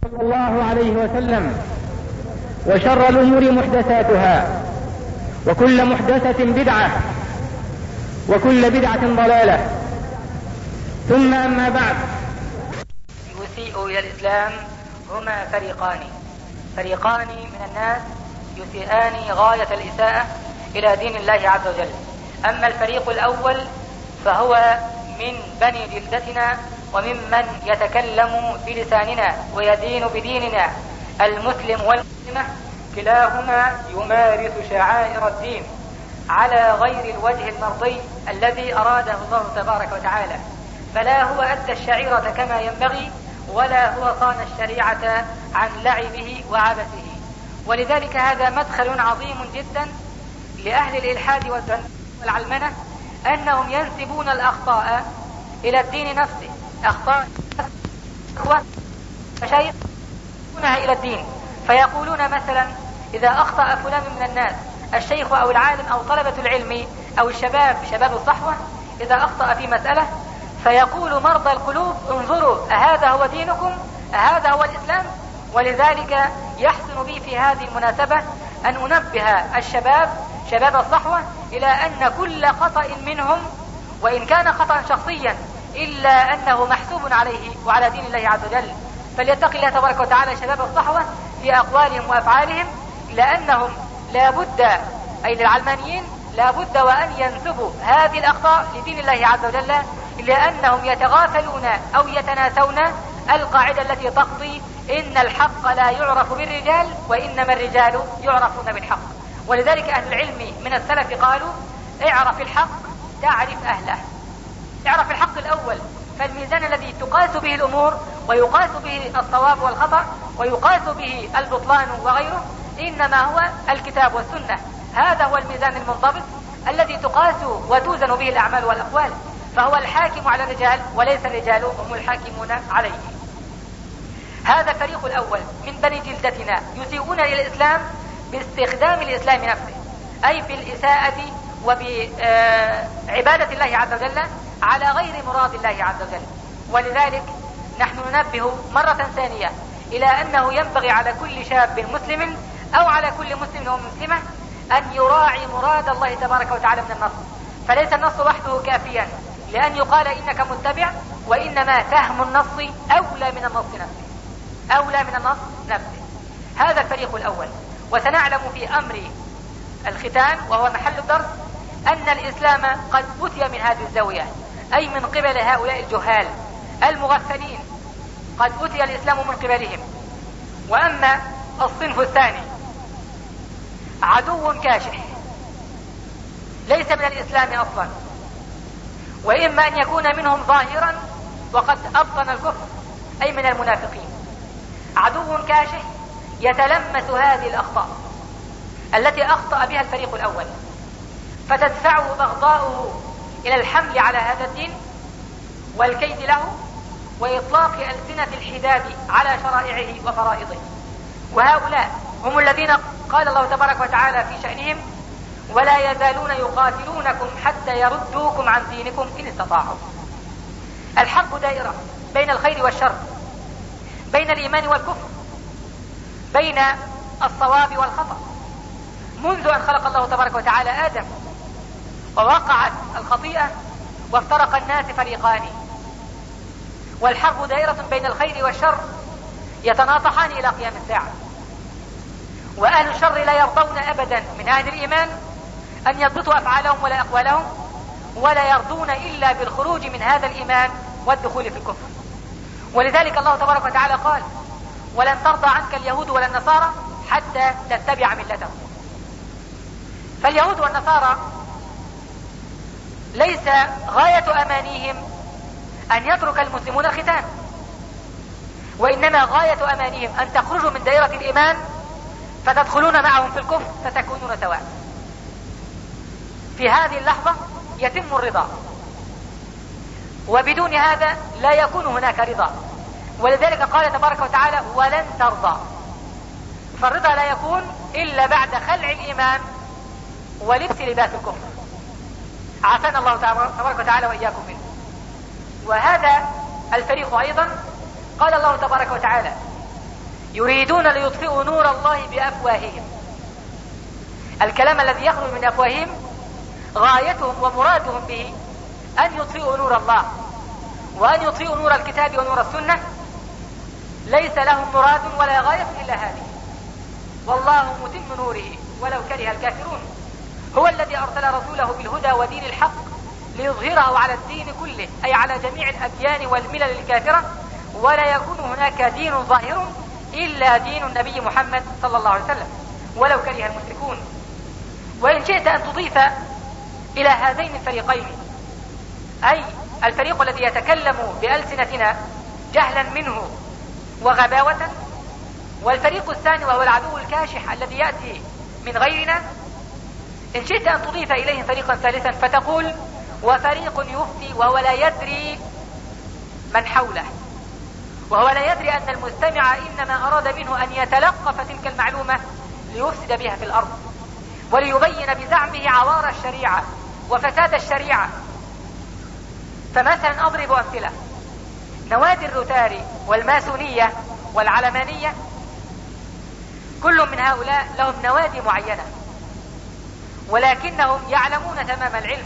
صلى الله عليه وسلم: وشر الأمور محدثاتها، وكل محدثة بدعة، وكل بدعة ضلالة. ثم أما بعد، يسيء إلى الإسلام هما فريقان من الناس يسيئان غاية الإساءة إلى دين الله عز وجل. أما الفريق الأول فهو من بني جلدتنا وممن يتكلم بلساننا ويدين بديننا، المسلم والمسلمة كلاهما يمارس شعائر الدين على غير الوجه المرضي الذي أراده الله تبارك وتعالى، فلا هو أدى الشعيرة كما ينبغي، ولا هو صان الشريعة عن لعبه وعبثه. ولذلك هذا مدخل عظيم جدا لأهل الإلحاد والعلمنة، أنهم ينسبون الأخطاء إلى الدين نفسه، أخطاء فشيخونها إلى الدين، فيقولون مثلا: إذا أخطأ فلان من الناس، الشيخ أو العالم أو طلبة العلم أو شباب الصحوة، إذا أخطأ في مسألة فيقول مرضى القلوب: انظروا، أهذا هو دينكم؟ أهذا هو الإسلام؟ ولذلك يحسن بي في هذه المناسبة أن أنبه شباب الصحوة إلى أن كل خطأ منهم، وإن كان خطأ شخصيا، إلا أنه محسوب عليه وعلى دين الله عز وجل، فليتقي الله تبارك وتعالى شباب الصحوة في أقوالهم وأفعالهم، لأنهم لابد، أي للعلمانيين لابد وأن ينسبوا هذه الأخطاء لدين الله عز وجل، لأنهم يتغافلون أو يتناسون القاعدة التي تقضي: إن الحق لا يعرف بالرجال، وإنما الرجال يعرفون بالحق. ولذلك أهل العلم من السلف قالوا: اعرف الحق تعرف أهله. اعرف الحق الأول، فالميزان الذي تقاس به الأمور ويقاس به الصواب والخطأ ويقاس به البطلان وغيره إنما هو الكتاب والسنة. هذا هو الميزان المنضبط الذي تقاس وتوزن به الأعمال والأقوال، فهو الحاكم على الرجال وليس الرجال هم الحاكمون عليه. هذا الفريق الأول من بني جلدتنا يسيئون إلى الإسلام باستخدام الإسلام نفسه، أي بالإساءة وبعبادة الله عز وجل على غير مراد الله عز وجل. ولذلك نحن ننبه مرة ثانية إلى أنه ينبغي على كل شاب مسلم أو على كل مسلم ومسلمة أن يراعي مراد الله تبارك وتعالى من النص، فليس النص وحده كافيا لأن يقال إنك متبع، وإنما فهم النص أولى من النص نفسه. هذا الفريق الأول. وسنعلم في أمر الختان وهو محل الدرس أن الإسلام قد أتي من هذه الزاوية، أي من قبل هؤلاء الجهال المغفلين، قد أتي الإسلام من قبلهم. وأما الصنف الثاني عدو كاشح ليس من الإسلام أصلا، وإما أن يكون منهم ظاهرا وقد أبطن الكفر، أي من المنافقين. عدو كاشح يتلمس هذه الأخطاء التي أخطأ بها الفريق الأول، فتدفعه بغضاؤه إلى الحمل على هذا الدين والكيد له وإطلاق ألسنة الحداد على شرائعه وفرائضه. وهؤلاء هم الذين قال الله تبارك وتعالى في شأنهم: ولا يزالون يقاتلونكم حتى يردوكم عن دينكم إن استطاعوا. الحق دائرة بين الخير والشر، بين الإيمان والكفر، بين الصواب والخطأ، منذ أن خلق الله تبارك وتعالى آدم ووقعت الخطيئة وافترق الناس فريقان. والحق دائرة بين الخير والشر يتناطحان إلى قيام الساعة. وأهل الشر لا يرضون أبدا من أهل الإيمان أن يضبطوا أفعالهم ولا أقوالهم، ولا يرضون إلا بالخروج من هذا الإيمان والدخول في الكفر. ولذلك الله تبارك وتعالى قال: ولن ترضى عنك اليهود ولا النصارى حتى تتبع ملتهم. فاليهود والنصارى ليس غاية أمانيهم أن يترك المسلمون الختان، وإنما غاية أمانيهم أن تخرجوا من دائرة الإيمان فتدخلون معهم في الكفر فتكونون سواء. في هذه اللحظة يتم الرضا، وبدون هذا لا يكون هناك رضا. ولذلك قال تبارك وتعالى: ولن ترضى. فالرضا لا يكون إلا بعد خلع الإيمان ولبس لباس الكفر، عافانا الله تبارك وتعالى وإياكم منه. وهذا الفريق أيضا قال الله تبارك وتعالى: يريدون ليطفئوا نور الله بأفواههم. الكلام الذي يخرج من أفواههم غايتهم ومرادهم به أن يطفئوا نور الله وأن يطفئوا نور الكتاب ونور السنة. ليس لهم مراد ولا غاية إلا هذه. والله متم نوره ولو كره الكافرون. هو الذي أرسل رسوله بالهدى ودين الحق ليظهره على الدين كله، أي على جميع الأديان والملل الكافرة، ولا يكون هناك دين ظاهر إلا دين النبي محمد صلى الله عليه وسلم ولو كره المشركون. وإن شئت أن تضيف إلى هذين الفريقين، أي الفريق الذي يتكلم بألسنتنا جهلا منه وغباوة، والفريق الثاني وهو العدو الكاشح الذي يأتي من غيرنا، إن شئت أن تضيف إليه فريقا ثالثا فتقول وفريق يفتي وهو لا يدري من حوله، وهو لا يدري أن المستمع إنما أراد منه أن يتلقف تلك المعلومة ليفسد بها في الأرض وليبين بزعمه عوار الشريعة وفساد الشريعة. فمثلا أضرب أمثلة: نوادي الروتاري والماسونية والعلمانية، كل من هؤلاء لهم نوادي معينة، ولكنهم يعلمون تمام العلم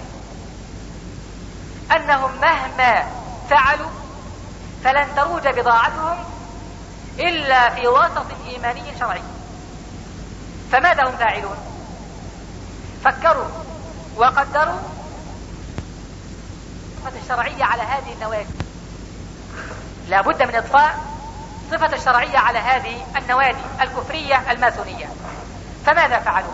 أنهم مهما فعلوا فلن تروج بضاعتهم إلا في وسط إيماني شرعي. فماذا هم فاعلون؟ فكروا وقدروا الصفة الشرعية على هذه النوادي. لا بد من إضفاء صفة الشرعية على هذه النوادي الكفرية الماسونية. فماذا فعلوا؟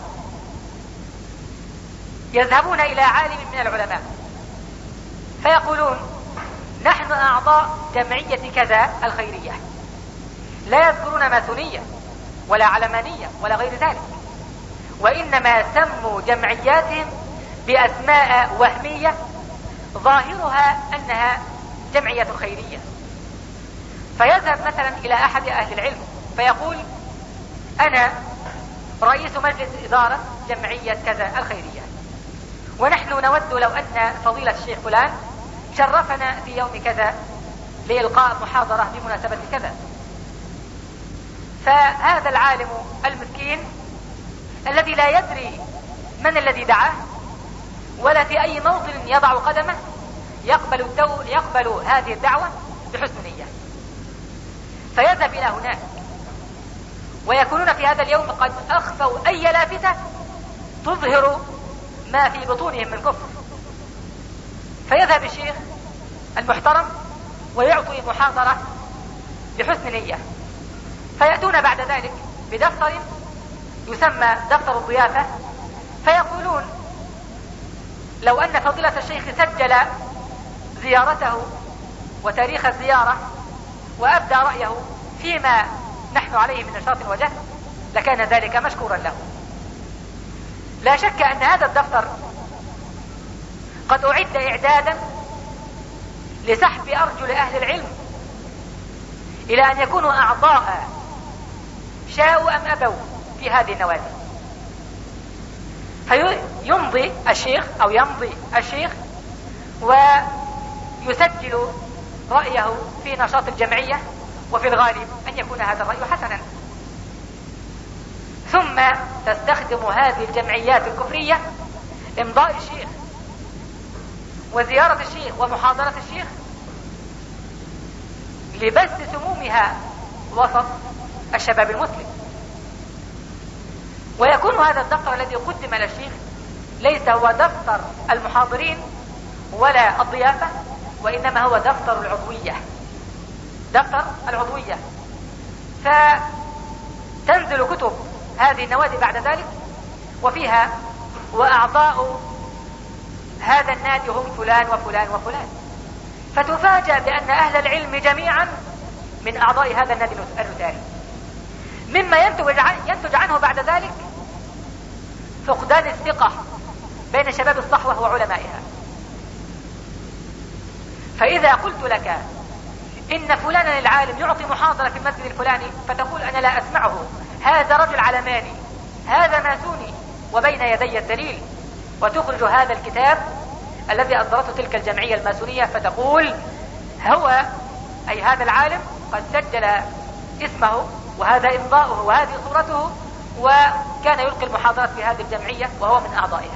يذهبون إلى عالم من العلماء فيقولون: نحن أعضاء جمعية كذا الخيرية. لا يذكرون ماسونية ولا علمانية ولا غير ذلك، وإنما سموا جمعياتهم بأسماء وهمية ظاهرها أنها جمعية خيرية. فيذهب مثلا إلى أحد أهل العلم فيقول: أنا رئيس مجلس إدارة جمعية كذا الخيرية، ونحن نود لو أن فضيلة الشيخ فلان شرفنا في يوم كذا لإلقاء محاضرة بمناسبة كذا. فهذا العالم المسكين الذي لا يدري من الذي دعاه ولا في أي موطن يضع قدمه يقبل هذه الدعوة بحسن نية، فيذهب إلى هناك ويكونون في هذا اليوم قد أخفوا أي لافتة تظهر ما في بطونهم من كفر. فيذهب الشيخ المحترم ويعطي محاضرة بحسن نية، فيأتون بعد ذلك بدفتر يسمى دفتر الضيافة فيقولون: لو أن فضيلة الشيخ سجل زيارته وتاريخ الزيارة وأبدى رأيه فيما نحن عليه من نشاط وجهد لكان ذلك مشكورا له. لا شك أن هذا الدفتر قد أعد إعدادا لسحب أرجل أهل العلم إلى أن يكونوا أعضاء شاءوا أم أبوا في هذه النوادي. فيمضي الشيخ ويسجل رأيه في نشاط الجمعية، وفي الغالب أن يكون هذا الرأي حسنا، ثم تستخدم هذه الجمعيات الكفرية إمضاء الشيخ وزيارة الشيخ ومحاضرة الشيخ لبث سمومها وسط الشباب المسلم. ويكون هذا الدفتر الذي قدم للشيخ ليس هو دفتر المحاضرين ولا الضيافة، وإنما هو دفتر العضوية. فتنزل كتب هذه النوادي بعد ذلك وفيها: وأعضاء هذا النادي هم فلان وفلان وفلان. فتفاجأ بأن أهل العلم جميعا من أعضاء هذا النادي الروتاري، مما ينتج عنه بعد ذلك فقدان الثقة بين شباب الصحوة وعلمائها. فإذا قلت لك إن فلانا العالم يعطي محاضرة في المسجد الفلاني فتقول: أنا لا أسمعه، هذا رجل علماني، هذا ماسوني، وبين يدي الدليل، وتخرج هذا الكتاب الذي أصدرته تلك الجمعية الماسونية فتقول: هو أي هذا العالم قد سجل اسمه وهذا إمضاؤه وهذه صورته، وكان يلقي المحاضرات في هذه الجمعية وهو من أعضائها.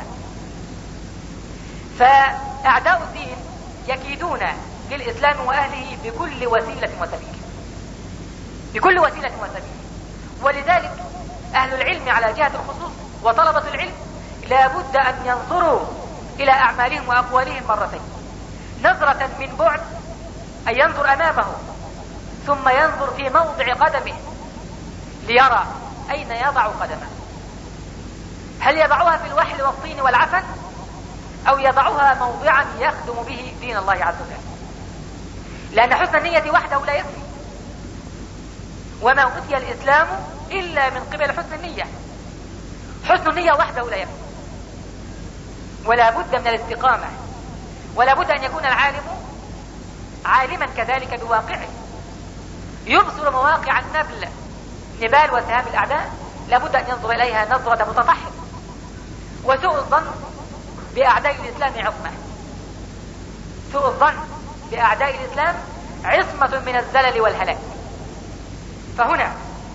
فأعداء الدين يكيدون للإسلام وأهله بكل وسيلة وسبيل، بكل وسيلة وسبيل. ولذلك أهل العلم على جهة الخصوص وطلبة العلم لا بد أن ينظروا إلى أعمالهم وأقوالهم مرتين: نظرة من بعد، أن ينظر أمامه ثم ينظر في موضع قدمه ليرى أين يضع قدمه، هل يضعها في الوحل والطين والعفن أو يضعها موضعا يخدم به دين الله عز وجل، لأن حسن النية وحده لا يكفي، وما أتي الإسلام إلا من قبل حسن النية. حسن النية وحده لا يكفي، ولا بد من الاستقامة، ولا بد أن يكون العالم عالما كذلك بواقعه، يبصر مواقع النبل نبال وسهام الأعداء، لا بد أن ينظر إليها نظرة متطحن. وسوء الظن بأعداء الإسلام عصمة، سوء الظن بأعداء الإسلام عصمة من الزلل والهلاك. فهنا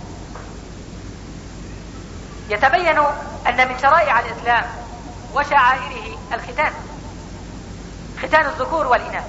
يتبين أن من شرائع الإسلام وشعائره الختان، ختان الذكور والإناث،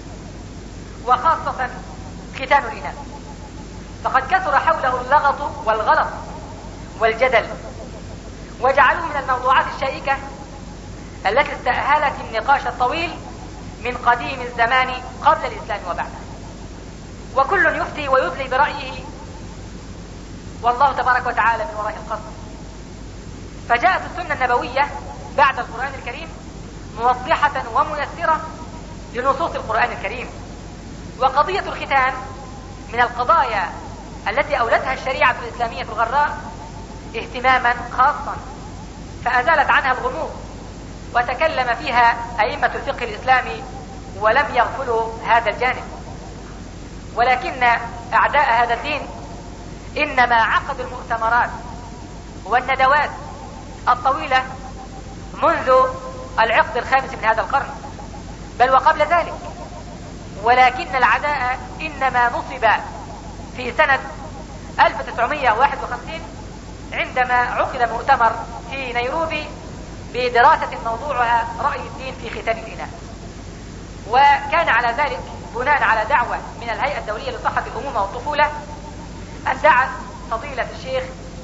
وخاصة ختان الإناث، فقد كثر حوله اللغط والغلط والجدل، وجعلوه من الموضوعات الشائكة التي استأهلت النقاش الطويل من قديم الزمان قبل الإسلام وبعده، وكل يفتي ويدلي برأيه والله تبارك وتعالى من وراء القصر. فجاءت السنة النبوية بعد القرآن الكريم موضحة وميسرة لنصوص القرآن الكريم. وقضية الختان من القضايا التي أولتها الشريعة الإسلامية الغراء اهتماما خاصا، فأزالت عنها الغموض وتكلم فيها أئمة الفقه الإسلامي ولم يغفلوا هذا الجانب. ولكن أعداء هذا الدين إنما عقدوا المؤتمرات والندوات الطويلة منذ العقد الخامس من هذا القرن، بل وقبل ذلك، ولكن العداء إنما نصب في سنة 1951 عندما عقد مؤتمر في نيروبي بدراسة موضوعها رأي الدين في ختان الإناث. وكان على ذلك بناء على دعوة من الهيئة الدولية لصحة الأمومة والطفولة أن دعت فضيلة الشيخ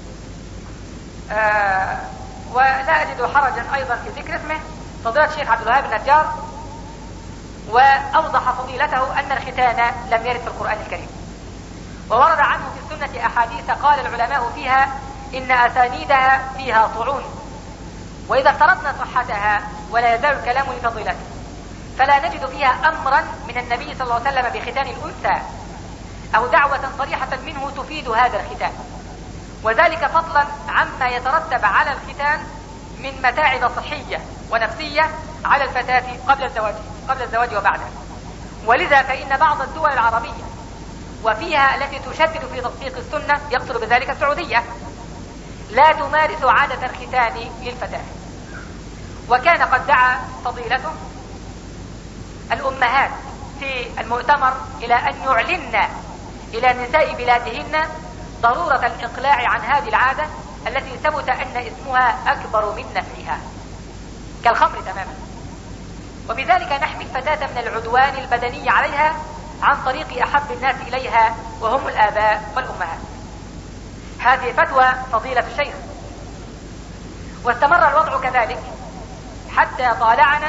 ولا أجد حرجا أيضا في ذكر اسمه، فضيلة الشيخ عبد الوهاب النجار، وأوضح فضيلته أن الختان لم يرد في القرآن الكريم، وورد عنه في السنة أحاديث قال العلماء فيها إن أسانيدها فيها طعون، وإذا افترضنا صحتها ولا يزال الكلام لفضيلته فلا نجد فيها أمرا من النبي صلى الله عليه وسلم بختان الأنثى أو دعوة صريحة منه تفيد هذا الختان، وذلك فضلا عما يترتب على الختان من متاعب صحية ونفسية على الفتاة قبل الزواج وبعده. ولذا فإن بعض الدول العربية وفيها التي تشدد في تطبيق السنة، يقصد بذلك السعودية، لا تمارس عادة الختان للفتاة. وكان قد دعا فضيلته الأمهات في المؤتمر إلى أن يعلن إلى نساء بلادهن ضرورة الإقلاع عن هذه العادة التي ثبت أن اسمها أكبر من نفعها كالخمر تماما، وبذلك نحمي الفتاة من العدوان البدني عليها عن طريق أحب الناس إليها وهم الآباء والأمهات. هذه فتوى فضيلة الشيخ. واستمر الوضع كذلك حتى طالعنا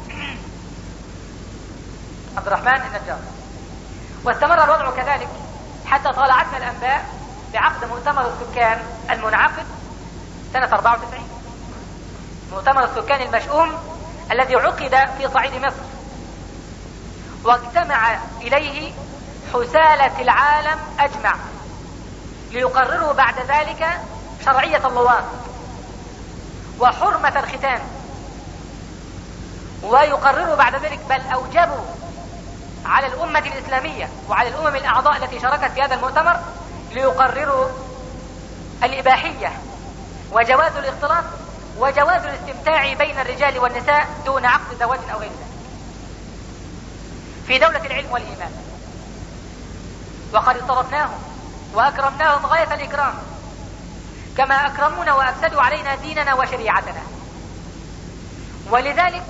عبد الرحمن النجار، واستمر الوضع كذلك حتى طالعتنا الأنباء بعقد مؤتمر السكان المنعقد سنة 94، مؤتمر السكان المشؤوم الذي عقد في صعيد مصر، واجتمع إليه حسالة العالم أجمع ليقرروا بعد ذلك شرعية اللواط وحرمة الختان، ويقرروا بعد ذلك بل أوجبوا على الأمة الإسلامية وعلى الأمم الأعضاء التي شاركت في هذا المؤتمر ليقرروا الإباحية وجواز الاختلاط وجواز الاستمتاع بين الرجال والنساء دون عقد زواج أو غير ذلك في دولة العلم والإيمان. وقد استضفناهم وأكرمناهم غاية الإكرام، كما أكرمونا وأفسدوا علينا ديننا وشريعتنا. ولذلك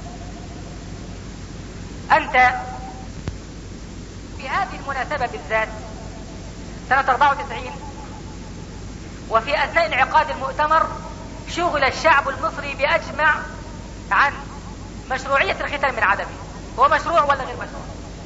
أنت في هذه المناسبة بالذات سنة 94 وفي أثناء انعقاد المؤتمر شغل الشعب المصري بأجمع عن مشروعية الختان من عدمه. هو مشروع ولا غير مشروع؟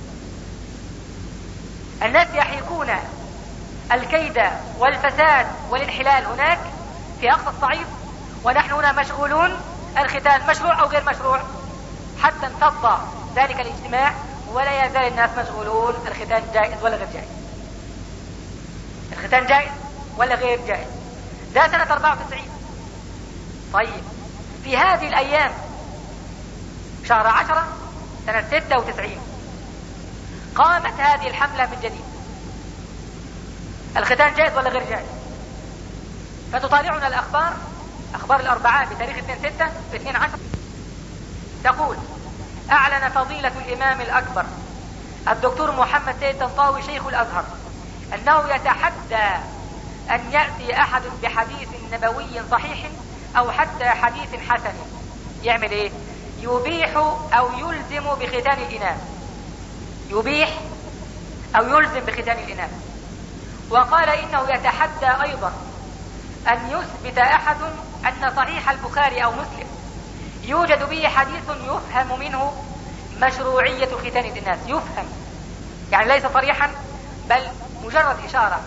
الناس يحيكون الكيد والفساد والانحلال هناك في أقصى الصعيد، ونحن هنا مشغولون الختان مشروع أو غير مشروع، حتى انفض ذلك الاجتماع ولا يزال الناس مشغولون الختان جائز ولا غير جائز، الختان جائز ولا غير جائز. ده سنة 94. طيب في هذه الأيام شهر 10 سنة 96 قامت هذه الحملة من جديد. الختان جائز ولا غير جائز؟ فتطالعنا الأخبار، أخبار الأربعاء بتاريخ 2/6 في 12 تقول: أعلن فضيلة الإمام الأكبر الدكتور محمد سيد طنطاوي شيخ الأزهر أنه يتحدى أن يأتي أحد بحديث نبوي صحيح أو حتى حديث حسن يعمل إيه؟ يبيح أو يلزم بختان الإناث، يبيح أو يلزم بختان الإناث. وقال إنه يتحدى أيضا أن يثبت أحد أن صحيح البخاري أو مسلم يوجد به حديث يفهم منه مشروعية ختان الإناث، يفهم يعني ليس صريحا بل مجرد إشارة.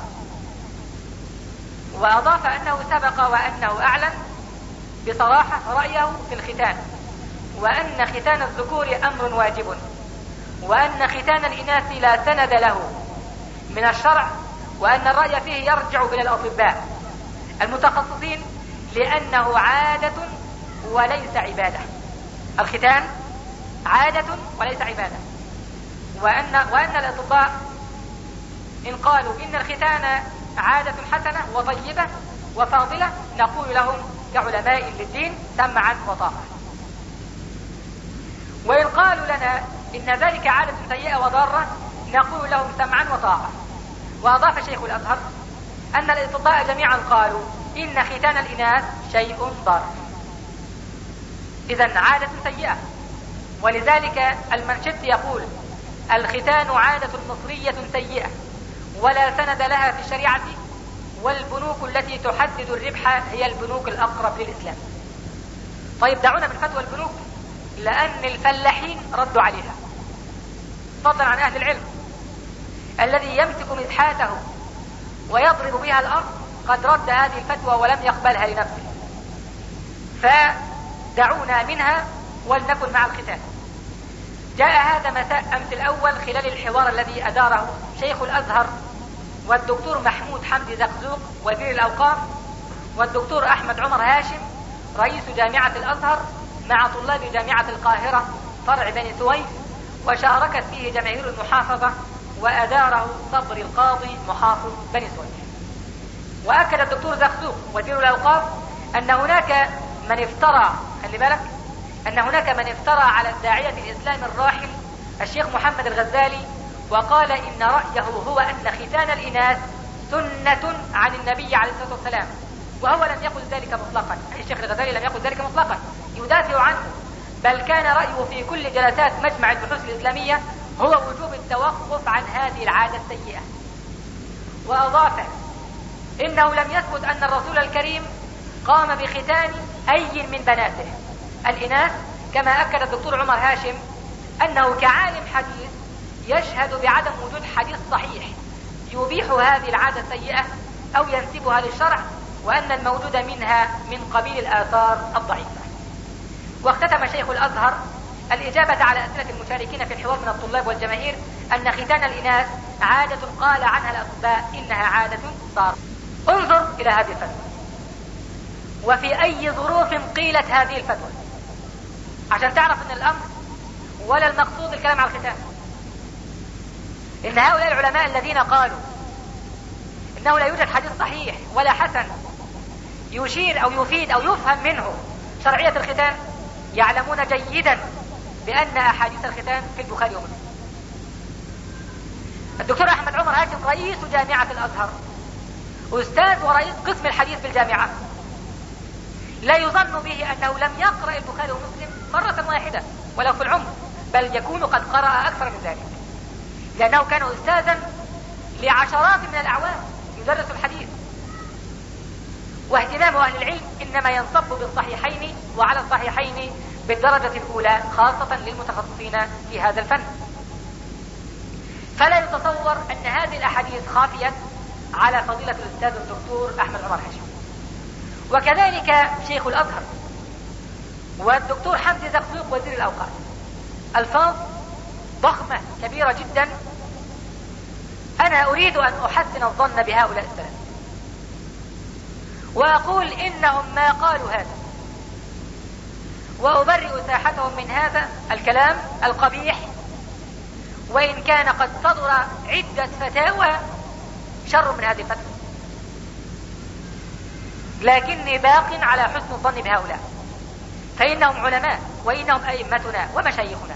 وأضاف أنه سبق وأنه أعلن بصراحة رأيه في الختان، وأن ختان الذكور أمر واجب، وأن ختان الإناث لا سند له من الشرع، وأن الرأي فيه يرجع إلى الأطباء المتخصصين لأنه عادة وليس عبادة. الختان عادة وليس عبادة، وأن الأطباء إن قالوا إن الختان عادة حسنة وطيبة وفاضلة نقول لهم كعلماء للدين سمعا وطاعة. وإن قالوا لنا إن ذلك عادة سيئة وضارة نقول لهم سمعا وطاعة. وأضاف شيخ الأزهر أن الأطباء جميعا قالوا إن ختان الإناث شيء ضار، إذن عادة سيئة. ولذلك المنشد يقول: الختان عادة مصرية سيئة ولا سند لها في الشريعة، والبنوك التي تحدد الربح هي البنوك الأقرب للإسلام. طيب دعونا من فتوى البنوك، لأن الفلاحين ردوا عليها، فضلا عن أهل العلم. الذي يمسك مزحاته ويضرب بها الأرض قد رد هذه الفتوى ولم يقبلها لنفسه، فدعونا منها ولنكن مع الختان. جاء هذا مساء أمس الأول خلال الحوار الذي أداره شيخ الأزهر والدكتور محمود حمدي زقزوق وزير الأوقاف والدكتور أحمد عمر هاشم رئيس جامعة الأزهر مع طلاب جامعة القاهرة فرع بني سويف، وشاركت فيه جماهير المحافظة وأداره صبر القاضي محافظ بني سويف. وأكد الدكتور زقزوق وزير الأوقاف أن هناك من افترى، خلي بالك، أن هناك من افترى على الداعية الإسلام الراحل الشيخ محمد الغزالي وقال إن رأيه هو أن ختان الإناث سنة عن النبي عليه الصلاة والسلام، وهو لم يقل ذلك مطلقا. الشيخ الغزالي لم يقل ذلك مطلقا، يدافع عنه، بل كان رأيه في كل جلسات مجمع البحوث الإسلامية هو وجوب التوقف عن هذه العادة السيئة. وأضاف إنه لم يثبت أن الرسول الكريم قام بختان أي من بناته الإناث، كما أكد الدكتور عمر هاشم أنه كعالم حديث يشهد بعدم وجود حديث صحيح يبيح هذه العادة السيئة أو ينسبها للشرع، وأن الموجود منها من قبيل الآثار الضعيفة. واختتم شيخ الأزهر الإجابة على أسئلة المشاركين في الحوار من الطلاب والجماهير أن ختان الإناث عادة قال عنها الأطباء إنها عادة ضارة. انظر إلى هذه الفتوى وفي أي ظروف قيلت هذه الفتوى عشان تعرف أن الأمر ولا المقصود الكلام على الختان. إن هؤلاء العلماء الذين قالوا إنه لا يوجد حديث صحيح ولا حسن يشير أو يفيد أو يفهم منه شرعية الختان يعلمون جيدا بأن أحاديث الختان في البخاري ومسلم. الدكتور أحمد عمر هاشم رئيس جامعة الأزهر، أستاذ ورئيس قسم الحديث بالجامعة، لا يظن به أنه لم يقرأ البخاري ومسلم مرة واحدة ولو في العمر، بل يكون قد قرأ أكثر من ذلك، لأنه كان أستاذا لعشرات من الأعوام يدرس الحديث. واهتمام أهل العلم إنما ينصب بالصحيحين وعلى الصحيحين بالدرجة الأولى، خاصة للمتخصصين في هذا الفن. فلا يتصور أن هذه الأحاديث خافية على فضيلة الأستاذ الدكتور أحمد عمر هاشم، وكذلك شيخ الأزهر والدكتور حمدي زقزوق وزير الأوقاف. ألفاظ ضخمة كبيرة جدا. أنا أريد أن أحسن الظن بهؤلاء الثلاثة، وأقول إنهم ما قالوا هذا، وأبرئ ساحتهم من هذا الكلام القبيح، وإن كان قد صدر عدة فتاوى شر من هذه الفتوى، لكني باق على حسن الظن بهؤلاء، فإنهم علماء وإنهم أئمتنا ومشايخنا.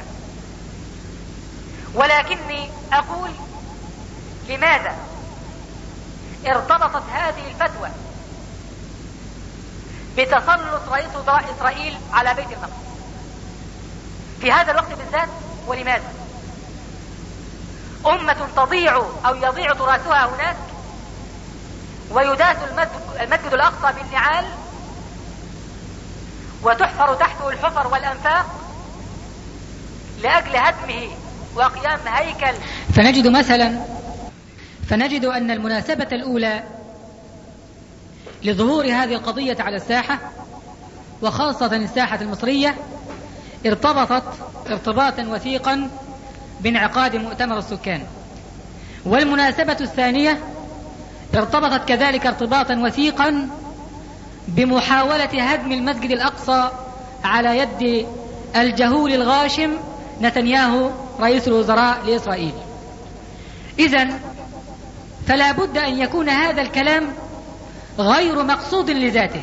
ولكني أقول لماذا ارتبطت هذه الفتوى بتسلط رئيس وزراء إسرائيل على بيت المقدس في هذا الوقت بالذات؟ ولماذا أمة تضيع أو يضيع تراثها هناك ويداس المسجد الأقصى بالنعال وتحفر تحته الحفر والأنفاق لأجل هدمه وقيام هيكل؟ فنجد أن المناسبة الأولى لظهور هذه القضية على الساحة، وخاصة الساحة المصرية، ارتبطت ارتباطا وثيقا بانعقاد مؤتمر السكان. والمناسبة الثانية ارتبطت كذلك ارتباطا وثيقا بمحاولة هدم المسجد الأقصى على يد الجهول الغاشم نتنياهو رئيس الوزراء لإسرائيل. إذن فلا بد أن يكون هذا الكلام غير مقصود لذاته،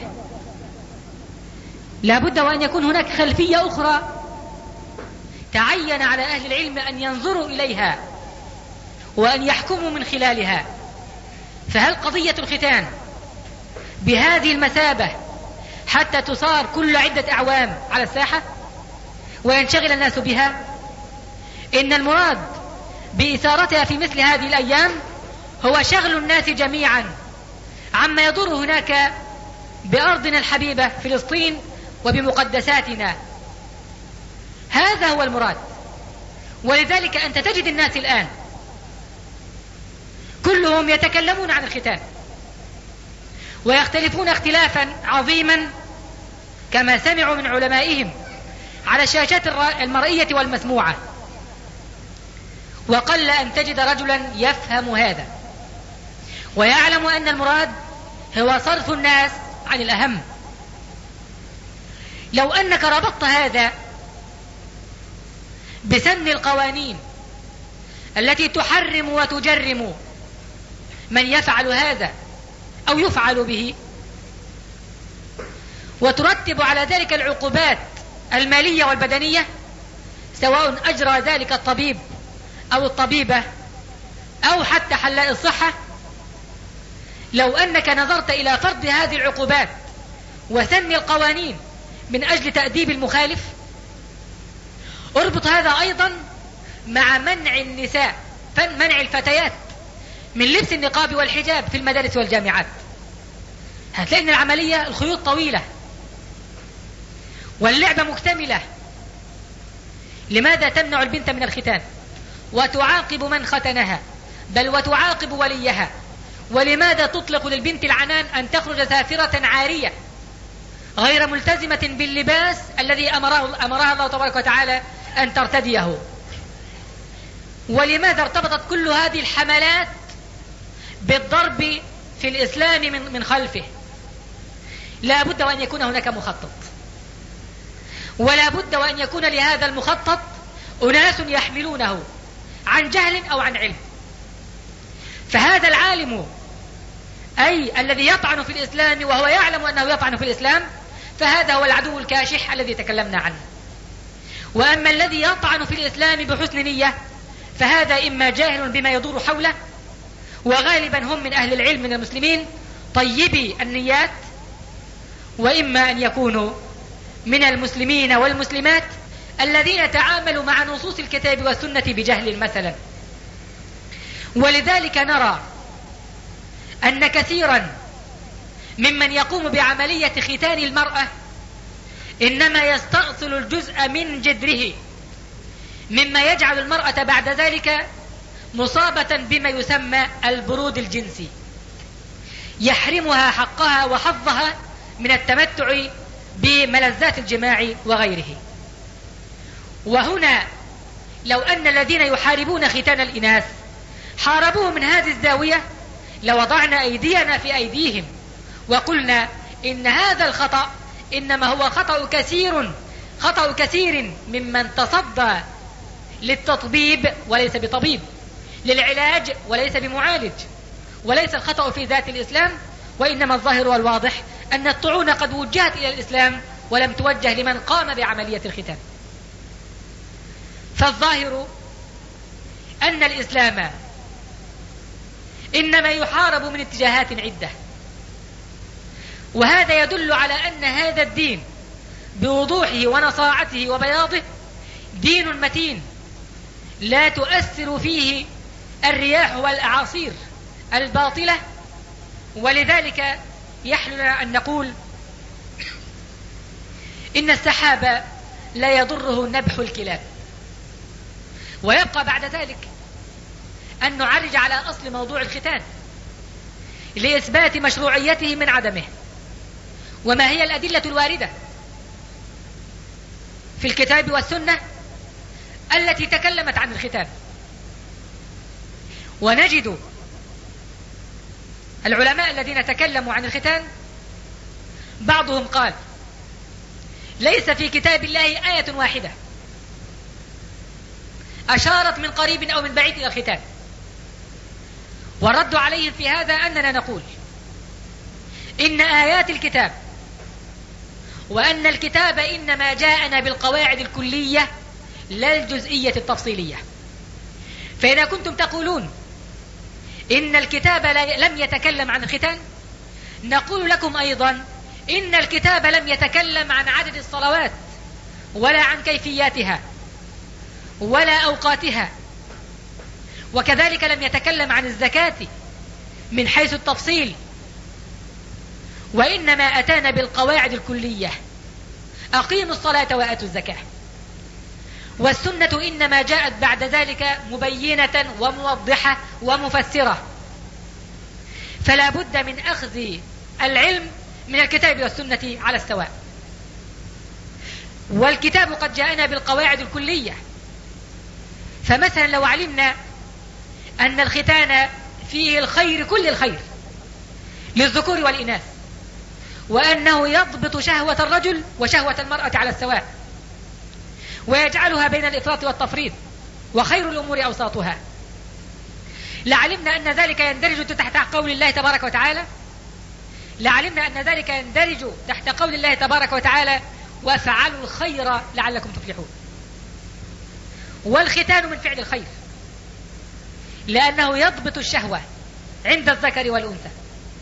لا بد وأن يكون هناك خلفية أخرى تعين على أهل العلم أن ينظروا إليها وأن يحكموا من خلالها. فهل قضية الختان بهذه المثابة حتى تصار كل عدة أعوام على الساحة وينشغل الناس بها؟ إن المراد بإثارتها في مثل هذه الأيام هو شغل الناس جميعا عما يدور هناك بأرضنا الحبيبة فلسطين وبمقدساتنا. هذا هو المراد. ولذلك أنت تجد الناس الآن كلهم يتكلمون عن الختان ويختلفون اختلافا عظيما كما سمعوا من علمائهم على الشاشات المرئية والمسموعة، وقل أن تجد رجلا يفهم هذا ويعلم أن المراد هو صرف الناس عن الأهم. لو أنك ربطت هذا بسن القوانين التي تحرم وتجرم من يفعل هذا أو يفعل به، وترتب على ذلك العقوبات المالية والبدنية، سواء أجرى ذلك الطبيب أو الطبيبة أو حتى حلاق الصحة، لو أنك نظرت إلى فرض هذه العقوبات وسن القوانين من أجل تأديب المخالف، اربط هذا أيضا مع منع النساء، منع الفتيات من لبس النقاب والحجاب في المدارس والجامعات، هتلاقي أن العملية الخيوط طويلة واللعبة مكتملة. لماذا تمنع البنت من الختان وتعاقب من ختنها، بل وتعاقب وليها؟ ولماذا تطلق للبنت العنان أن تخرج سافرة عارية غير ملتزمة باللباس الذي أمرها الله تبارك وتعالى أن ترتديه؟ ولماذا ارتبطت كل هذه الحملات بالضرب في الإسلام من خلفه؟ لا بد وأن يكون هناك مخطط، ولا بد وأن يكون لهذا المخطط أناس يحملونه عن جهل أو عن علم. فهذا العالم أي الذي يطعن في الإسلام وهو يعلم أنه يطعن في الإسلام، فهذا هو العدو الكاشح الذي تكلمنا عنه. وأما الذي يطعن في الإسلام بحسن نية فهذا إما جاهل بما يدور حوله، وغالبا هم من أهل العلم من المسلمين طيبي النيات، وإما أن يكونوا من المسلمين والمسلمات الذين تعاملوا مع نصوص الكتاب والسنة بجهل مثلا. ولذلك نرى أن كثيرا ممن يقوم بعملية ختان المرأة إنما يستأصل الجزء من جذره، مما يجعل المرأة بعد ذلك مصابة بما يسمى البرود الجنسي، يحرمها حقها وحظها من التمتع بملذات الجماع وغيره. وهنا لو أن الذين يحاربون ختان الإناث حاربوه من هذه الزاوية لوضعنا أيدينا في أيديهم وقلنا إن هذا الخطأ إنما هو خطأ كثير ممن تصدى للتطبيب وليس بطبيب، للعلاج وليس بمعالج. وليس الخطأ في ذات الإسلام، وإنما الظاهر والواضح أن الطعون قد وجهت إلى الإسلام ولم توجه لمن قام بعملية الختان. فالظاهر أن الإسلام إنما يحارب من اتجاهات عدة، وهذا يدل على أن هذا الدين بوضوحه ونصاعته وبياضه دين متين لا تؤثر فيه الرياح والأعاصير الباطلة. ولذلك يحلنا أن نقول إن السحاب لا يضره نبح الكلاب. ويبقى بعد ذلك أن نعرج على أصل موضوع الختان لإثبات مشروعيته من عدمه، وما هي الأدلة الواردة في الكتاب والسنة التي تكلمت عن الختان. ونجد العلماء الذين تكلموا عن الختان بعضهم قال ليس في كتاب الله آية واحدة أشارت من قريب أو من بعيد إلى الختان. والرد عليهم في هذا أننا نقول إن آيات الكتاب وأن الكتاب إنما جاءنا بالقواعد الكلية لا الجزئية التفصيلية. فإذا كنتم تقولون إن الكتاب لم يتكلم عن الختان، نقول لكم أيضا إن الكتاب لم يتكلم عن عدد الصلوات ولا عن كيفياتها ولا أوقاتها، وكذلك لم يتكلم عن الزكاة من حيث التفصيل، وإنما أتانا بالقواعد الكلية: أقيموا الصلاة وآتوا الزكاة. والسنة إنما جاءت بعد ذلك مبينة وموضحة ومفسرة. فلا بد من أخذ العلم من الكتاب والسنة على السواء. والكتاب قد جاءنا بالقواعد الكلية، فمثلا لو علمنا أن الختان فيه الخير كل الخير للذكور والإناث، وأنه يضبط شهوة الرجل وشهوة المرأة على السواء ويجعلها بين الإفراط والتفريط، وخير الأمور أوساطها، لعلمنا أن ذلك يندرج تحت قول الله تبارك وتعالى وافعلوا الخير لعلكم تفلحون. والختان من فعل الخير لأنه يضبط الشهوة عند الذكر والأنثى.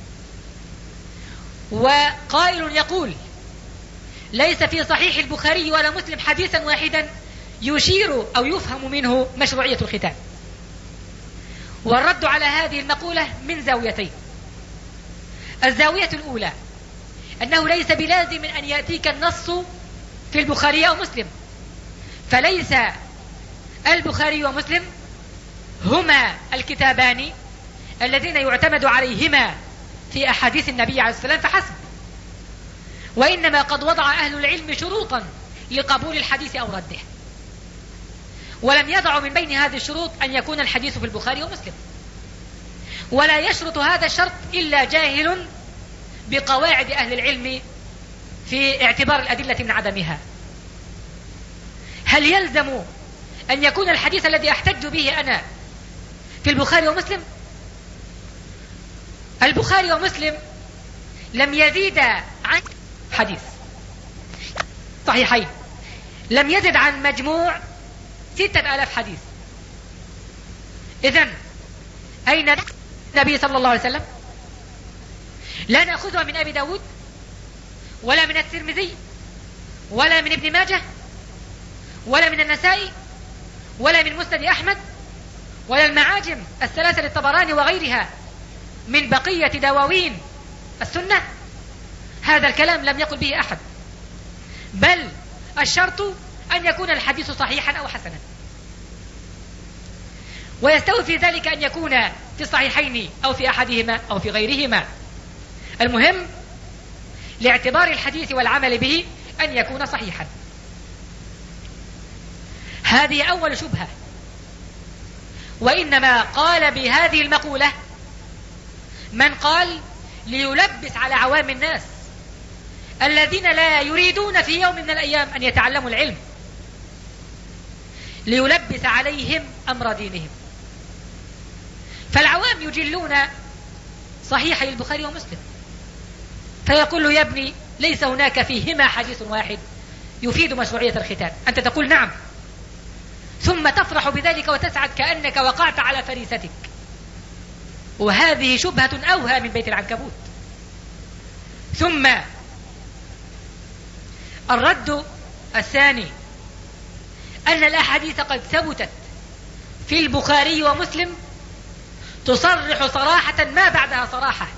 وقائل يقول: ليس في صحيح البخاري ولا مسلم حديثا واحدا يشير أو يفهم منه مشروعية الختان. والرد على هذه المقولة من زاويتين: الزاوية الأولى أنه ليس بلازم أن يأتيك النص في البخاري أو مسلم، فليس البخاري ومسلم هما الكتابان الذين يعتمد عليهما في أحاديث النبي عليه الصلاة والسلام فحسب، وإنما قد وضع أهل العلم شروطا لقبول الحديث أو رده، ولم يضعوا من بين هذه الشروط أن يكون الحديث في البخاري ومسلم. ولا يشرط هذا الشرط إلا جاهل بقواعد أهل العلم في اعتبار الأدلة من عدمها. هل يلزم أن يكون الحديث الذي أحتج به أنا في البخاري ومسلم؟ البخاري ومسلم لم يزيد عن حديث صحيحين، لم يزد عن مجموع 6000 حديث. إذن أين النبي صلى الله عليه وسلم؟ لا نأخذها من أبي داود ولا من الترمذي ولا من ابن ماجه ولا من النسائي ولا من مسند أحمد ولا المعاجم الثلاثة للطبراني وغيرها من بقية دواوين السنة. هذا الكلام لم يقل به أحد، بل الشرط أن يكون الحديث صحيحا أو حسنا، ويستوي في ذلك أن يكون في الصحيحين أو في أحدهما أو في غيرهما. المهم لاعتبار الحديث والعمل به أن يكون صحيحا. هذه أول شبهة. وإنما قال بهذه المقولة من قال ليلبس على عوام الناس الذين لا يريدون في يوم من الأيام أن يتعلموا العلم، ليلبس عليهم أمر دينهم. فالعوام يجلون صحيحي البخاري ومسلم، فيقول له يا ابني ليس هناك فيهما حديث واحد يفيد مشروعية الختان، أنت تقول نعم، ثم تفرح بذلك وتسعد كأنك وقعت على فريستك. وهذه شبهة أوهى من بيت العنكبوت. ثم الرد الثاني أن الأحاديث قد ثبتت في البخاري ومسلم تصرح صراحة ما بعدها صراحة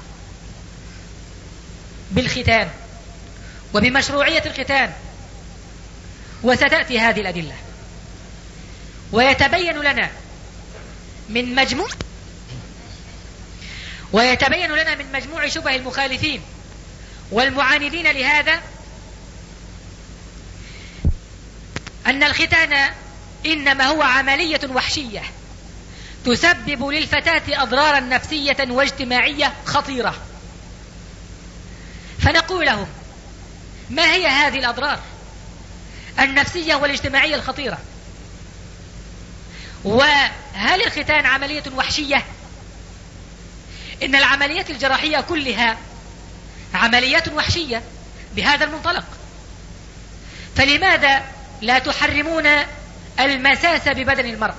بالختان وبمشروعية الختان، وستأتي هذه الأدلة. ويتبين لنا من مجموع شبه المخالفين والمعاندين لهذا أن الختان إنما هو عملية وحشية تسبب للفتاة أضرارا نفسية واجتماعية خطيرة. فنقول لهم ما هي هذه الأضرار النفسية والاجتماعية الخطيرة؟ وهل الختان عملية وحشية؟ إن العمليات الجراحية كلها عمليات وحشية بهذا المنطلق، فلماذا لا تحرمون المساس ببدن المرء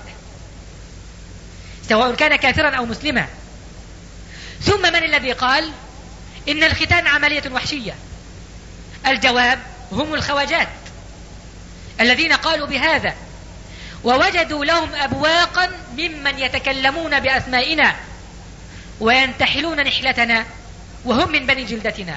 سواء كان كافرا أو مسلما؟ ثم من الذي قال إن الختان عملية وحشية؟ الجواب هم الخواجات الذين قالوا بهذا، ووجدوا لهم أبواقا ممن يتكلمون بأسمائنا وينتحلون نحلتنا وهم من بني جلدتنا.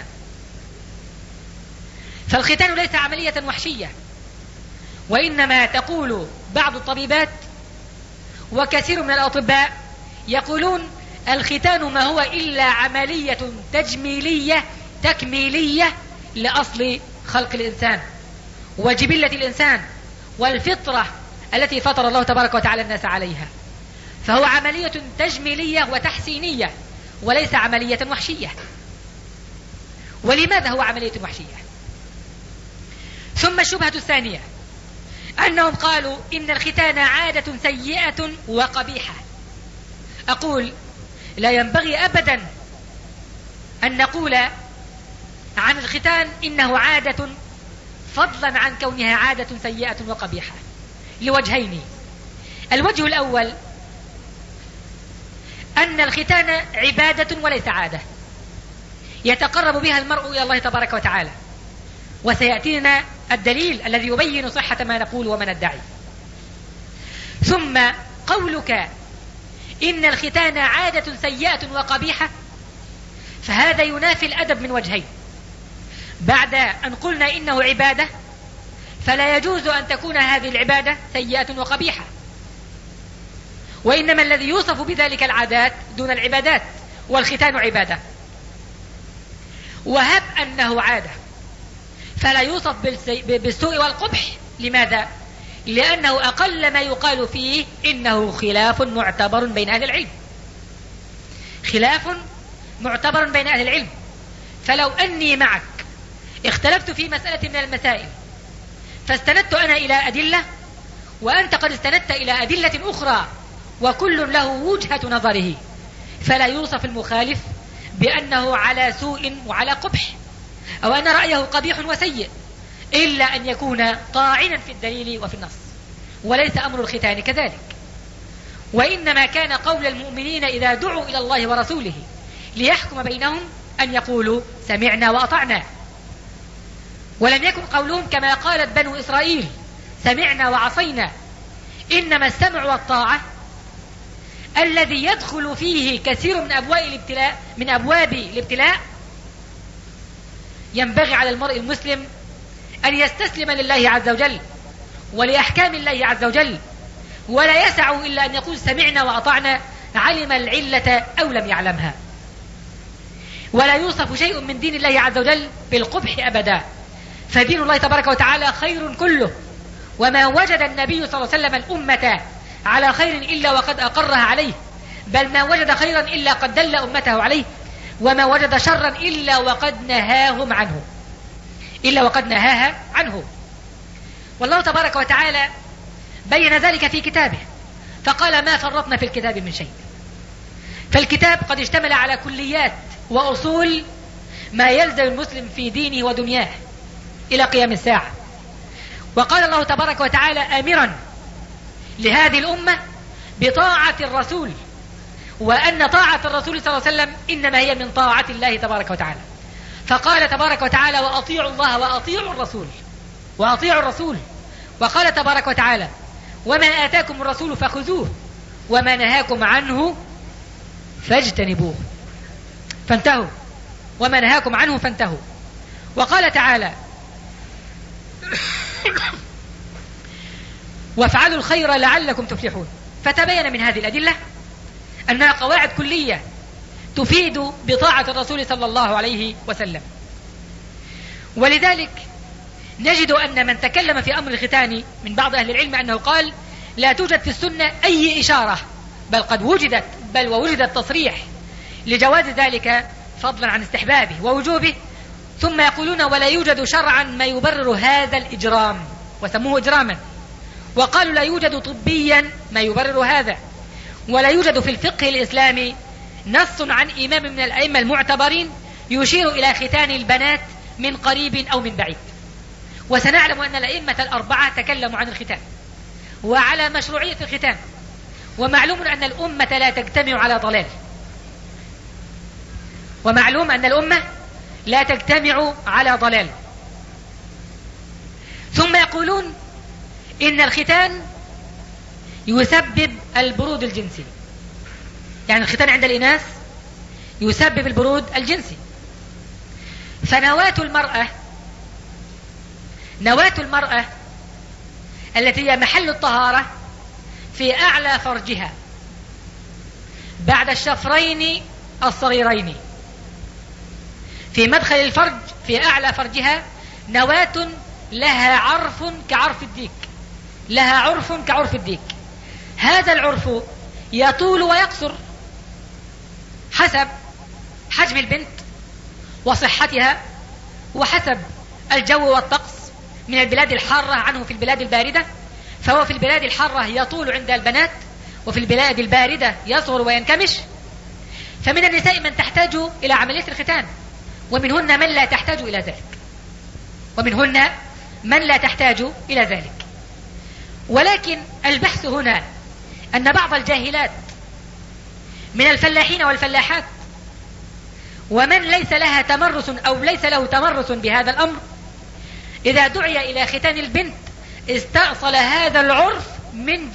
فالختان ليس عملية وحشية، وإنما تقول بعض الطبيبات وكثير من الأطباء يقولون الختان ما هو إلا عملية تجميلية تكميلية لأصل خلق الإنسان وجبلة الإنسان والفطرة التي فطر الله تبارك وتعالى الناس عليها، فهو عملية تجميلية وتحسينية وليس عملية وحشية. ولماذا هو عملية وحشية؟ ثم الشبهة الثانية أنهم قالوا إن الختان عادة سيئة وقبيحة. أقول لا ينبغي أبدا أن نقول عن الختان إنه عادة فضلا عن كونها عادة سيئة وقبيحة، لوجهين. الوجه الأول أن الختان عبادة وليس عادة يتقرب بها المرء إلى الله تبارك وتعالى، وسيأتينا الدليل الذي يبين صحة ما نقول وما ندعي. ثم قولك إن الختان عادة سيئة وقبيحة فهذا ينافي الأدب من وجهين. بعد أن قلنا إنه عبادة فلا يجوز أن تكون هذه العبادة سيئة وقبيحة، وإنما الذي يوصف بذلك العادات دون العبادات، والختان عبادة. وهب أنه عادة فلا يوصف بالسوء والقبح. لماذا؟ لأنه أقل ما يقال فيه إنه خلاف معتبر بين أهل العلم، خلاف معتبر بين أهل العلم. فلو أني معك اختلفت في مسألة من المسائل فاستندت أنا إلى أدلة وأنت قد استندت إلى أدلة أخرى وكل له وجهة نظره، فلا يوصف المخالف بأنه على سوء وعلى قبح أو أن رأيه قبيح وسيء، إلا أن يكون طاعنا في الدليل وفي النص، وليس أمر الختان كذلك. وإنما كان قول المؤمنين إذا دعوا إلى الله ورسوله ليحكم بينهم أن يقولوا سمعنا وأطعنا، ولم يكن قولهم كما قالت بنو إسرائيل سمعنا وعصينا. إنما السمع والطاعة الذي يدخل فيه كثير من أبواب الابتلاء ينبغي على المرء المسلم أن يستسلم لله عز وجل ولأحكام الله عز وجل، ولا يسع إلا أن يقول سمعنا وأطعنا، علم العلة أو لم يعلمها. ولا يوصف شيء من دين الله عز وجل بالقبح أبدا، فدين الله تبارك وتعالى خير كله، وما وجد النبي صلى الله عليه وسلم الأمة على خير إلا وقد أقرها عليه، بل ما وجد خيرا إلا قد دل أمته عليه، وما وجد شرا إلا وقد نهاها عنه. والله تبارك وتعالى بين ذلك في كتابه فقال ما فرطنا في الكتاب من شيء. فالكتاب قد اشتمل على كليات وأصول ما يلزم المسلم في دينه ودنياه إلى قيام الساعة. وقال الله تبارك وتعالى آمرا لهذه الأمة بطاعة الرسول، وأن طاعة الرسول صلى الله عليه وسلم إنما هي من طاعة الله تبارك وتعالى. فقال تبارك وتعالى وأطيعوا الله وأطيعوا الرسول. وقال تبارك وتعالى وما آتاكم الرسول فخذوه وما نهاكم عنه فاجتنبوه فانتهوا وما نهاكم عنه فانتهوا. وقال تعالى وافعلوا الخير لعلكم تفلحون. فتبين من هذه الأدلة أنها قواعد كلية تفيد بطاعة الرسول صلى الله عليه وسلم. ولذلك نجد أن من تكلم في أمر الختان من بعض أهل العلم أنه قال لا توجد في السنة أي إشارة، بل قد وجد التصريح لجواز ذلك فضلا عن استحبابه ووجوبه. ثم يقولون ولا يوجد شرعا ما يبرر هذا الإجرام، وسموه إجراما. وقالوا لا يوجد طبيا ما يبرر هذا، ولا يوجد في الفقه الإسلامي نص عن إمام من الأئمة المعتبرين يشير إلى ختان البنات من قريب أو من بعيد. وسنعلم أن الأئمة الأربعة تكلموا عن الختان وعلى مشروعية الختان، ومعلوم أن الأمة لا تجتمع على ضلال، ومعلوم أن الأمة لا تجتمع على ضلال. ثم يقولون إن الختان يسبب البرود الجنسي، يعني الختان عند الإناث يسبب البرود الجنسي. فنواة المرأة التي هي محل الطهارة في أعلى فرجها بعد الشفرين الصغيرين، في مدخل الفرج في أعلى فرجها نواة لها عرف كعرف الديك. هذا العرف يطول ويقصر حسب حجم البنت وصحتها، وحسب الجو والطقس من البلاد الحارة عنه في البلاد الباردة. فهو في البلاد الحارة يطول عند البنات، وفي البلاد الباردة يصغر وينكمش. فمن النساء من تحتاج إلى عملية الختان، ومنهن من لا تحتاج إلى ذلك. ولكن البحث هنا أن بعض الجاهلات من الفلاحين والفلاحات ومن ليس لها تمرس أو ليس له تمرس بهذا الأمر، إذا دعي إلى ختان البنت استأصل هذا العرف من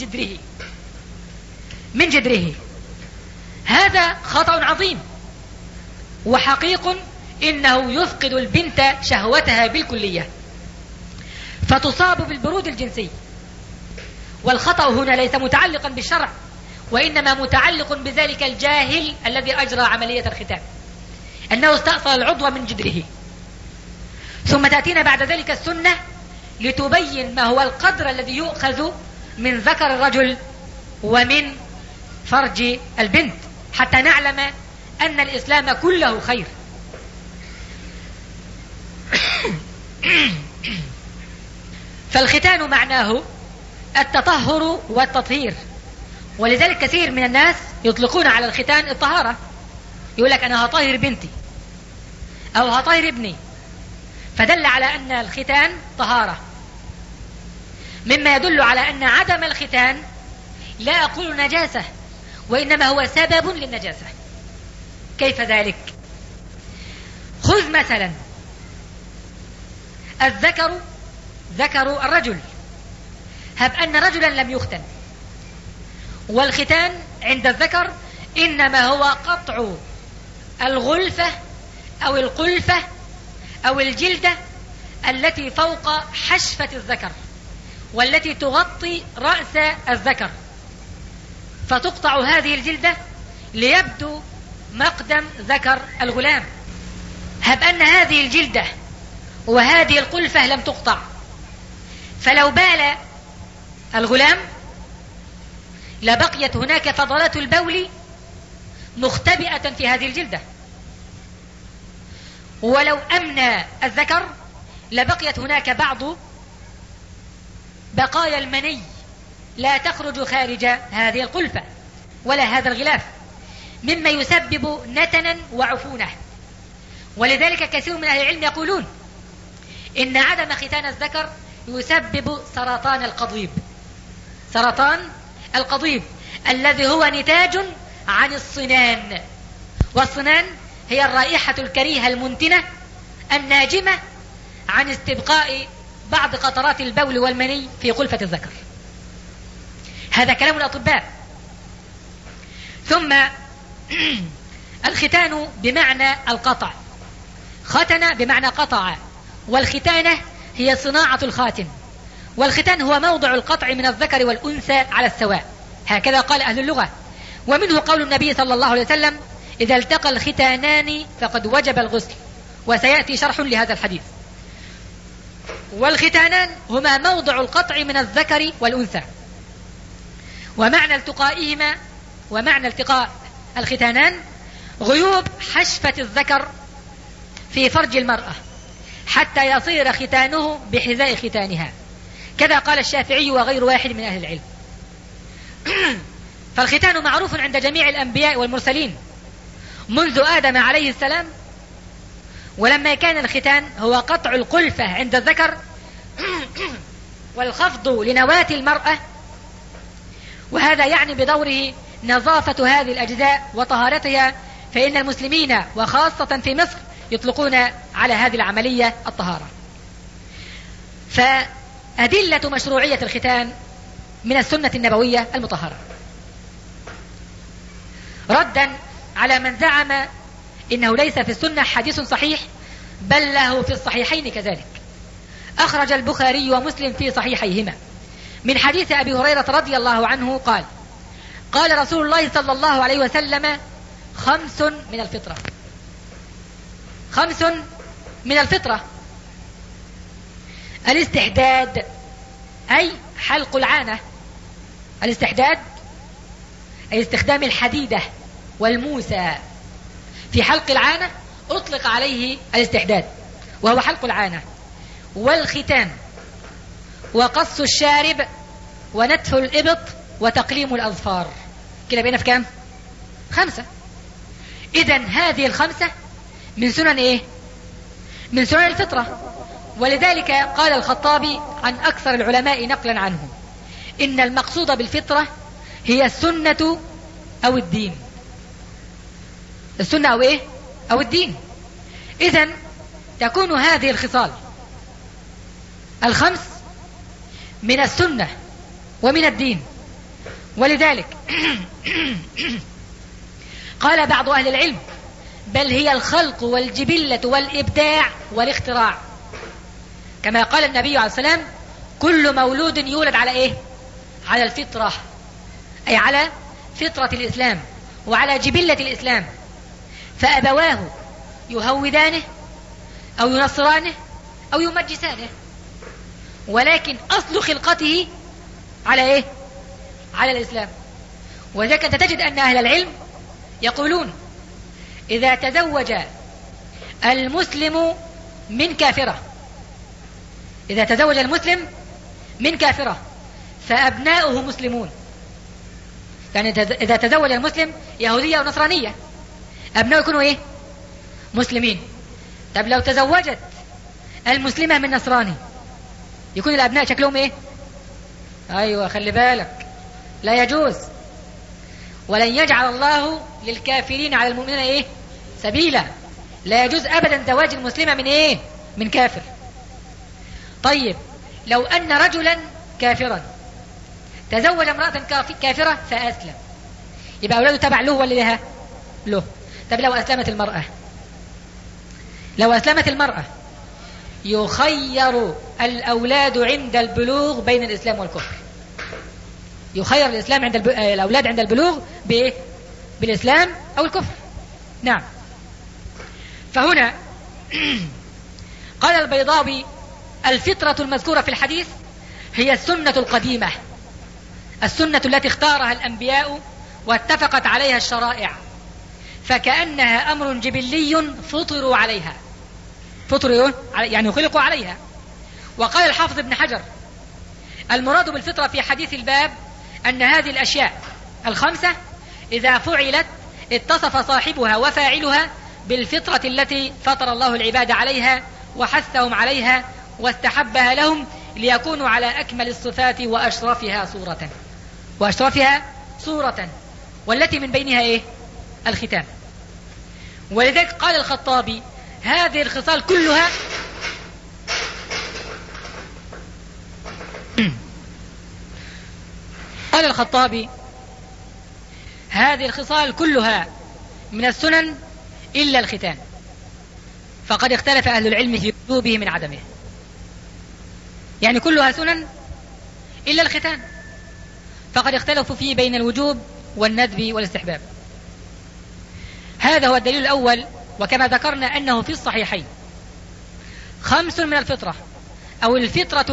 جدره. هذا خطأ عظيم وحقيق، إنه يفقد البنت شهوتها بالكلية فتصاب بالبرود الجنسي. والخطأ هنا ليس متعلقا بالشرع، وإنما متعلق بذلك الجاهل الذي أجرى عملية الختان، أنه استأصل العضو من جدره. ثم تأتينا بعد ذلك السنة لتبين ما هو القدر الذي يؤخذ من ذكر الرجل ومن فرج البنت، حتى نعلم أن الإسلام كله خير. فالختان معناه التطهر والتطهير، ولذلك كثير من الناس يطلقون على الختان الطهارة، يقول لك أنا هطهر بنتي أو هطهر ابني، فدل على أن الختان طهارة، مما يدل على أن عدم الختان لا أقول نجاسة، وإنما هو سبب للنجاسة. كيف ذلك؟ خذ مثلا ذكر الرجل، هب أن رجلا لم يختن، والختان عند الذكر إنما هو قطع الغلفة أو القلفة أو الجلدة التي فوق حشفة الذكر والتي تغطي رأس الذكر، فتقطع هذه الجلدة ليبدو مقدم ذكر الغلام. هب أن هذه الجلدة وهذه القلفة لم تقطع، فلو بال الغلام لبقيت هناك فضلات البول مختبئة في هذه الجلدة، ولو أمنى الذكر لبقيت هناك بعض بقايا المني لا تخرج خارج هذه القلفة ولا هذا الغلاف، مما يسبب نتنا وعفونة. ولذلك كثير من أهل العلم يقولون إن عدم ختان الذكر يسبب سرطان القضيب، سرطان القضيب الذي هو نتاج عن الصنان، والصنان هي الرائحة الكريهة المنتنة الناجمة عن استبقاء بعض قطرات البول والمني في قلفة الذكر. هذا كلام الأطباء. ثم الختان بمعنى القطع، ختن بمعنى قطع، والختانة هي صناعة الخاتم، والختان هو موضع القطع من الذكر والأنثى على السواء، هكذا قال أهل اللغة. ومنه قول النبي صلى الله عليه وسلم: إذا التقى الختانان فقد وجب الغسل، وسيأتي شرح لهذا الحديث. والختانان هما موضع القطع من الذكر والأنثى، ومعنى التقائهما ومعنى التقاء الختانان غيوب حشفة الذكر في فرج المرأة حتى يصير ختانه بحذاء ختانها، كذا قال الشافعي وغير واحد من أهل العلم. فالختان معروف عند جميع الأنبياء والمرسلين منذ آدم عليه السلام، ولما كان الختان هو قطع القلفة عند الذكر والخفض لنواة المرأة، وهذا يعني بدوره نظافة هذه الأجزاء وطهارتها، فإن المسلمين وخاصة في مصر يطلقون على هذه العملية الطهارة. فأدلة مشروعية الختان من السنة النبوية المطهرة، ردا على من زعم إنه ليس في السنة حديث صحيح، بل له في الصحيحين كذلك. أخرج البخاري ومسلم في صحيحيهما من حديث أبي هريرة رضي الله عنه قال: قال رسول الله صلى الله عليه وسلم: 5 من الفطرة. 5 من الفطرة: الاستحداد أي حلق العانة، الاستحداد أي استخدام الحديدة والموسى في حلق العانة، أطلق عليه الاستحداد وهو حلق العانة. والختان وقص الشارب ونتف الإبط وتقليم الأظفار. كده بقينا في كام؟ 5. إذن هذه ال5 من سنن إيه؟ من سنن الفطرة. ولذلك قال الخطابي عن أكثر العلماء نقلا عنه: إن المقصود بالفطرة هي السنة أو الدين. السنة أو إيه؟ أو الدين. إذن تكون هذه الخصال 5 من السنة ومن الدين. ولذلك قال بعض أهل العلم: بل هي الخلق والجبلة والإبداع والاختراع، كما قال النبي عليه السلام: كل مولود يولد على إيه؟ على الفطرة، أي على فطرة الإسلام وعلى جبلة الإسلام، فأبواه يهودانه أو ينصرانه أو يمجسانه، ولكن أصل خلقته على إيه؟ على الإسلام. وذلك أنت تجد أن أهل العلم يقولون: إذا تزوج المسلم من كافرة، إذا تزوج المسلم من كافرة فأبناؤه مسلمون. يعني إذا تزوج المسلم يهودية ونصرانية، أبناؤه يكونوا إيه؟ مسلمين. طب لو تزوجت المسلمة من نصراني يكون الأبناء شكلهم إيه؟ أيوة، خلي بالك، لا يجوز. ولن يجعل الله للكافرين على المؤمنين سبيلا. لا يجوز أبدا زواج المسلمة من كافر. طيب لو أن رجلا كافرا تزوج امرأة كافرة فأسلم، يبقى أولاده تبع له ولا لها؟ له. طب لو أسلمت المرأة يخير الأولاد عند البلوغ بين الإسلام والكفر. يخير الإسلام الأولاد عند البلوغ بالإسلام أو الكفر. نعم. فهنا قال البيضاوي: الفطرة المذكورة في الحديث هي السنة القديمة، السنة التي اختارها الأنبياء واتفقت عليها الشرائع، فكأنها أمر جبلي فطروا عليها، يعني خلقوا عليها. وقال الحافظ ابن حجر: المراد بالفطرة في حديث الباب أن هذه الأشياء الخمسة إذا فعلت اتصف صاحبها وفاعلها بالفطرة التي فطر الله العباد عليها وحثهم عليها واستحبها لهم ليكونوا على أكمل الصفات وأشرفها صورة، والتي من بينها الختان. ولذلك قال الخطابي: هذه الخصال كلها قال الخطابي: هذه الخصال كلها من السنن إلا الختان، فقد اختلف أهل العلم في وجوبه من عدمه. يعني كلها سنن إلا الختان، فقد اختلفوا فيه بين الوجوب والندب والاستحباب. هذا هو الدليل الأول. وكما ذكرنا أنه في الصحيحين 5 من الفطرة، أو الفطرة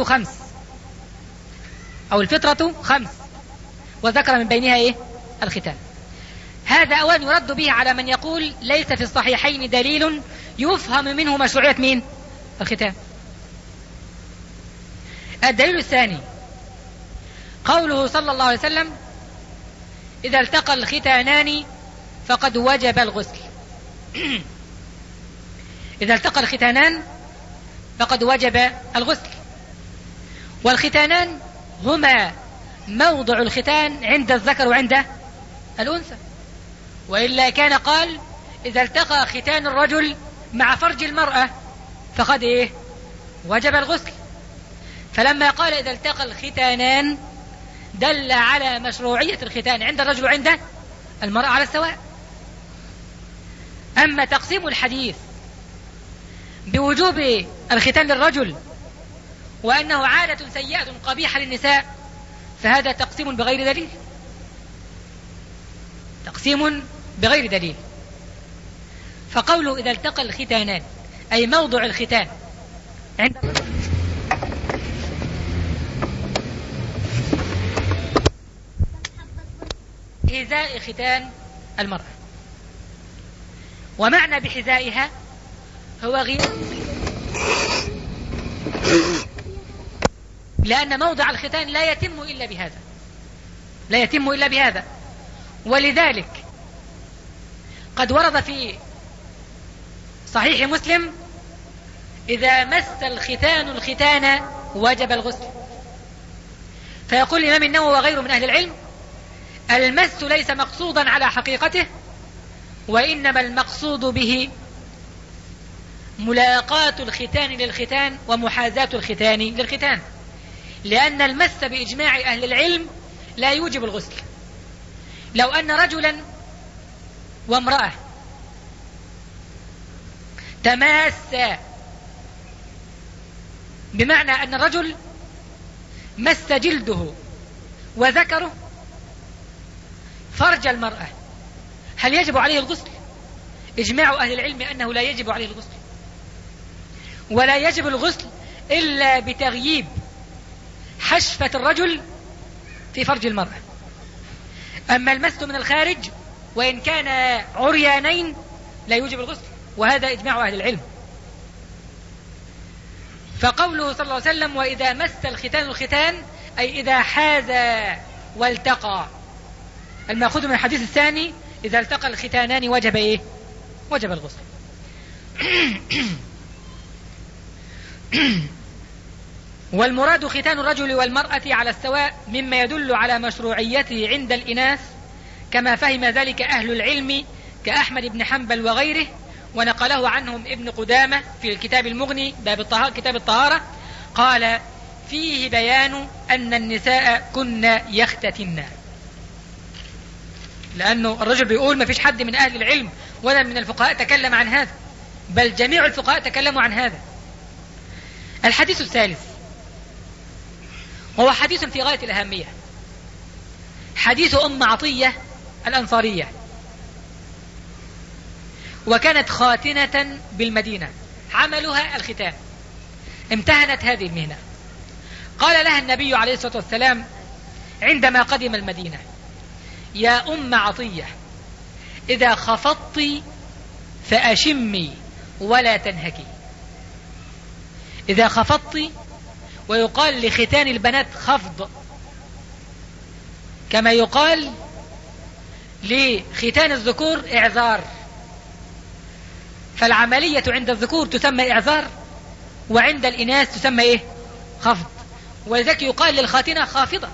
5، وذكر من بينها الختان. هذا أولا يرد به على من يقول ليس في الصحيحين دليل يفهم منه مشروعية الختان. الدليل الثاني قوله صلى الله عليه وسلم: إذا التقى الختانان فقد وجب الغسل. إذا التقى الختانان فقد وجب الغسل. والختانان هما موضع الختان عند الذكر وعند الأنثى، وإلا كان قال: إذا التقى ختان الرجل مع فرج المرأة فقد وجب الغسل. فلما قال إذا التقى الختانان دل على مشروعية الختان عند الرجل وعند المرأة على السواء. أما تقسيم الحديث بوجوب الختان للرجل وأنه عادة سيئة قبيحة للنساء فهذا تقسيم بغير دليل. فقوله إذا التقى الختانان أي موضع الختان عند حذاء ختان المرأة. ومعنى بحذائها هو لأن موضع الختان لا يتم إلا بهذا. ولذلك قد ورد في صحيح مسلم: إذا مس الختان وجب الغسل. فيقول الإمام النووي وغيره من أهل العلم: المس ليس مقصودا على حقيقته، وإنما المقصود به ملاقاة الختان للختان ومحاذاة الختان للختان، لأن المس بإجماع أهل العلم لا يوجب الغسل. لو أن رجلا وامرأة تماسا، بمعنى أن الرجل مس جلده وذكره فرج المرأة، هل يجب عليه الغسل؟ إجماع أهل العلم أنه لا يجب عليه الغسل، ولا يجب الغسل إلا بتغييب حشفة الرجل في فرج المرأة. أما المس من الخارج وإن كان عريانين لا يوجب الغسل، وهذا إجماع أهل العلم. فقوله صلى الله عليه وسلم: وإذا مس الختان أي إذا حاز والتقى. المأخوذ من الحديث الثاني: إذا التقى الختانان وجب وجب الغسل. والمراد ختان الرجل والمرأة على السواء مما يدل على مشروعيته عند الإناث كما فهم ذلك أهل العلم كأحمد بن حنبل وغيره، ونقله عنهم ابن قدامة في الكتاب المغني باب كتاب الطهارة، قال فيه بيان أن النساء كن يختتن. لأنه الرجل بيقول ما فيش حد من أهل العلم ولا من الفقهاء تكلم عن هذا، بل جميع الفقهاء تكلموا عن هذا. الحديث الثالث وهو حديث في غاية الأهمية، حديث أم عطية الأنصارية، وكانت خاتنة بالمدينة، عملها الختان، امتهنت هذه المهنة. قال لها النبي عليه الصلاة والسلام عندما قدم المدينة: يا أم عطية إذا خفضت فأشمي ولا تنهكي. إذا خفضت، ويقال لختان البنات خفض كما يقال لختان الذكور إعذار، فالعملية عند الذكور تسمى إعذار وعند الإناث تسمى إيه؟ خفض، ولذلك يقال للخاتنة خافضة.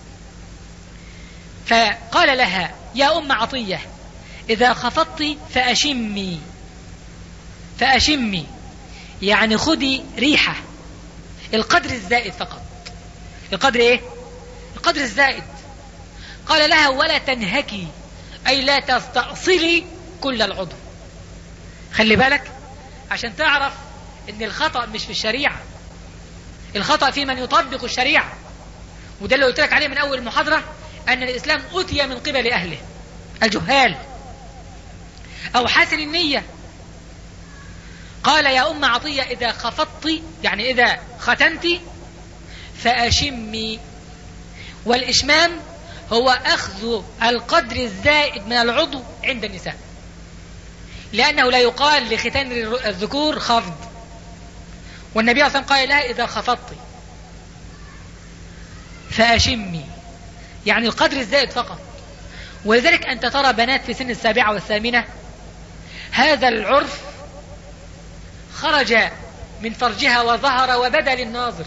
فقال لها: يا أم عطية إذا خفضت فأشمي. فأشمي يعني خذي ريحة، القدر الزائد فقط. القدر إيه؟ القدر الزائد. قال لها: ولا تنهكي، أي لا تستأصلي كل العضو. خلي بالك عشان تعرف ان الخطأ مش في الشريعة، الخطأ في من يطبق الشريعة. وده اللي قلت لك عليه من أول المحاضرة، أن الإسلام أتي من قبل أهله الجهال أو حسن النية. قال: يا أم عطية إذا خفضت يعني إذا ختنت فأشمي. والإشمام هو أخذ القدر الزائد من العضو عند النساء، لأنه لا يقال لختان الذكور خفض. والنبي صلى الله عليه وسلم قال لها: إذا خفضت فأشمي، يعني القدر الزائد فقط. ولذلك أنت ترى بنات في سن 7 و8 هذا العرف خرج من فرجها وظهر وبدا للناظر.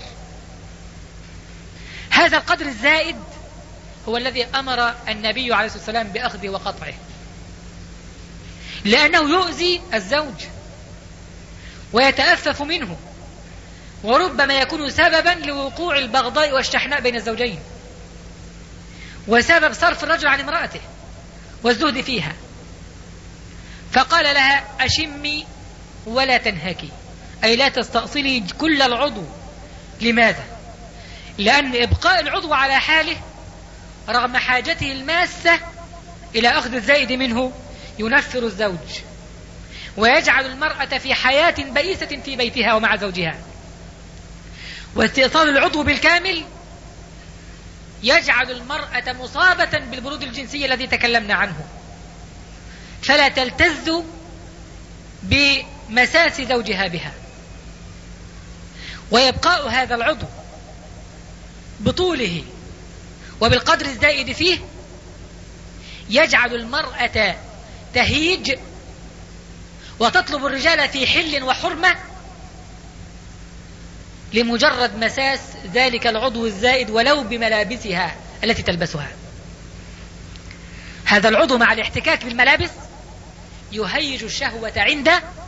هذا القدر الزائد هو الذي أمر النبي عليه الصلاة والسلام بأخذه وقطعه، لأنه يؤذي الزوج ويتأفف منه، وربما يكون سببا لوقوع البغضاء والشحناء بين الزوجين، وسبب صرف الرجل عن امرأته والزهد فيها. فقال لها: أشمي ولا تنهكي، أي لا تستأصلي كل العضو. لماذا؟ لأن إبقاء العضو على حاله رغم حاجته الماسة إلى أخذ الزائد منه ينفر الزوج ويجعل المرأة في حياة بئيسة في بيتها ومع زوجها. واستئصال العضو بالكامل يجعل المرأة مصابة بالبرود الجنسي الذي تكلمنا عنه، فلا تلتذ بمساس زوجها بها. ويبقاء هذا العضو بطوله وبالقدر الزائد فيه يجعل المرأة تهيج وتطلب الرجال في حل وحرمة لمجرد مساس ذلك العضو الزائد ولو بملابسها التي تلبسها. هذا العضو مع الاحتكاك بالملابس يهيج الشهوة عند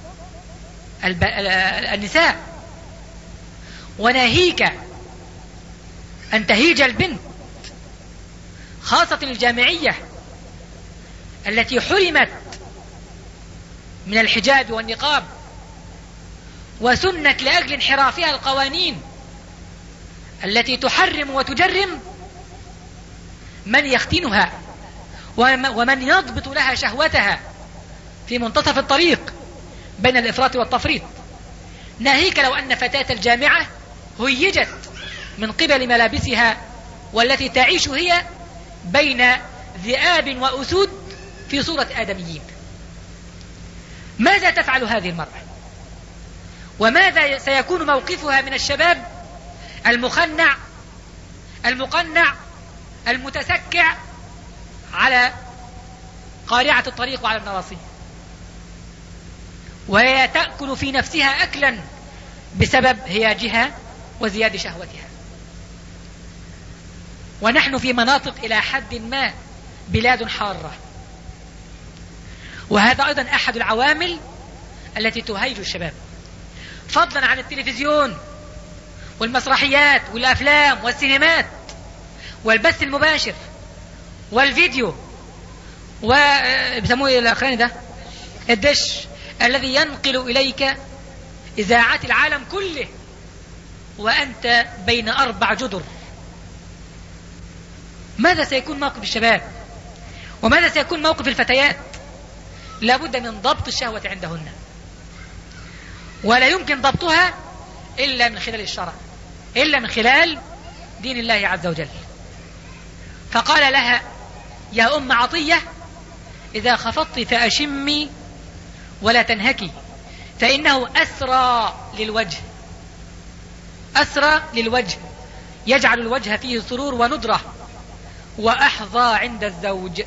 النساء. وناهيك أن تهيج البنت خاصة الجامعية التي حرمت من الحجاب والنقاب وسنت لأجل انحرافها القوانين التي تحرم وتجرم من يختنها ومن يضبط لها شهوتها في منتصف الطريق بين الإفراط والتفريط. ناهيك لو أن فتاة الجامعة هيجت من قبل ملابسها والتي تعيش هي بين ذئاب وأسود في صورة آدميين. ماذا تفعل هذه المرأة؟ وماذا سيكون موقفها من الشباب المخنع المقنع المتسكع على قارعة الطريق وعلى النواصي، وهي تأكل في نفسها أكلا بسبب هياجها وزياد شهوتها. ونحن في مناطق إلى حد ما بلاد حارة، وهذا أيضا أحد العوامل التي تهيج الشباب، فضلا عن التلفزيون والمسرحيات والأفلام والسينمات والبث المباشر والفيديو وبسموه الأخراني ده الدش الذي ينقل إليك إذاعات العالم كله وأنت بين 4 جدر. ماذا سيكون موقف الشباب؟ وماذا سيكون موقف الفتيات؟ لابد من ضبط الشهوة عندهن، ولا يمكن ضبطها إلا من خلال الشرع، إلا من خلال دين الله عز وجل. فقال لها: يا أم عطية، إذا خفضت فأشمي ولا تنهكي، فإنه أسرى للوجه، أسرى للوجه، يجعل الوجه فيه سرور وندرة، وأحظى عند الزوج.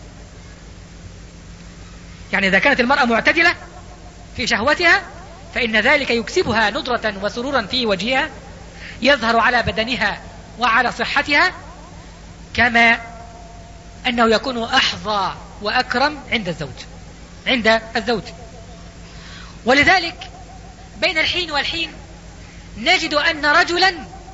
يعني إذا كانت المرأة معتدلة في شهوتها فإن ذلك يكسبها ندرة وسرورا في وجهها يظهر على بدنها وعلى صحتها، كما أنه يكون أحظى وأكرم عند الزوج. ولذلك بين الحين والحين نجد أن رجلا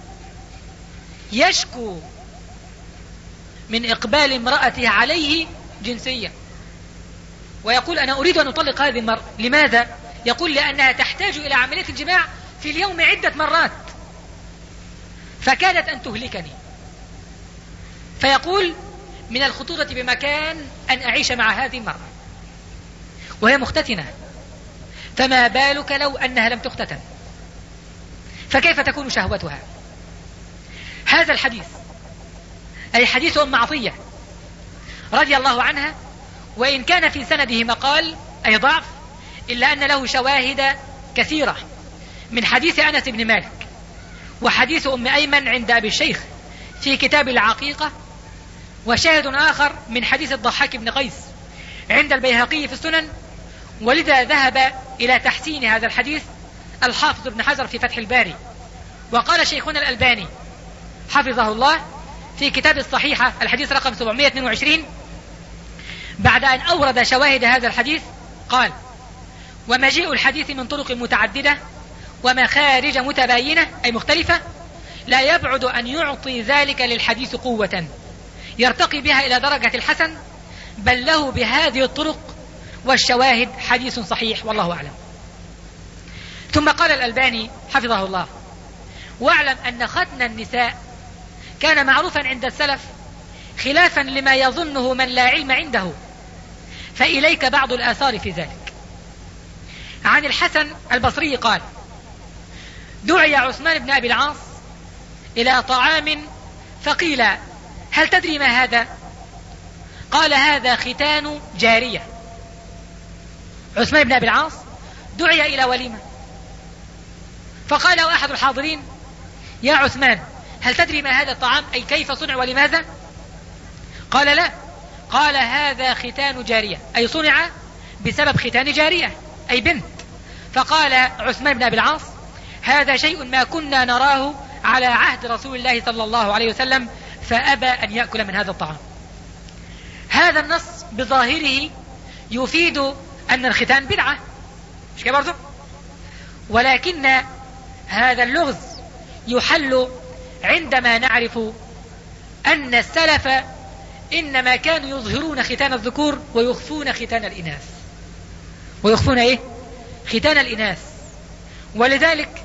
يشكو من إقبال امرأته عليه جنسيا، ويقول: أنا أريد أن أطلق هذه المرأة. لماذا؟ يقول: لأنها تحتاج إلى عملية الجماع في اليوم عدة مرات، فكادت أن تهلكني. فيقول: من الخطورة بمكان أن أعيش مع هذه المرأة وهي مختتنة، فما بالك لو أنها لم تختتن، فكيف تكون شهوتها؟ هذا الحديث أي حديث أم عطية رضي الله عنها، وإن كان في سنده مقال أي ضعف، إلا أن له شواهد كثيرة من حديث أنس بن مالك، وحديث أم أيمن عند أبي الشيخ في كتاب العقيقة، وشاهد آخر من حديث الضحاك بن قيس عند البيهقي في السنن. ولذا ذهب إلى تحسين هذا الحديث الحافظ ابن حجر في فتح الباري. وقال شيخنا الألباني حفظه الله في كتاب الصحيحة الحديث رقم 722 بعد أن أورد شواهد هذا الحديث قال: ومجيء الحديث من طرق متعددة ومخارج متباينة أي مختلفة لا يبعد أن يعطي ذلك للحديث قوة يرتقي بها إلى درجة الحسن، بل له بهذه الطرق والشواهد حديث صحيح، والله أعلم. ثم قال الألباني حفظه الله: واعلم أن ختن النساء كان معروفا عند السلف خلافا لما يظنه من لا علم عنده، فإليك بعض الآثار في ذلك. عن الحسن البصري قال: دعي عثمان بن أبي العاص إلى طعام فقيل: هل تدري ما هذا؟ قال: هذا ختان جارية. عثمان بن أبي العاص دعي إلى وليمة، فقال له أحد الحاضرين: يا عثمان، هل تدري ما هذا الطعام؟ أي كيف صنع ولماذا؟ قال: لا. قال: هذا ختان جارية، أي صنع بسبب ختان جارية أي بنت. فقال عثمان بن أبي العاص: هذا شيء ما كنا نراه على عهد رسول الله صلى الله عليه وسلم، فأبى أن يأكل من هذا الطعام. هذا النص بظاهره يفيد أن الختان بدعة، مش كده برضه؟ ولكن هذا اللغز يحل عندما نعرف أن السلف إنما كانوا يظهرون ختان الذكور ويخفون ختان الإناث. ويخفون إيه؟ ختان الإناث. ولذلك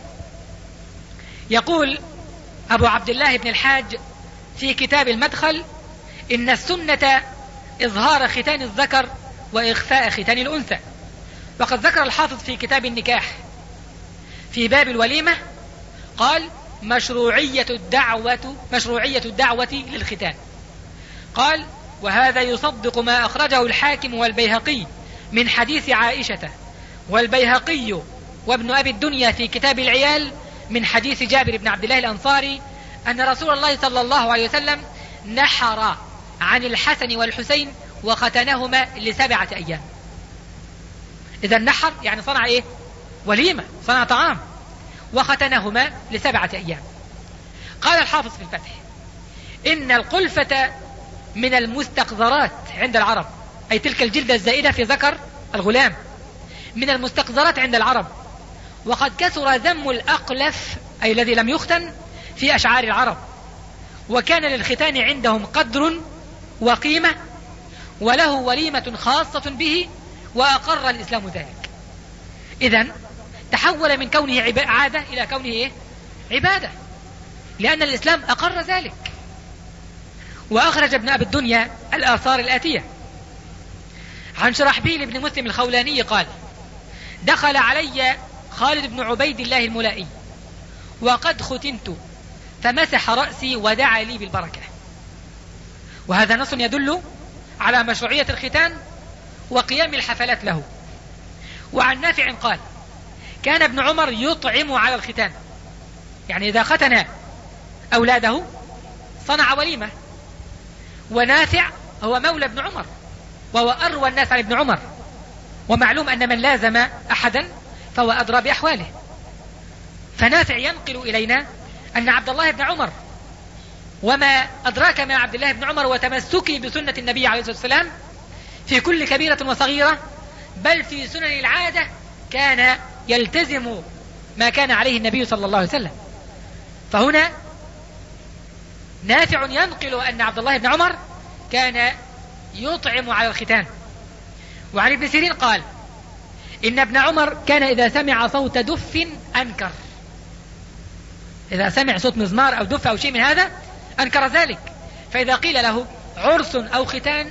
يقول أبو عبد الله بن الحاج في كتاب المدخل: إن السنة إظهار ختان الذكر وإخفاء ختان الأنثى. وقد ذكر الحافظ في كتاب النكاح في باب الوليمة قال: مشروعية الدعوة للختان. قال: وهذا يصدق ما أخرجه الحاكم والبيهقي من حديث عائشة، والبيهقي وابن أبي الدنيا في كتاب العيال من حديث جابر بن عبد الله الأنصاري أن رسول الله صلى الله عليه وسلم نحر عن الحسن والحسين وختنهما ل7 أيام. إذا نحر يعني صنع إيه؟ وليمة، صنع طعام. وختنهما ل7 أيام. قال الحافظ في الفتح: إن القلفة من المستقذرات عند العرب، أي تلك الجلدة الزائدة في ذكر الغلام من المستقذرات عند العرب، وقد كثر ذم الأقلف أي الذي لم يختن في أشعار العرب، وكان للختان عندهم قدر وقيمة وله وليمة خاصة به، وأقر الإسلام ذلك. إذن تحول من كونه عادة إلى كونه عبادة، لأن الإسلام أقر ذلك. وأخرج ابن أبي الدنيا الآثار الآتية عن شرحبيل بن مسلم الخولاني قال: دخل علي خالد بن عبيد الله الملائي وقد ختنت، فمسح رأسي ودعا لي بالبركة. وهذا نص يدل على مشروعية الختان وقيام الحفلات له. وعن نافع قال: كان ابن عمر يطعم على الختان، يعني إذا ختن أولاده صنع وليمة. ونافع هو مولى ابن عمر، وهو أروى الناس عن ابن عمر، ومعلوم أن من لازم أحدا فهو أدرى بأحواله. فنافع ينقل إلينا أن عبد الله بن عمر، وما أدراك ما عبد الله بن عمر وتمسكي بسنة النبي عليه الصلاة والسلام في كل كبيرة وصغيرة، بل في سنن العادة كان يلتزم ما كان عليه النبي صلى الله عليه وسلم. فهنا نافع ينقل أن عبد الله بن عمر كان يطعم على الختان. وعن ابن سيرين قال: إن ابن عمر كان إذا سمع صوت دف أنكر، إذا سمع صوت مزمار أو دف أو شيء من هذا أنكر ذلك، فإذا قيل له عرس أو ختان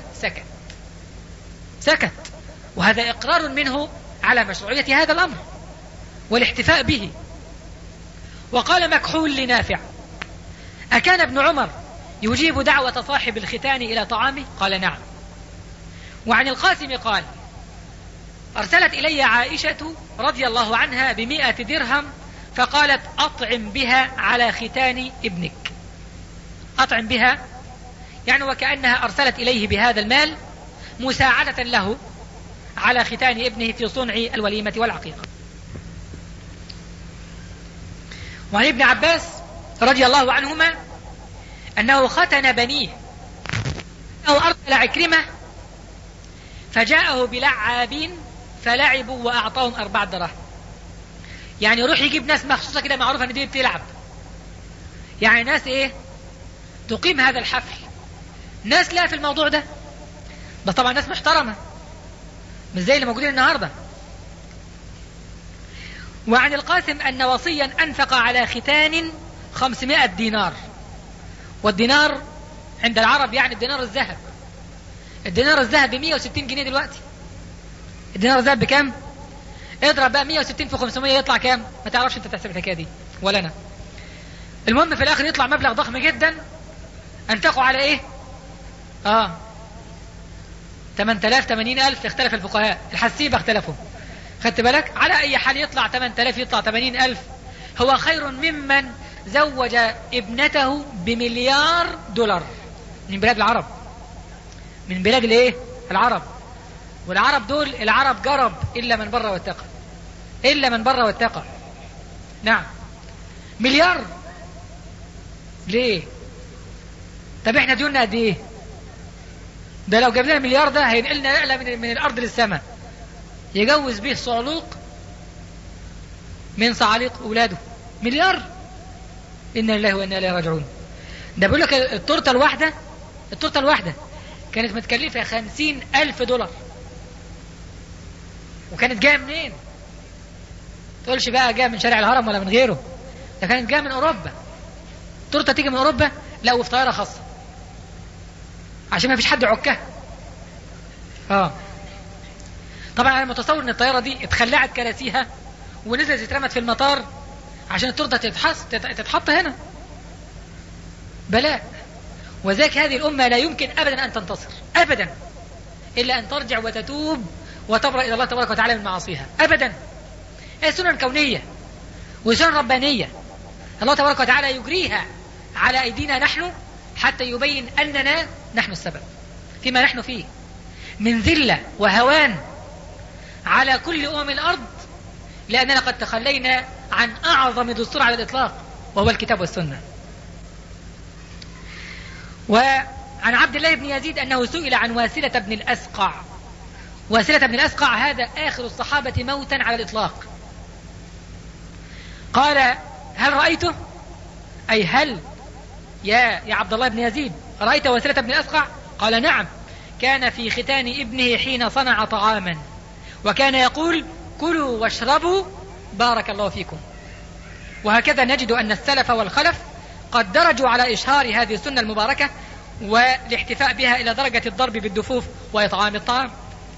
سكت. وهذا إقرار منه على مشروعية هذا الأمر والاحتفاء به. وقال مكحول لنافع: أكان ابن عمر يجيب دعوة صاحب الختان إلى طعامه؟ قال: نعم. وعن القاسم قال: أرسلت إلي عائشة رضي الله عنها ب100 درهم، فقالت: أطعم بها على ختان ابنك. أطعم بها يعني وكأنها أرسلت إليه بهذا المال مساعدة له على ختان ابنه في صنع الوليمة والعقيقة. وعن ابن عباس رضي الله عنهما أنه ختن بنيه، أو أرسل عكرمة فجاءه بلعابين فلعبوا وأعطاهم 4 دراهم. يعني يروح يجيب ناس مخصوصة كده معروفة أن دي بتلعب، يعني ناس تقيم هذا الحفل، ناس لا في الموضوع ده، بس طبعا ناس محترمة مش زي اللي موجودين النهاردة. وعن القاسم أن وصيا أنفق على ختان 500 دينار، والدينار عند العرب يعني الدينار الذهب. الدينار الذهب ب160 جنيه دلوقتي. الدينار الذهب بكام؟ اضرب بقى 160 في 500 يطلع كام؟ ما تعرفش انت تحسب الحكايه دي ولا انا. المهم في الاخر يطلع مبلغ ضخم جدا انفقوا على 8000 80000، اختلف الفقهاء، الحسيبة اختلفوا، خدت بالك؟ على اي حال يطلع 8000 يطلع 80000، هو خير ممن زوج ابنته ب1 $مليار من بلاد العرب، من بلاد العرب. والعرب دول العرب جرب إلا من بر واتقى، إلا من بر واتقى. نعم، 1 مليار ليه؟ طب احنا ديوننا قد ايه؟ ده لو جاب لنا 1 مليار ده هينقلنا نقله من الارض للسماء، يجوز به صعلوق من صعاليق اولاده. 1 مليار! إنا لله وإنا إليه راجعون. ده بيقول لك التورته الواحده كانت متكلفه $50,000، وكانت جايه منين؟ تقولش بقى جايه من شارع الهرم ولا من غيره، ده كانت جايه من اوروبا. التورته تيجي من اوروبا لا، وفي طياره خاصه عشان ما فيش حد يعكها. طبعا انا متصور ان الطياره دي اتخلعت كراسيها ونزلت اترمت في المطار عشان التورته تتحط هنا. بلاء. وذاك هذه الامه لا يمكن ابدا ان تنتصر ابدا الا ان ترجع وتتوب وتبرأ الى الله تبارك وتعالى من معاصيها ابدا. هي سنن كونيه وسنن ربانيه الله تبارك وتعالى يجريها على ايدينا نحن حتى يبين اننا نحن السبب فيما نحن فيه من ذله وهوان على كل الارض لأننا قد تخلينا عن أعظم دستور على الإطلاق وهو الكتاب والسنة. وعن عبد الله بن يزيد أنه سئل عن واسلة بن الأسقع. واسلة بن الأسقع هذا آخر الصحابة موتا على الإطلاق. قال: هل رأيته؟ أي هل يا عبد الله بن يزيد رأيت واسلة بن الأسقع؟ قال: نعم، كان في ختان ابنه حين صنع طعاما، وكان يقول: كلوا واشربوا بارك الله فيكم. وهكذا نجد أن السلف والخلف قد درجوا على إشهار هذه السنة المباركة والاحتفاء بها إلى درجة الضرب بالدفوف وإطعام الطعام.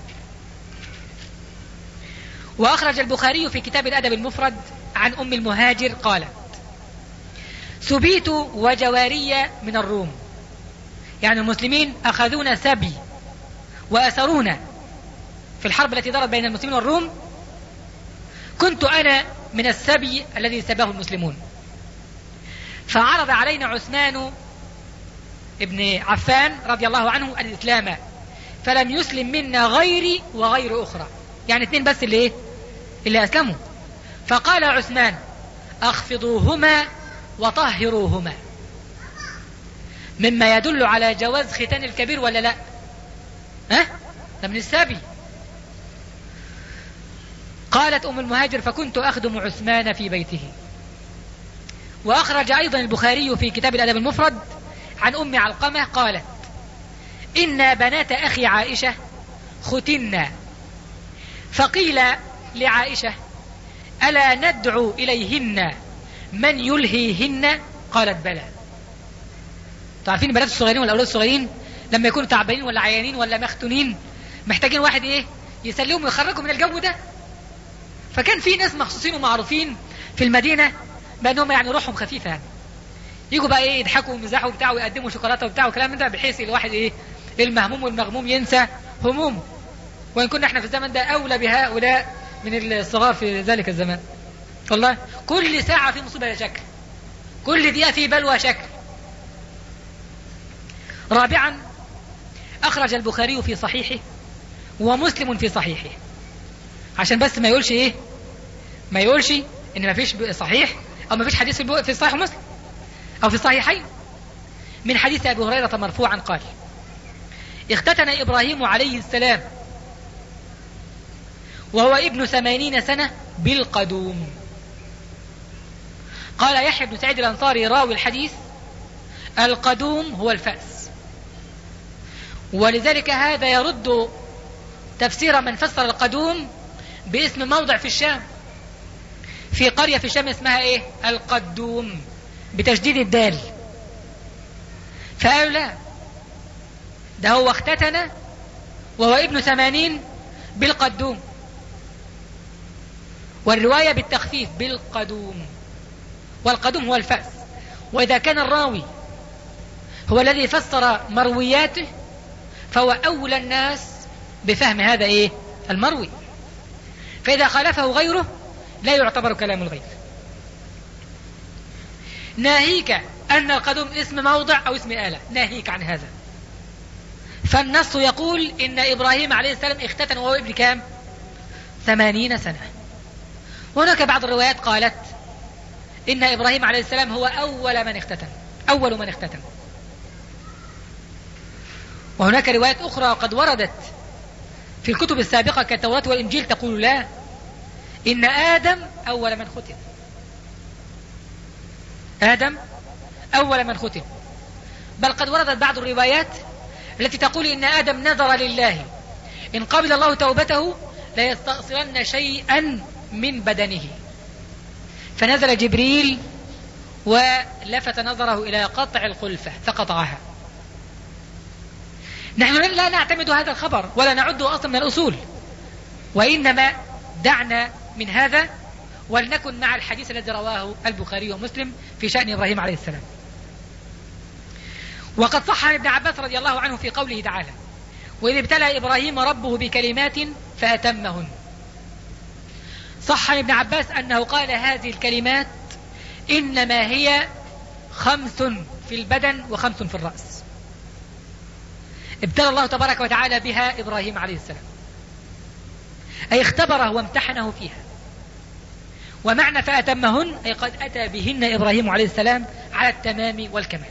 وأخرج البخاري في كتاب الأدب المفرد عن أم المهاجر قالت: سبيت وجوارية من الروم، يعني المسلمين أخذونا سبي وأسرونا في الحرب التي دارت بين المسلمين والروم. كنت أنا من السبي الذي سباه المسلمون، فعرض علينا عثمان ابن عفان رضي الله عنه الإسلام، فلم يسلم منا غيري وغير أخرى، يعني 2 بس اللي أسلموا. فقال عثمان: أخفضوهما وطهروهما، مما يدل على جواز ختان الكبير ولا لا؟ ده من السبي. قالت أم المهاجر: فكنت أخدم عثمان في بيته. وأخرج أيضا البخاري في كتاب الأدب المفرد عن أم علقمة قالت: إن بنات أخي عائشة ختنا، فقيل لعائشة: ألا ندعو إليهن من يلهيهن؟ قالت: بلى. تعرفين البنات الصغيرين والأولاد الصغيرين لما يكونوا تعبانين ولا عيانين ولا مختونين محتاجين واحد يسليهم ويخرجهم من الجو ده. فكان في ناس مخصوصين ومعروفين في المدينة بأنهم يعني روحهم خفيفة، يعني يجوا بقى يضحكوا ويمزحوا وبتاع ويقدموا شوكولاتة وبتاع وكلام من ده، بحيث الواحد المهموم والمغموم ينسى همومه. وإن كنا احنا في الزمن ده أولى بهؤلاء من الصغار في ذلك الزمان. والله كل ساعة في مصيبة شكل، كل دقيقة في بلوى شكل. رابعا، أخرج البخاري في صحيحه ومسلم في صحيحه، عشان بس ما يقولش ما يقولش إن ما فيش صحيح أو ما فيش حديث في الصحيح مسلم أو في الصحيحين. من حديث أبي هريرة مرفوعا قال: اختتن إبراهيم عليه السلام وهو ابن 80 سنة بالقدوم. قال يحيى بن سعيد الأنصاري راوي الحديث: القدوم هو الفأس. ولذلك هذا يرد تفسير من فسر القدوم باسم موضع في الشام، في قرية في الشام اسمها القدوم بتشديد الدال. فقالوا لا، ده هو اختتن وهو ابن 80 بالقدوم، والرواية بالتخفيف بالقدوم، والقدوم هو الفأس. وإذا كان الراوي هو الذي فسر مروياته فهو أولى الناس بفهم هذا المروي، فإذا خالفه غيره لا يعتبر كلام الغير. ناهيك أن القدوم اسم موضع أو اسم آلة، ناهيك عن هذا. فالنص يقول إن إبراهيم عليه السلام اختتن وهو ابن كام؟ 80 سنة. وهناك بعض الروايات قالت إن إبراهيم عليه السلام هو أول من اختتن. وهناك روايات أخرى قد وردت في الكتب السابقة كالتوراة والإنجيل تقول لا، إن آدم أول من ختن. آدم أول من ختن. بل قد وردت بعض الروايات التي تقول إن آدم نذر لله إن قبل الله توبته لا يستأصلن شيئا من بدنه، فنزل جبريل ولفت نظره إلى قطع الخلفة فقطعها. نحن لا نعتمد هذا الخبر ولا نعده أصلا من الأصول، وإنما دعنا من هذا ولنكن مع الحديث الذي رواه البخاري ومسلم في شأن إبراهيم عليه السلام. وقد صح عن ابن عباس رضي الله عنه في قوله تعالى: وإذ ابتلى إبراهيم ربه بكلمات فأتمهن. صح عن ابن عباس أنه قال هذه الكلمات إنما هي 5 في البدن و5 في الرأس، ابتلى الله تبارك وتعالى بها إبراهيم عليه السلام، أي اختبره وامتحنه فيها. ومعنى فأتمهن أي قد أتى بهن إبراهيم عليه السلام على التمام والكمال.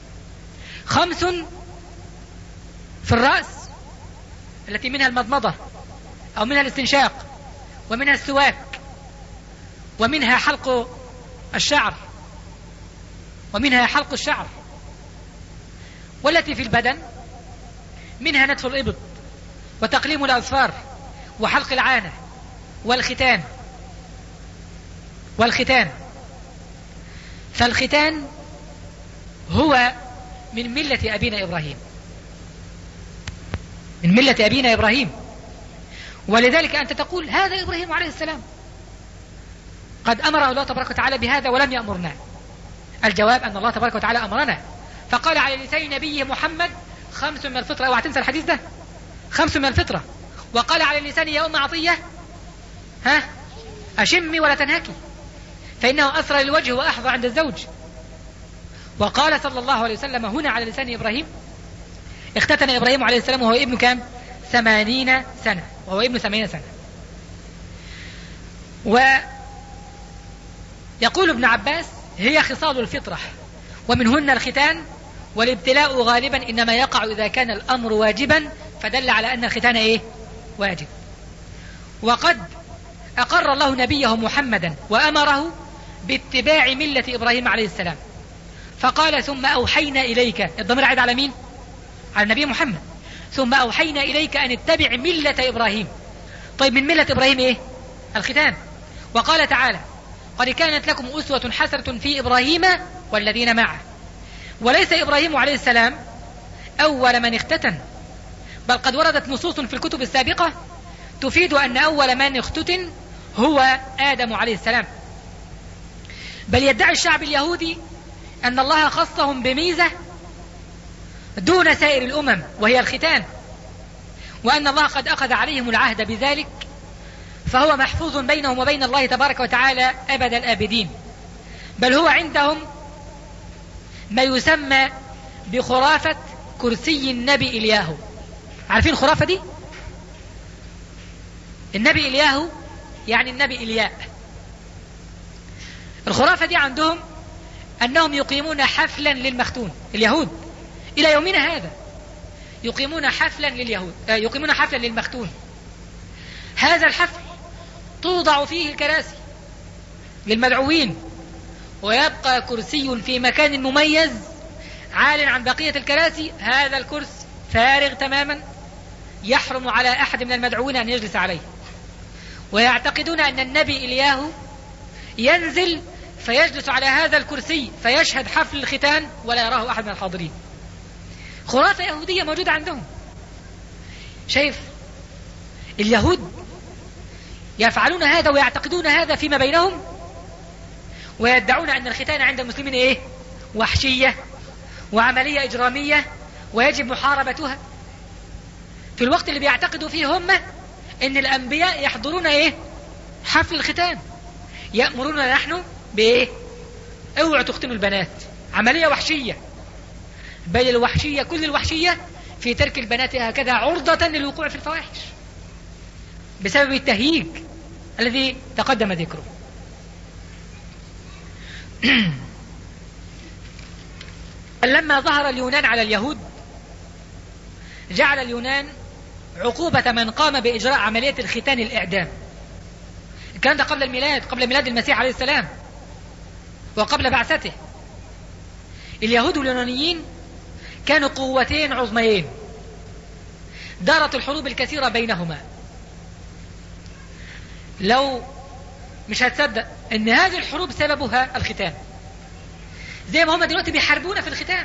5 في الرأس التي منها المضمضة أو منها الاستنشاق ومنها السواك ومنها حلق الشعر ومنها حلق الشعر. والتي في البدن منها نتف الإبط وتقليم الأظفار وحلق العانة والختان. فالختان هو من ملة أبينا إبراهيم، ولذلك أنت تقول هذا إبراهيم عليه السلام قد أمر الله تبارك وتعالى بهذا ولم يأمرنا. الجواب أن الله تبارك وتعالى أمرنا، فقال على لسان نبيه محمد 5 من الفطرة. اوعى تنسى الحديث ده، 5 من الفطرة. وقال على لسان يا أم عطية أشمي ولا تنهكي فإنه أسرى للوجه وأحظى عند الزوج. وقال صلى الله عليه وسلم هنا على لسان إبراهيم اختتن إبراهيم عليه السلام وهو ابن كام؟ 80 سنة، وهو ابن 80 سنة. ويقول ابن عباس هي خصال الفطرة ومنهن الختان، والابتلاء غالبا إنما يقع إذا كان الأمر واجبا، فدل على أن الختان واجب. وقد أقر الله نبيه محمدا وأمره باتباع ملة إبراهيم عليه السلام، فقال ثم أوحينا إليك. الضمير عاد على مين؟ على النبي محمد. ثم أوحينا إليك أن اتبع ملة إبراهيم. طيب من ملة إبراهيم الختان. وقال تعالى قد كانت لكم أسوة حسنة في إبراهيم والذين معه. وليس إبراهيم عليه السلام أول من اختتن، بل قد وردت نصوص في الكتب السابقة تفيد أن أول من اختتن هو آدم عليه السلام. بل يدعي الشعب اليهودي أن الله خصهم بميزة دون سائر الأمم وهي الختان، وأن الله قد أخذ عليهم العهد بذلك، فهو محفوظ بينهم وبين الله تبارك وتعالى أبد الآبدين. بل هو عندهم ما يسمى بخرافة كرسي النبي إلياهو. عارفين الخرافة دي؟ النبي إلياهو يعني النبي إلياء. الخرافة دي عندهم أنهم يقيمون حفلا للمختون. اليهود إلى يومنا هذا يقيمون حفلا للمختون. هذا الحفل توضع فيه الكراسي للمدعوين، ويبقى كرسي في مكان مميز عال عن بقية الكراسي. هذا الكرسي فارغ تماما، يحرم على أحد من المدعوين أن يجلس عليه. ويعتقدون أن النبي إلياهو ينزل فيجلس على هذا الكرسي فيشهد حفل الختان ولا يراه أحد من الحاضرين. خرافة يهودية موجودة عندهم. شايف اليهود يفعلون هذا ويعتقدون هذا فيما بينهم، ويدعون أن الختان عند المسلمين وحشية وعملية إجرامية ويجب محاربتها، في الوقت اللي بيعتقدوا فيه هم أن الأنبياء يحضرون حفل الختان، يأمرون نحن اوعوا تختنوا البنات. عملية وحشية، بل الوحشية كل الوحشية في ترك البنات هكذا عرضة للوقوع في الفواحش بسبب التهييج الذي تقدم ذكره. لما ظهر اليونان على اليهود جعل اليونان عقوبة من قام بإجراء عملية الختان الإعدام. الكلام ده قبل الميلاد، قبل ميلاد المسيح عليه السلام وقبل بعثته. اليهود واليونانيين كانوا قوتين عظميين دارت الحروب الكثيرة بينهما. لو مش هتصدق ان هذه الحروب سببها الختان، زي ما هم دلوقتي بيحاربونا في الختان،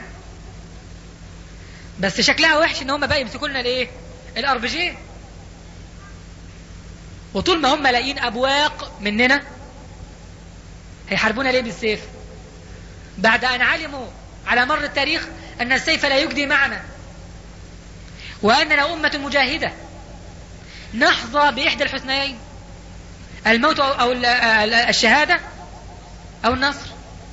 بس شكلها وحش ان هم بقى يمسكوا لنا الار بي جي، وطول ما هم لاقيين ابواق مننا هيحاربونا ليه بالسيف؟ بعد ان علموا على مر التاريخ ان السيف لا يجدي معنا، واننا امة مجاهدة نحظى باحدى الحسنيين، الموت او الشهادة او النصر.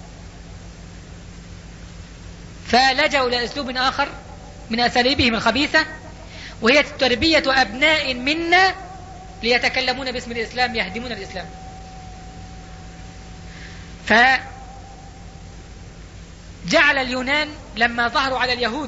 فلجأوا لأسلوب آخر من أساليبهم الخبيثة، وهي تربية أبناء منا ليتكلمون باسم الإسلام يهدمون الإسلام. فجعل اليونان لما ظهروا على اليهود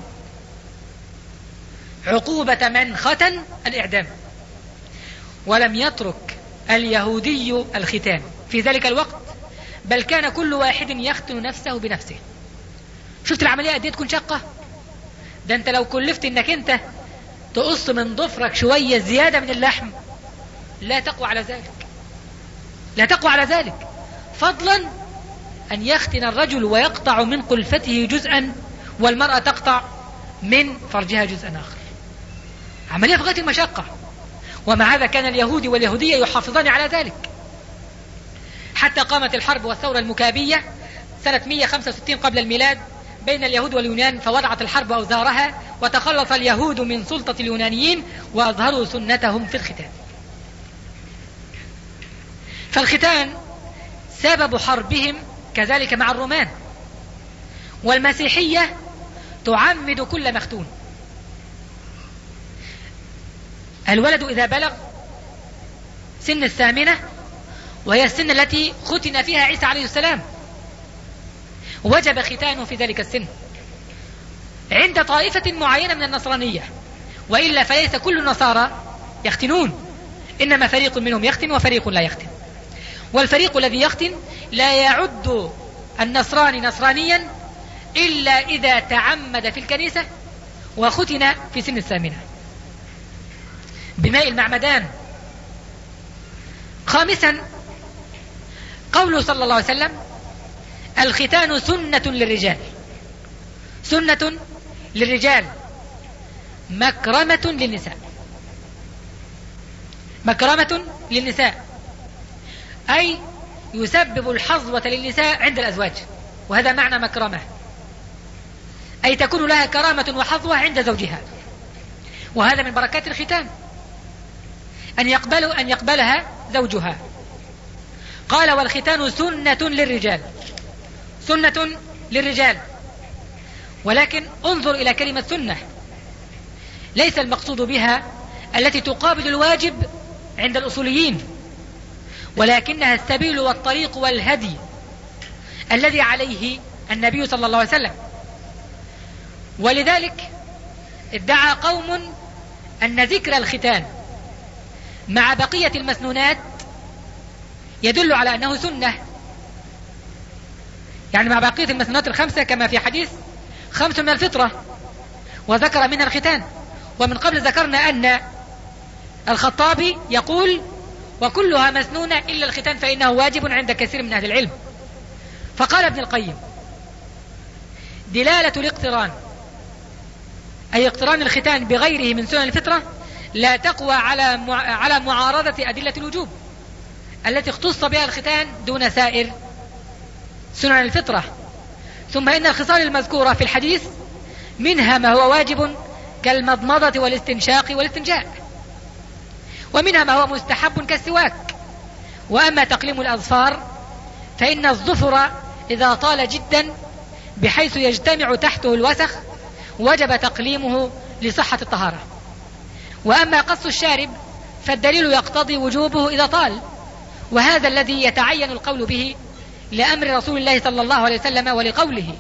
عقوبة من ختن الإعدام، ولم يترك اليهودي الختان في ذلك الوقت، بل كان كل واحد يختن نفسه بنفسه. شفت العملية قد ايه تكون شاقة؟ ده انت لو كلفت انك انت تقص من ضفرك شوية زيادة من اللحم لا تقوى على ذلك، لا تقوى على ذلك، فضلا أن يختن الرجل ويقطع من قلفته جزءا والمرأة تقطع من فرجها جزءا آخر. عملية في غاية المشقة، ومع هذا كان اليهودي واليهودية يحافظان على ذلك، حتى قامت الحرب والثورة المكابية سنة 165 قبل الميلاد بين اليهود واليونان، فوضعت الحرب أوزارها وتخلص اليهود من سلطة اليونانيين وأظهروا سنتهم في الختان. فالختان سبب حربهم كذلك مع الرومان، والمسيحية تعمد كل مختون. الولد إذا بلغ سن 8 وهي السن التي ختن فيها عيسى عليه السلام وجب ختانه في ذلك السن عند طائفة معينة من النصرانية، وإلا فليس كل النصارى يختنون، إنما فريق منهم يختن وفريق لا يختن. والفريق الذي يختن لا يعد النصراني نصرانيا إلا إذا تعمد في الكنيسة وختن في سن 8 بماء المعمدان. خامسا قوله صلى الله عليه وسلم: الختان سنة للرجال، سنة للرجال مكرمة للنساء، مكرمة للنساء أي يسبب الحظوة للنساء عند الأزواج، وهذا معنى مكرمة، أي تكون لها كرامة وحظوة عند زوجها، وهذا من بركات الختان أن يقبلها زوجها. قال: والختان سنة للرجال، سنة للرجال. ولكن انظر إلى كلمة سنة، ليس المقصود بها التي تقابل الواجب عند الأصوليين، ولكنها السبيل والطريق والهدي الذي عليه النبي صلى الله عليه وسلم. ولذلك ادعى قوم أن ذكر الختان مع بقية المسنونات يدل على أنه سنة، يعني مع بقية المسنونات الخمسة كما في حديث 5 من الفطرة وذكر منها الختان. ومن قبل ذكرنا أن الخطابي يقول: وكلها مسنونة إلا الختان فإنه واجب عند كثير من أهل العلم. فقال ابن القيم: دلالة الاقتران، أي اقتران الختان بغيره من سنن الفطرة، لا تقوى على معارضة أدلة الوجوب التي اختص بها الختان دون سائر سنن الفطرة. ثم إن الخصال المذكورة في الحديث منها ما هو واجب كالمضمضة والاستنشاق والاستنجاء، ومنها ما هو مستحب كالسواك. وأما تقليم الأظفار فإن الظفر إذا طال جدا بحيث يجتمع تحته الوسخ وجب تقليمه لصحة الطهارة. وأما قص الشارب فالدليل يقتضي وجوبه إذا طال، وهذا الذي يتعين القول به لأمر رسول الله صلى الله عليه وسلم، ولقوله: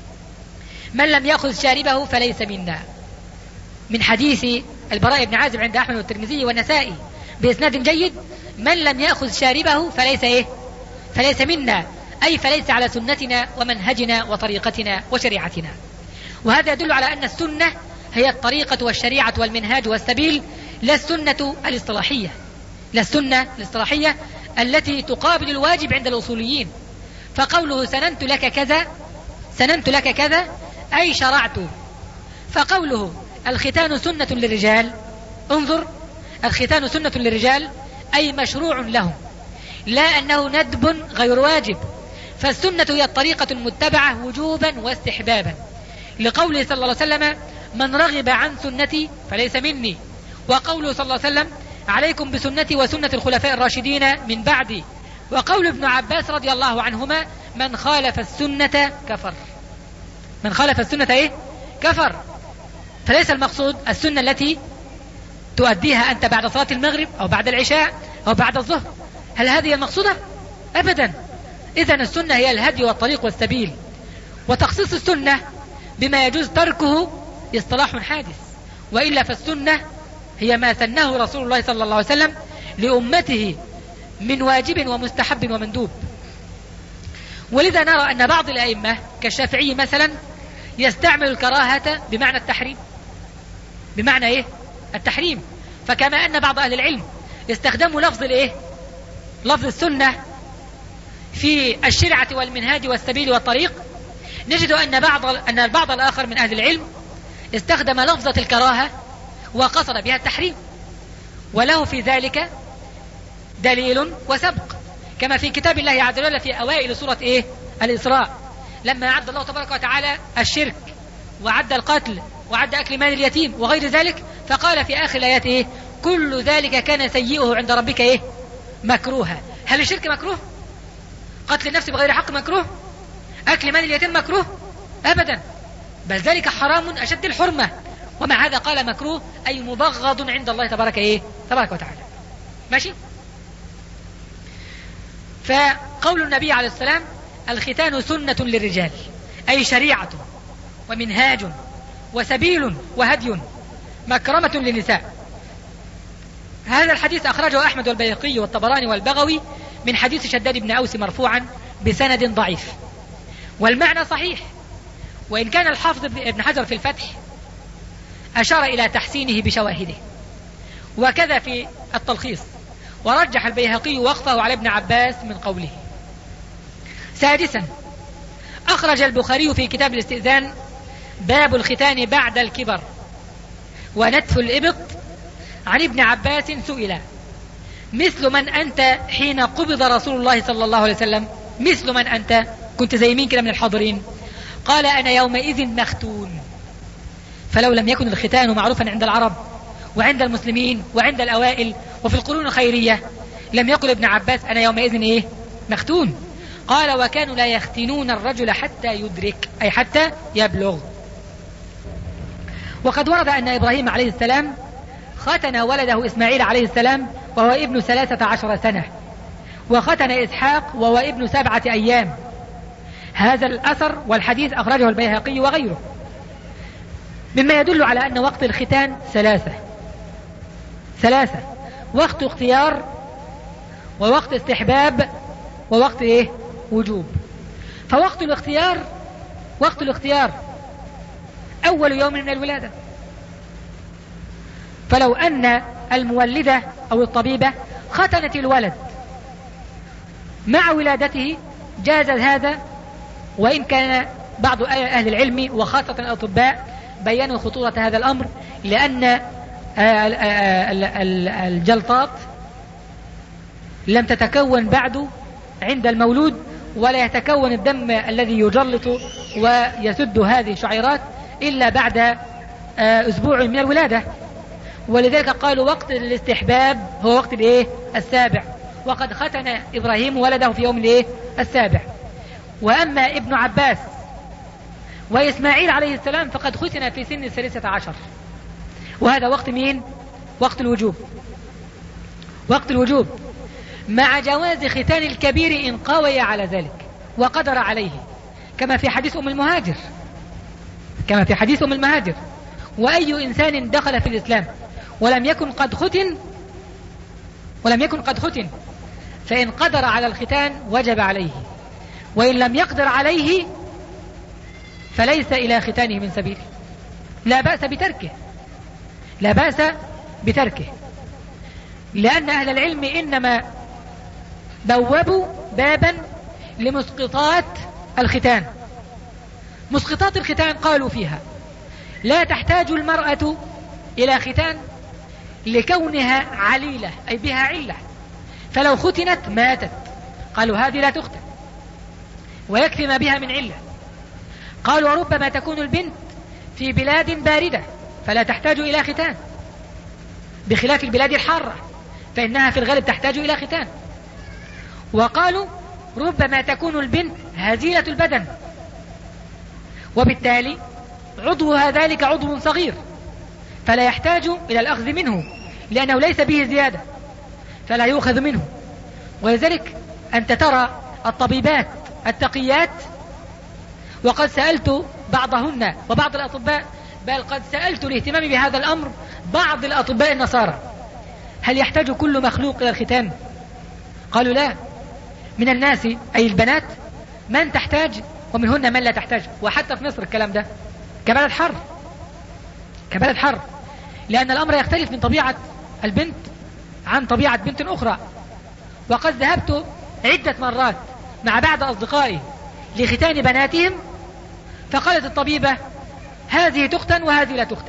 من لم يأخذ شاربه فليس منا، من حديث البراء بن عازب عند أحمد والترمذي والنسائي بإسناد جيد: من لم يأخذ شاربه فليس منا، أي فليس على سنتنا ومنهجنا وطريقتنا وشريعتنا. وهذا يدل على أن السنة هي الطريقة والشريعة والمنهاج والسبيل، لا السنة الاصطلاحية، لا السنة الاصطلاحية التي تقابل الواجب عند الأصوليين. فقوله سننت لك كذا أي شرعت. فقوله الختان سنة للرجال، انظر، الختان سنة للرجال أي مشروع لهم، لا أنه ندب غير واجب. فالسنة هي الطريقة المتبعة وجوبا واستحبابا، لقوله صلى الله عليه وسلم: من رغب عن سنتي فليس مني. وقوله صلى الله عليه وسلم: عليكم بسنتي وسنة الخلفاء الراشدين من بعدي. وقول ابن عباس رضي الله عنهما: من خالف السنة كفر. من خالف السنة كفر. فليس المقصود السنة التي تؤديها أنت بعد صلاة المغرب أو بعد العشاء أو بعد الظهر. هل هذه المقصودة؟ أبدا، إذن السنة هي الهدي والطريق والسبيل، وتخصيص السنة بما يجوز تركه اصطلاح حادث، وإلا فالسنة هي ما سنه رسول الله صلى الله عليه وسلم لأمته من واجب ومستحب ومندوب. ولذا نرى أن بعض الأئمة كالشافعي مثلا يستعمل الكراهة بمعنى التحريم. بمعنى إيه؟ التحريم. فكما أن بعض أهل العلم يستخدموا لفظ الإيه؟ لفظ السنة في الشرعة والمنهاج والسبيل والطريق، نجد أن البعض الآخر من أهل العلم استخدم لفظة الكراهة وقصد بها التحريم، وله في ذلك دليل وسبق، كما في كتاب الله عز وجل في أوائل سورة إيه؟ الإسراء، لما عد الله تبارك وتعالى الشرك وعد القتل وعد أكل مال اليتيم وغير ذلك، فقال في آخر الآيات إيه؟ كل ذلك كان سيئه عند ربك إيه؟ مكروها. هل الشرك مكروه؟ قتل النفس بغير حق مكروه؟ أكل مال اليتيم مكروه؟ أبدا، بل ذلك حرام أشد الحرمة، ومع هذا قال مكروه أي مبغض عند الله تبارك إيه؟ تبارك وتعالى. ماشي؟ فقول النبي عليه السلام الختان سنة للرجال أي شريعة ومنهاج وسبيل وهدي مكرمة للنساء. هذا الحديث أخرجه أحمد والبيهقي والطبراني والبغوي من حديث شداد بن أوس مرفوعا بسند ضعيف، والمعنى صحيح، وإن كان الحافظ ابن حجر في الفتح أشار إلى تحسينه بشواهده، وكذا في التلخيص، ورجح البيهقي وقفه على ابن عباس من قوله. سادسا، أخرج البخاري في كتاب الاستئذان باب الختان بعد الكبر ونتف الإبط عن ابن عباس سئل مثل من أنت حين قبض رسول الله صلى الله عليه وسلم؟ مثل من أنت؟ كنت زي مين كده من الحاضرين؟ قال أنا يومئذ مختون. فلو لم يكن الختان معروفا عند العرب وعند المسلمين وعند الأوائل وفي القرون الخيرية لم يقل ابن عباس أنا يومئذ إيه؟ مختون. قال وكانوا لا يختنون الرجل حتى يدرك أي حتى يبلغ. وقد ورد أن إبراهيم عليه السلام ختن ولده إسماعيل عليه السلام وهو ابن 13 سنة، وختن إسحاق وهو ابن 7 أيام. هذا الأثر والحديث أخرجه البيهقي وغيره، مما يدل على أن وقت الختان ثلاثة: وقت اختيار، ووقت استحباب، ووقت إيه؟ وجوب. فوقت الاختيار أول يوم من الولادة، فلو أن المولدة أو الطبيبة ختنت الولد مع ولادته جاز هذا، وإن كان بعض أهل العلم وخاصة الأطباء بيّنوا خطورة هذا الأمر، لأن الجلطات لم تتكون بعد عند المولود، ولا يتكون الدم الذي يجلط ويسد هذه الشعيرات إلا بعد أسبوع من الولادة. ولذلك قالوا وقت الاستحباب هو وقت الايه؟ السابع، وقد ختن إبراهيم ولده في يوم الايه؟ السابع. وأما ابن عباس وإسماعيل عليه السلام فقد ختن في سن 13، وهذا وقت مين؟ وقت الوجوب، مع جواز ختان الكبير إن قوي على ذلك وقدر عليه، كما في حديث أم المهاجر وأي إنسان دخل في الإسلام ولم يكن قد ختن فإن قدر على الختان وجب عليه، وإن لم يقدر عليه فليس إلى ختانه من سبيل، لا بأس بتركه، لأن أهل العلم إنما بوبوا بابا لمسقطات الختان. مسقطات الختان قالوا فيها لا تحتاج المرأة إلى ختان لكونها عليلة أي بها علة، فلو ختنت ماتت، قالوا هذه لا تختن ويكفي ما بها من علة. قالوا وربما تكون البنت في بلاد باردة فلا تحتاج إلى ختان، بخلاف البلاد الحارة فإنها في الغالب تحتاج إلى ختان. وقالوا ربما تكون البنت هزيلة البدن، وبالتالي عضوها ذلك عضو صغير فلا يحتاج إلى الأخذ منه لأنه ليس به زيادة فلا يؤخذ منه. ولذلك أنت ترى الطبيبات التقيات، وقد سألت بعضهن وبعض الأطباء، بل قد سألت الاهتمام بهذا الأمر بعض الأطباء النصارى: هل يحتاج كل مخلوق إلى الختان؟ قالوا لا، من الناس أي البنات من تحتاج ومنهن من لا تحتاج. وحتى في مصر الكلام ده كبلد حر، لأن الأمر يختلف من طبيعة البنت عن طبيعة بنت أخرى. وقد ذهبت عدة مرات مع بعض أصدقائي لختان بناتهم، فقالت الطبيبة: هذه تختن وهذه لا تختن.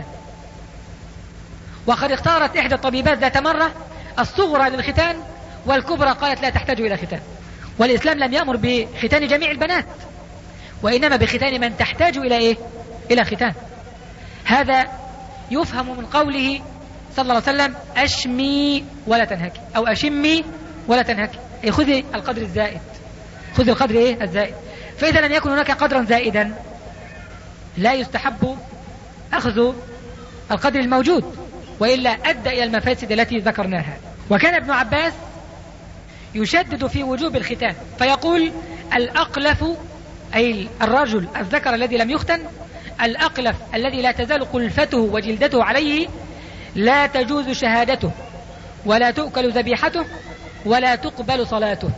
وقد اختارت إحدى الطبيبات ذات مرة الصغرى للختان، والكبرى قالت لا تحتاج إلى ختان. والإسلام لم يأمر بختان جميع البنات، وإنما بختان من تحتاج إلى إيه؟ إلى ختان. هذا يفهم من قوله صلى الله عليه وسلم: أشمي ولا تنهكي، أو أشمي ولا تنهكي، أي خذي القدر الزائد، خذي القدر إيه؟ الزائد. فإذا لم يكن هناك قدرا زائدا لا يستحب أخذ القدر الموجود، وإلا أدى إلى المفاسد التي ذكرناها. وكان ابن عباس يشدد في وجوب الختان فيقول: الأقلف، أي الرجل الذكر الذي لم يختن، الأقلف الذي لا تزال قلفته وجلدته عليه، لا تجوز شهادته ولا تؤكل ذبيحته ولا تقبل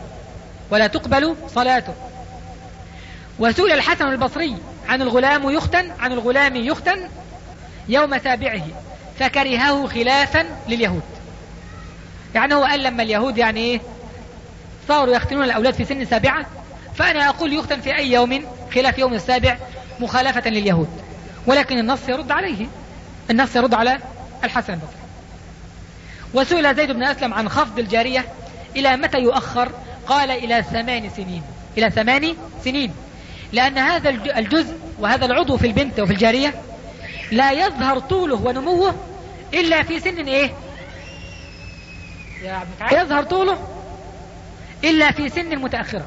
صلاته. وسئل الحسن البصري عن الغلام يختن يوم سابعه فكرهه خلافا لليهود. يعني هو قال لما اليهود يعني ايه صاروا يختنون الأولاد في سن سابعة، فأنا أقول يختن في أي يوم خلاف يوم السابع مخالفة لليهود. ولكن النص يرد عليه، النص يرد على الحسن البصري. وسئل زيد بن أسلم عن خفض الجارية إلى متى يؤخر؟ قال: إلى 8 سنين. إلى 8 سنين، لأن هذا الجزء وهذا العضو في البنت وفي الجارية لا يظهر طوله ونموه إلا في سن إيه؟ يظهر طوله إلا في سن متأخرة،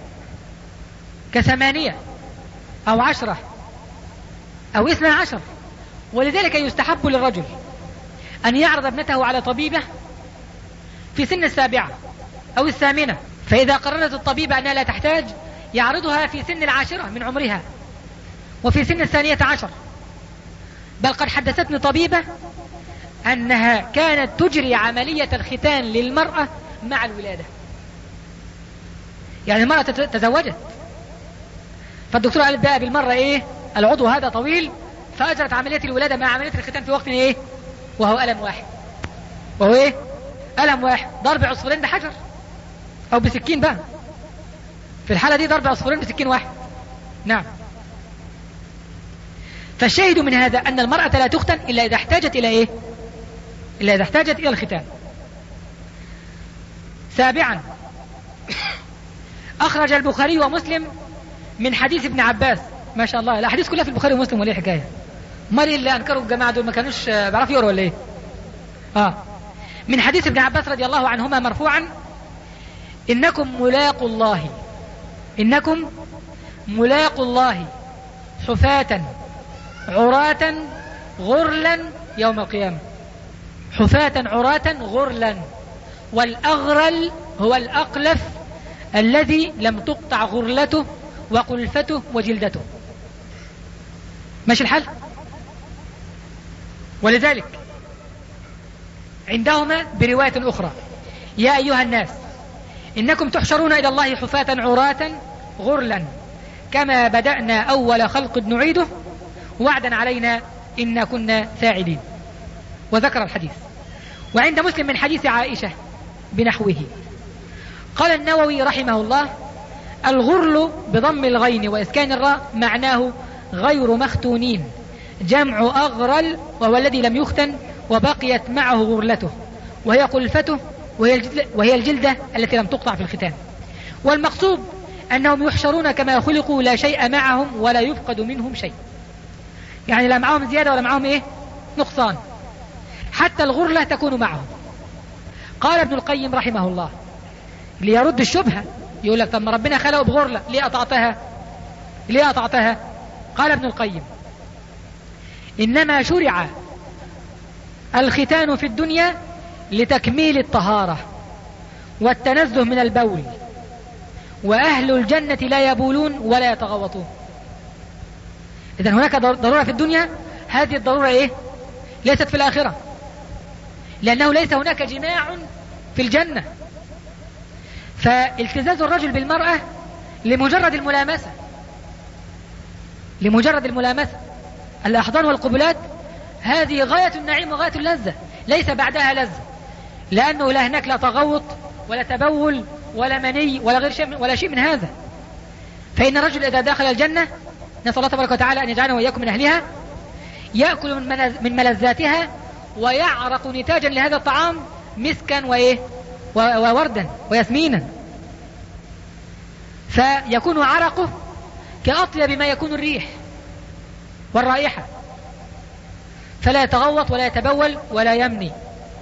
ك8 أو 10 أو 12. ولذلك يستحب للرجل أن يعرض ابنته على طبيبة في سن 7 أو 8، فإذا قررت الطبيبة أنها لا تحتاج يعرضها في سن 10 من عمرها، وفي سن 12. بل قد حدثتني طبيبة أنها كانت تجري عملية الختان للمرأة مع الولادة. يعني المرأة تزوجت، فالدكتور قال بقى بالمرة إيه؟ العضو هذا طويل، فأجرت عملية الولادة مع عملية الختان في وقت إيه؟ وهو ألم واحد. ضرب عصفورين بحجر، أو بسكين بقى، في الحالة دي ضرب عصفورين بسكين واحد. نعم. فالشاهد من هذا أن المرأة لا تختن إلا إذا احتاجت إلى إيه؟ إلا إذا احتاجت إلى الختان. 7. أخرج البخاري ومسلم من حديث ابن عباس. ما شاء الله، الأحاديث كلها في البخاري ومسلم، ولا حكاية؟ مري اللي أنكروا الجماعة دول ما كانوش بيعرفوا يقروا ولا إيه؟ من حديث ابن عباس رضي الله عنهما مرفوعا: إنكم ملاقوا الله حفاة عراة غرلا يوم القيامة. حفاة عراة غرلا، والأغرل هو الأقلف الذي لم تقطع غرلته وقلفته وجلدته. ماشي الحال؟ ولذلك عندهما برواية أخرى: يا أيها الناس إنكم تحشرون إلى الله حفاة عراة غرلا كما بدأنا أول خلق نعيده وعدا علينا إنا كنا فاعلين. وذكر الحديث. وعند مسلم من حديث عائشة بنحوه. قال النووي رحمه الله: الغرل بضم الغين وإسكان الراء معناه غير مختونين، جمع أغرل، وهو الذي لم يختن وبقيت معه غرلته وهي قلفته وهي الجلدة التي لم تقطع في الختان. والمقصود أنهم يحشرون كما خلقوا لا شيء معهم ولا يفقد منهم شيء، يعني لا معهم زيادة ولا معهم إيه؟ نقصان، حتى الغرلة تكون معهم. قال ابن القيم رحمه الله ليرد الشبهة، يقول لك طب ما ربنا خلقه بغرلة ليه أطعتها؟ قال ابن القيم: إنما شرع الختان في الدنيا لتكميل الطهارة والتنزه من البول وأهل الجنة لا يبولون ولا يتغوطون. إذن هناك ضرورة في الدنيا، هذه الضرورة إيه؟ ليست في الآخرة، لأنه ليس هناك جماع في الجنة. فالتزاز الرجل بالمرأة لمجرد الملامسة، لمجرد الملامسة، الأحضان والقبلات هذه غاية النعيم وغاية اللذة، ليس بعدها لذة، لأنه لا هناك لا تغوط ولا تبول ولا مني ولا غير شيء ولا شيء من هذا. فإن الرجل إذا دخل الجنة، نسأل الله تبارك وتعالى أن يجعلنا وإياكم من أهلها، يأكل من ملذاتها ويعرق نتاجا لهذا الطعام مسكا ووردا وياسمينا، فيكون عرقه كأطيب ما يكون الريح والرائحة، فلا يتغوط ولا يتبول ولا يمني.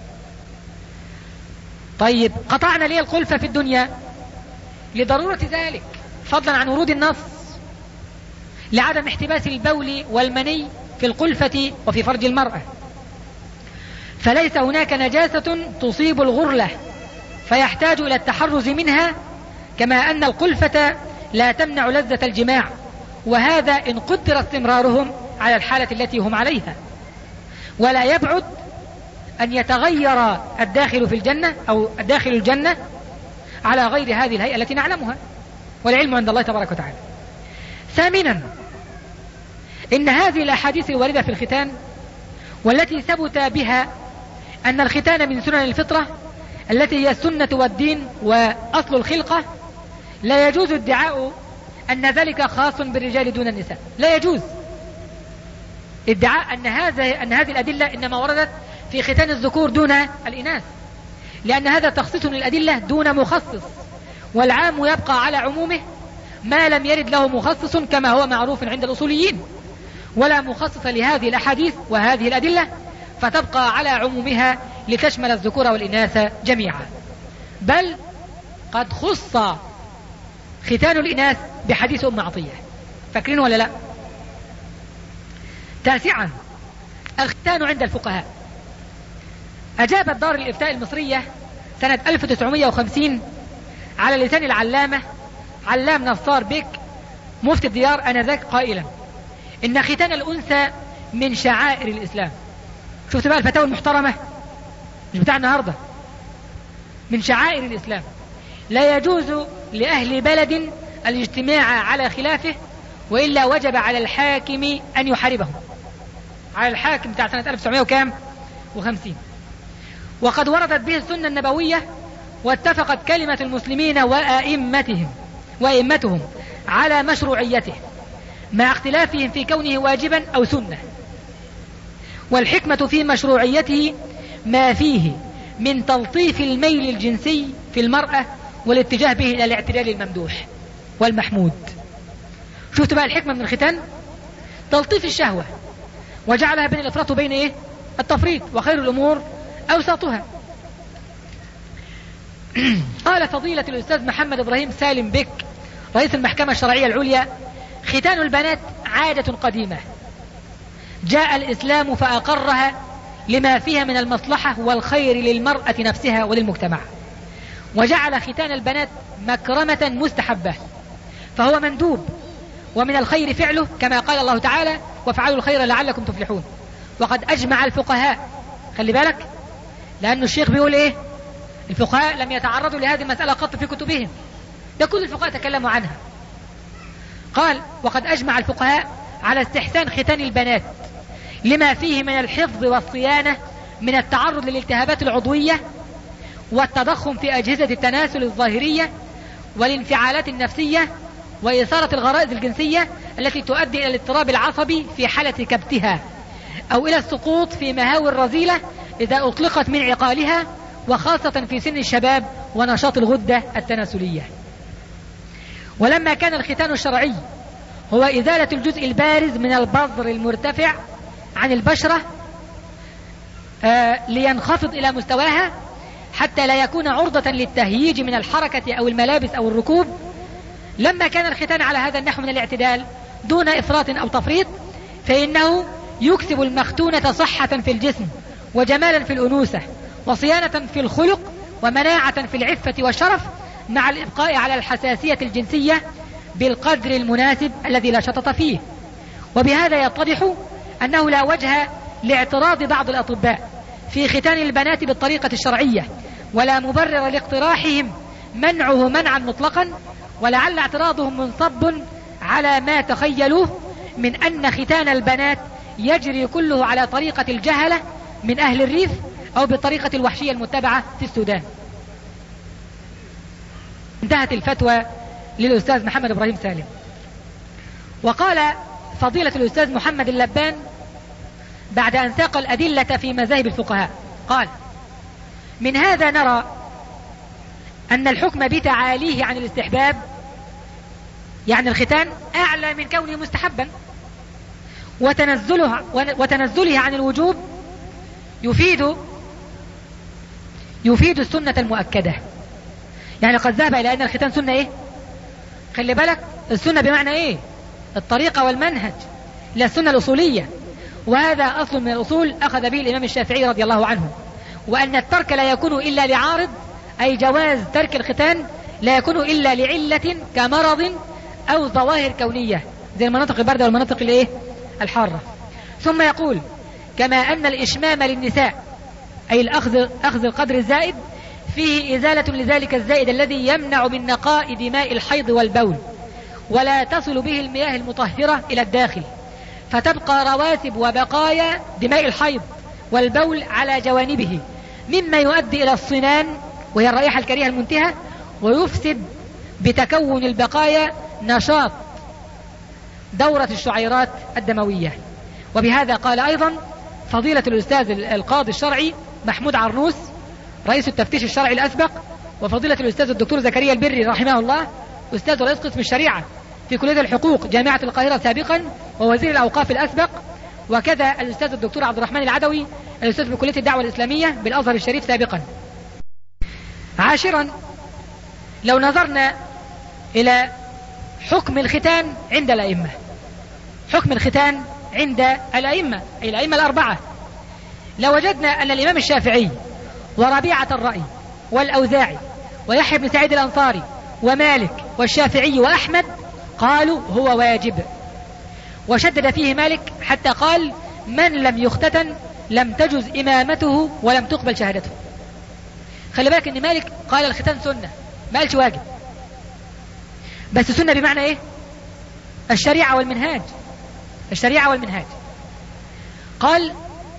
طيب قطعنا ليه الخلفة في الدنيا؟ لضرورة ذلك، فضلا عن ورود النص، لعدم احتباس البول والمني في الخلفة وفي فرج المرأة، فليس هناك نجاسة تصيب الغرلة فيحتاج إلى التحرز منها، كما أن الخلفة لا تمنع لذة الجماع، وهذا إن قدر استمرارهم على الحالة التي هم عليها. ولا يبعد أن يتغير الداخل في الجنة أو داخل الجنة على غير هذه الهيئة التي نعلمها، والعلم عند الله تبارك وتعالى. ثامنا، إن هذه الأحاديث الواردة في الختان والتي ثبت بها أن الختان من سنن الفطرة التي هي السنة والدين وأصل الخلقة، لا يجوز ادعاء أن ذلك خاص بالرجال دون النساء. لا يجوز ادعاء أن هذه الأدلة إنما وردت في ختان الذكور دون الإناث، لأن هذا تخصيص للأدلة دون مخصص، والعام يبقى على عمومه ما لم يرد له مخصص كما هو معروف عند الأصوليين، ولا مخصص لهذه الأحاديث وهذه الأدلة، فتبقى على عمومها لتشمل الذكور والإناث جميعا. بل قد خص ختان الإناث بحديث أم عطية، فاكرين ولا لا؟ تاسعا، الختان عند الفقهاء. أجابت دار الإفتاء المصرية سنة 1950 على لسان العلامة علام نصار بك مفتي الديار آنذاك قائلا إن ختان الأنثى من شعائر الإسلام. شفت بقى الفتاوى المحترمة، مش بتاع النهاردة، من شعائر الإسلام، لا يجوز لأهل بلد الاجتماع على خلافه، وإلا وجب على الحاكم أن يحاربهم، على الحاكم بتاع سنة 1950. وقد وردت به السنة النبوية، واتفقت كلمة المسلمين وأئمتهم على مشروعيته، مع اختلافهم في كونه واجبا أو سنة. والحكمة في مشروعيته ما فيه من تلطيف الميل الجنسي في المرأة والاتجاه به إلى الاعتدال الممدوح والمحمود. شفت بقى الحكمة من الختان؟ تلطيف الشهوة، وجعلها بين الإفراط وبين التفريط، وخير الأمور أوسطها. قال فضيلة الأستاذ محمد إبراهيم سالم بك رئيس المحكمة الشرعية العليا: ختان البنات عادة قديمة جاء الإسلام فأقرها لما فيها من المصلحة والخير للمرأة نفسها وللمجتمع، وجعل ختان البنات مكرمة مستحبة، فهو مندوب ومن الخير فعله، كما قال الله تعالى: وافعلوا الخير لعلكم تفلحون. وقد أجمع الفقهاء، خلي بالك، لأن الشيخ بيقول الفقهاء لم يتعرضوا لهذه المسألة قط في كتبهم، ده كل الفقهاء تكلموا عنها. قال: وقد أجمع الفقهاء على استحسان ختان البنات لما فيه من الحفظ والصيانة من التعرض للالتهابات العضوية والتضخم في أجهزة التناسل الظاهرية والانفعالات النفسية وإثارة الغرائز الجنسية التي تؤدي إلى الاضطراب العصبي في حالة كبتها، أو إلى السقوط في مهاوي الرذيلة إذا أطلقت من عقالها، وخاصة في سن الشباب ونشاط الغدة التناسلية. ولما كان الختان الشرعي هو إزالة الجزء البارز من البذر المرتفع عن البشرة لينخفض إلى مستواها حتى لا يكون عرضة للتهييج من الحركة أو الملابس أو الركوب، لما كان الختان على هذا النحو من الاعتدال دون إفراط أو تفريط، فإنه يكسب المختونة صحة في الجسم وجمالا في الأنوثة وصيانة في الخلق ومناعة في العفة والشرف، مع الإبقاء على الحساسية الجنسية بالقدر المناسب الذي لا شطط فيه. وبهذا يتضح أنه لا وجه لاعتراض بعض الأطباء في ختان البنات بالطريقة الشرعية، ولا مبرر لاقتراحهم منعه منعا مطلقا، ولعل اعتراضهم منصب على ما تخيلوه من أن ختان البنات يجري كله على طريقة الجهلة من أهل الريف أو بالطريقة الوحشية المتبعة في السودان. انتهت الفتوى للأستاذ محمد إبراهيم سالم. وقال فضيلة الأستاذ محمد اللبان بعد أن ساق الأدلة في مذاهب الفقهاء، قال: من هذا نرى أن الحكم بتعاليه عن الاستحباب، يعني الختان، أعلى من كونه مستحبا، وتنزله عن الوجوب يفيد السنة المؤكدة. يعني قد ذهب إلى أن الختان سنة إيه؟ خلي بالك، السنة بمعنى إيه؟ الطريقة والمنهج، لا السنة الأصولية. وهذا أصل من الأصول أخذ به الإمام الشافعي رضي الله عنه، وأن الترك لا يكون إلا لعارض، أي جواز ترك الختان لا يكون إلا لعلة كمرض أو ظواهر كونية زي المناطق الباردة والمناطق الحارة. ثم يقول: كما أن الإشمام للنساء، أي أخذ القدر الزائد، فيه إزالة لذلك الزائد الذي يمنع من نقاء دماء الحيض والبول، ولا تصل به المياه المطهرة إلى الداخل، فتبقى رواسب وبقايا دماء الحيض والبول على جوانبه، مما يؤدي إلى الصنان وهي الرائحة الكريهة المنتهة، ويفسد بتكون البقايا نشاط دورة الشعيرات الدموية. وبهذا قال أيضا فضيلة الأستاذ القاضي الشرعي محمود عرنوس رئيس التفتيش الشرعي الأسبق، وفضيلة الأستاذ الدكتور زكريا البري رحمه الله أستاذ رئيس قسم الشريعة في كلية الحقوق جامعة القاهرة سابقا ووزير الأوقاف الأسبق، وكذا الأستاذ الدكتور عبد الرحمن العدوي الأستاذ بكلية الدعوة الإسلامية بالأزهر الشريف سابقا. عاشرا، لو نظرنا إلى حكم الختان عند الأئمة، حكم الختان عند الأئمة أي الأئمة الأربعة، لوجدنا أن الإمام الشافعي وربيعة الرأي والأوزاعي ويحيى بن سعيد الأنصاري ومالك والشافعي وأحمد قالوا هو واجب، وشدد فيه مالك حتى قال: من لم يختتن لم تجز إمامته ولم تقبل شهادته. خلي بالك ان مالك قال الختان سنة، ما قالش واجب، بس سنة بمعنى ايه؟ الشريعة والمنهاج، الشريعة والمنهاج. قال،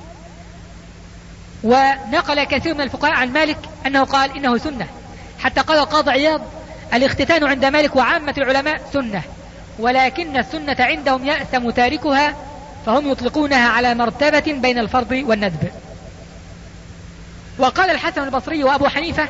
ونقل كثير من الفقهاء عن مالك أنه قال إنه سنة، حتى قال القاضي عياض: الاختتان عند مالك وعامة العلماء سنة، ولكن السنة عندهم يأثم تاركها، فهم يطلقونها على مرتبة بين الفرض والندب. وقال الحسن البصري وأبو حنيفة: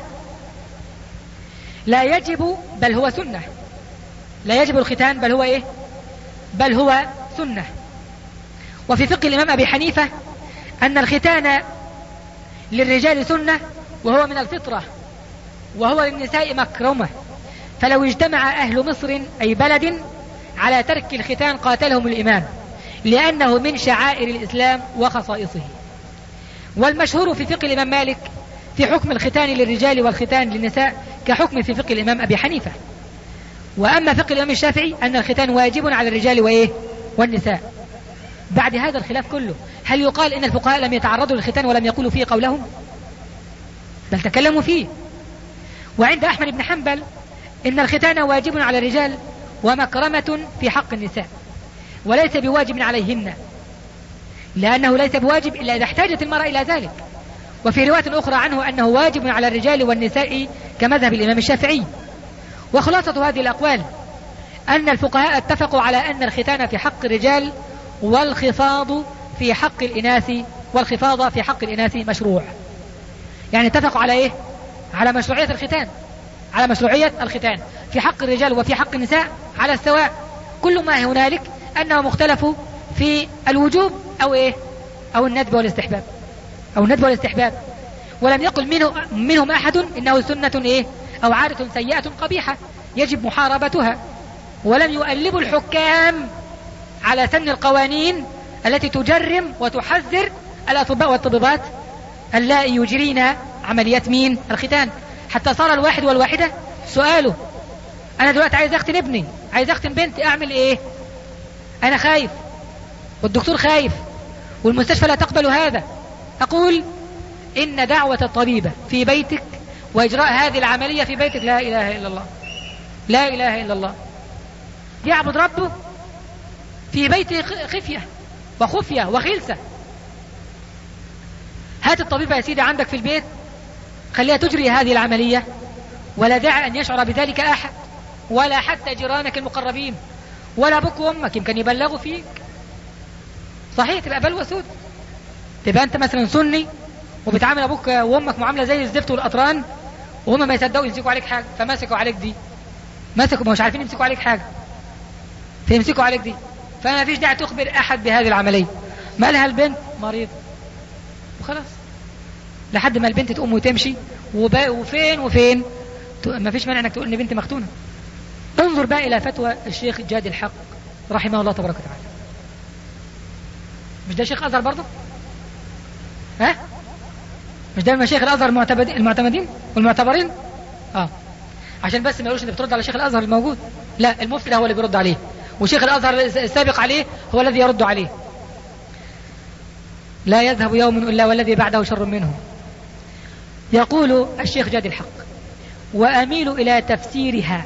لا يجب بل هو سنة، لا يجب الختان بل هو إيه؟ بل هو سنة. وفي فقه الإمام أبي حنيفة أن الختان للرجال سنة وهو من الفطرة، وهو للنساء مكرمة، فلو اجتمع أهل مصر أي بلد على ترك الختان قاتلهم الإمام، لأنه من شعائر الإسلام وخصائصه. والمشهور في فقه الإمام مالك في حكم الختان للرجال والختان للنساء كحكم في فقه الإمام أبي حنيفة. وأما فقه الإمام الشافعي أن الختان واجب على الرجال وإيه؟ والنساء. بعد هذا الخلاف كله، هل يقال إن الفقهاء لم يتعرضوا للختان ولم يقولوا فيه قولهم؟ بل تكلموا فيه. وعند أحمد بن حنبل إن الختان واجب على الرجال ومكرمة في حق النساء، وليس بواجب عليهن، لأنه ليس بواجب إلا إذا احتاجت المرأة إلى ذلك. وفي رواية أخرى عنه أنه واجب على الرجال والنساء كمذهب الإمام الشافعي. وخلاصة هذه الأقوال أن الفقهاء اتفقوا على أن الختان في حق الرجال والخفاض في حق الإناث، والخفاض في حق الإناث مشروع. يعني اتفقوا على إيه؟ على مشروعية الختان، على مشروعية الختان في حق الرجال وفي حق النساء على السواء. كل ما هنالك أنه مختلف في الوجوب أو إيه؟ أو الندب والاستحباب، أو الندب والاستحباب. ولم يقل منهم أحد إنه سنة إيه؟ أو عادة سيئة قبيحة يجب محاربتها. ولم يؤلبوا الحكام على سن القوانين التي تجرم وتحذر الأطباء والطبيبات اللائي يجرين عمليات الختان، حتى صار الواحد والواحدة سؤاله أنا دلوقتي عايز أختن ابني، عايز أختن بنتي، أعمل إيه؟ أنا خايف والدكتور خايف والمستشفى لا تقبل هذا. أقول إن دعوة الطبيبة في بيتك وإجراء هذه العملية في بيتك لا إله إلا الله، لا إله إلا الله. يعبد ربه في بيته خفية وخفية وخلسة. هات الطبيبة يا سيدي عندك في البيت، خليها تجري هذه العملية، ولا داعي أن يشعر بذلك أحد، ولا حتى جيرانك المقربين، ولا أبوك وأمك، يمكن يبلغوا فيك. صحيح تبقى بلوى سود، تبقى أنت مثلا سني وبتعامل أبوك وأمك معاملة زي الزفت والأطران، وهم ما يصدقوا يمسكوا عليك حاجة، فمسكوا عليك دي، مسكوا ما مش عارفين يمسكوا عليك حاجة فيمسكوا عليك دي. فما فيش داعي تخبر أحد بهذه العملية. ما لها البنت مريض وخلاص، لحد ما البنت تقوم وتمشي، وفين ما فيش مانع انك تقول ان بنتي مختونة. انظر بقى الى فتوى الشيخ جاد الحق رحمه الله تبارك وتعالى. مش ده شيخ ازهر برضه؟ ها؟ مش ده مشايخ الازهر المعتمدين والمعتبرين؟ عشان بس ما يقولوش انت بترد على شيخ الازهر الموجود. لا، المفتي ده هو اللي بيرد عليه، وشيخ الازهر السابق عليه هو الذي يرد عليه. لا يذهب يوم الا والذي بعده شر منه. يقول الشيخ جاد الحق: وأميل إلى تفسيرها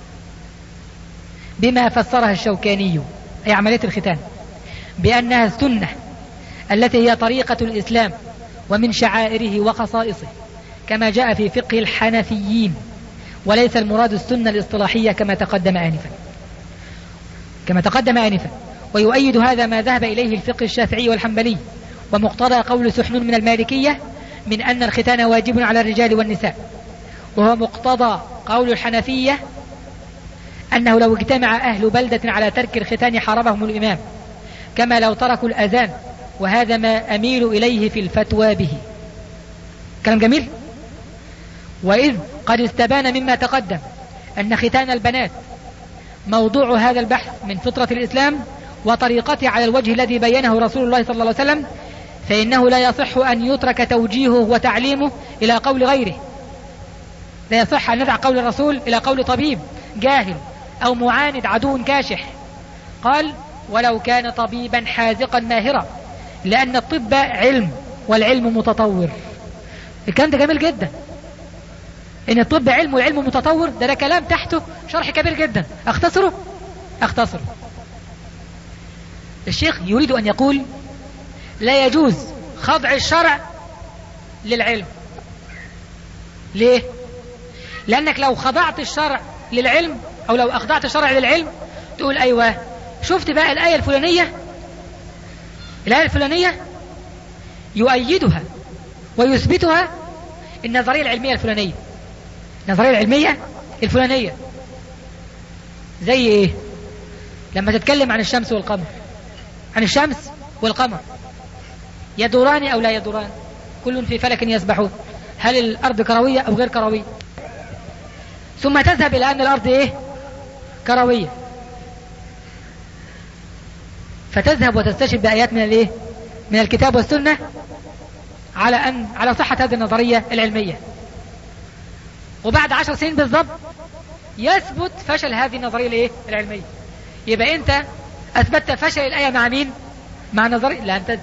بما فسرها الشوكاني، أي عملية الختان، بأنها السنة التي هي طريقة الإسلام ومن شعائره وخصائصه، كما جاء في فقه الحنفيين، وليس المراد السنة الاصطلاحية كما تقدم آنفا. ويؤيد هذا ما ذهب إليه الفقه الشافعي والحنبلي، ومقتضى قول سحنون من المالكية من أن الختان واجب على الرجال والنساء، وهو مقتضى قول الحنفية أنه لو اجتمع أهل بلدة على ترك الختان حاربهم الإمام، كما لو تركوا الأذان، وهذا ما أميل إليه في الفتوى به. كلام جميل. وإذ قد استبان مما تقدم أن ختان البنات موضوع هذا البحث من فطرة الإسلام وطريقته على الوجه الذي بينه رسول الله صلى الله عليه وسلم، فإنه لا يصح أن يترك توجيهه وتعليمه إلى قول غيره. لا يصح أن ندع قول الرسول إلى قول طبيب جاهل أو معاند عدو كاشح. قال: ولو كان طبيبا حاذقا ماهرا، لأن الطب علم والعلم متطور. الكلام ده جميل جدا، إن الطب علم والعلم متطور. ده كلام تحته شرح كبير جدا، أختصره. الشيخ يريد أن يقول: لا يجوز خضع الشرع للعلم. ليه؟ لأنك لو خضعت الشرع للعلم، أو لو أخضعت الشرع للعلم، تقول: أيوة شفت بقى الآية الفلانية يؤيدها ويثبتها النظرية العلمية الفلانية. زي إيه؟ لما تتكلم عن الشمس والقمر، عن الشمس والقمر يدوران أو لا يدوران، كل في فلك يسبحون، هل الأرض كروية أو غير كروية؟ ثم تذهب إلى أن الأرض إيه؟ كروية، فتذهب وتستشهد بآيات من الكتاب والسنة على صحة هذه النظرية العلمية. وبعد 10 سنين بالضبط يثبت فشل هذه النظرية العلمية. يبقى أنت أثبتت فشل الآية مع مين؟ مع نظرية. لا، أنت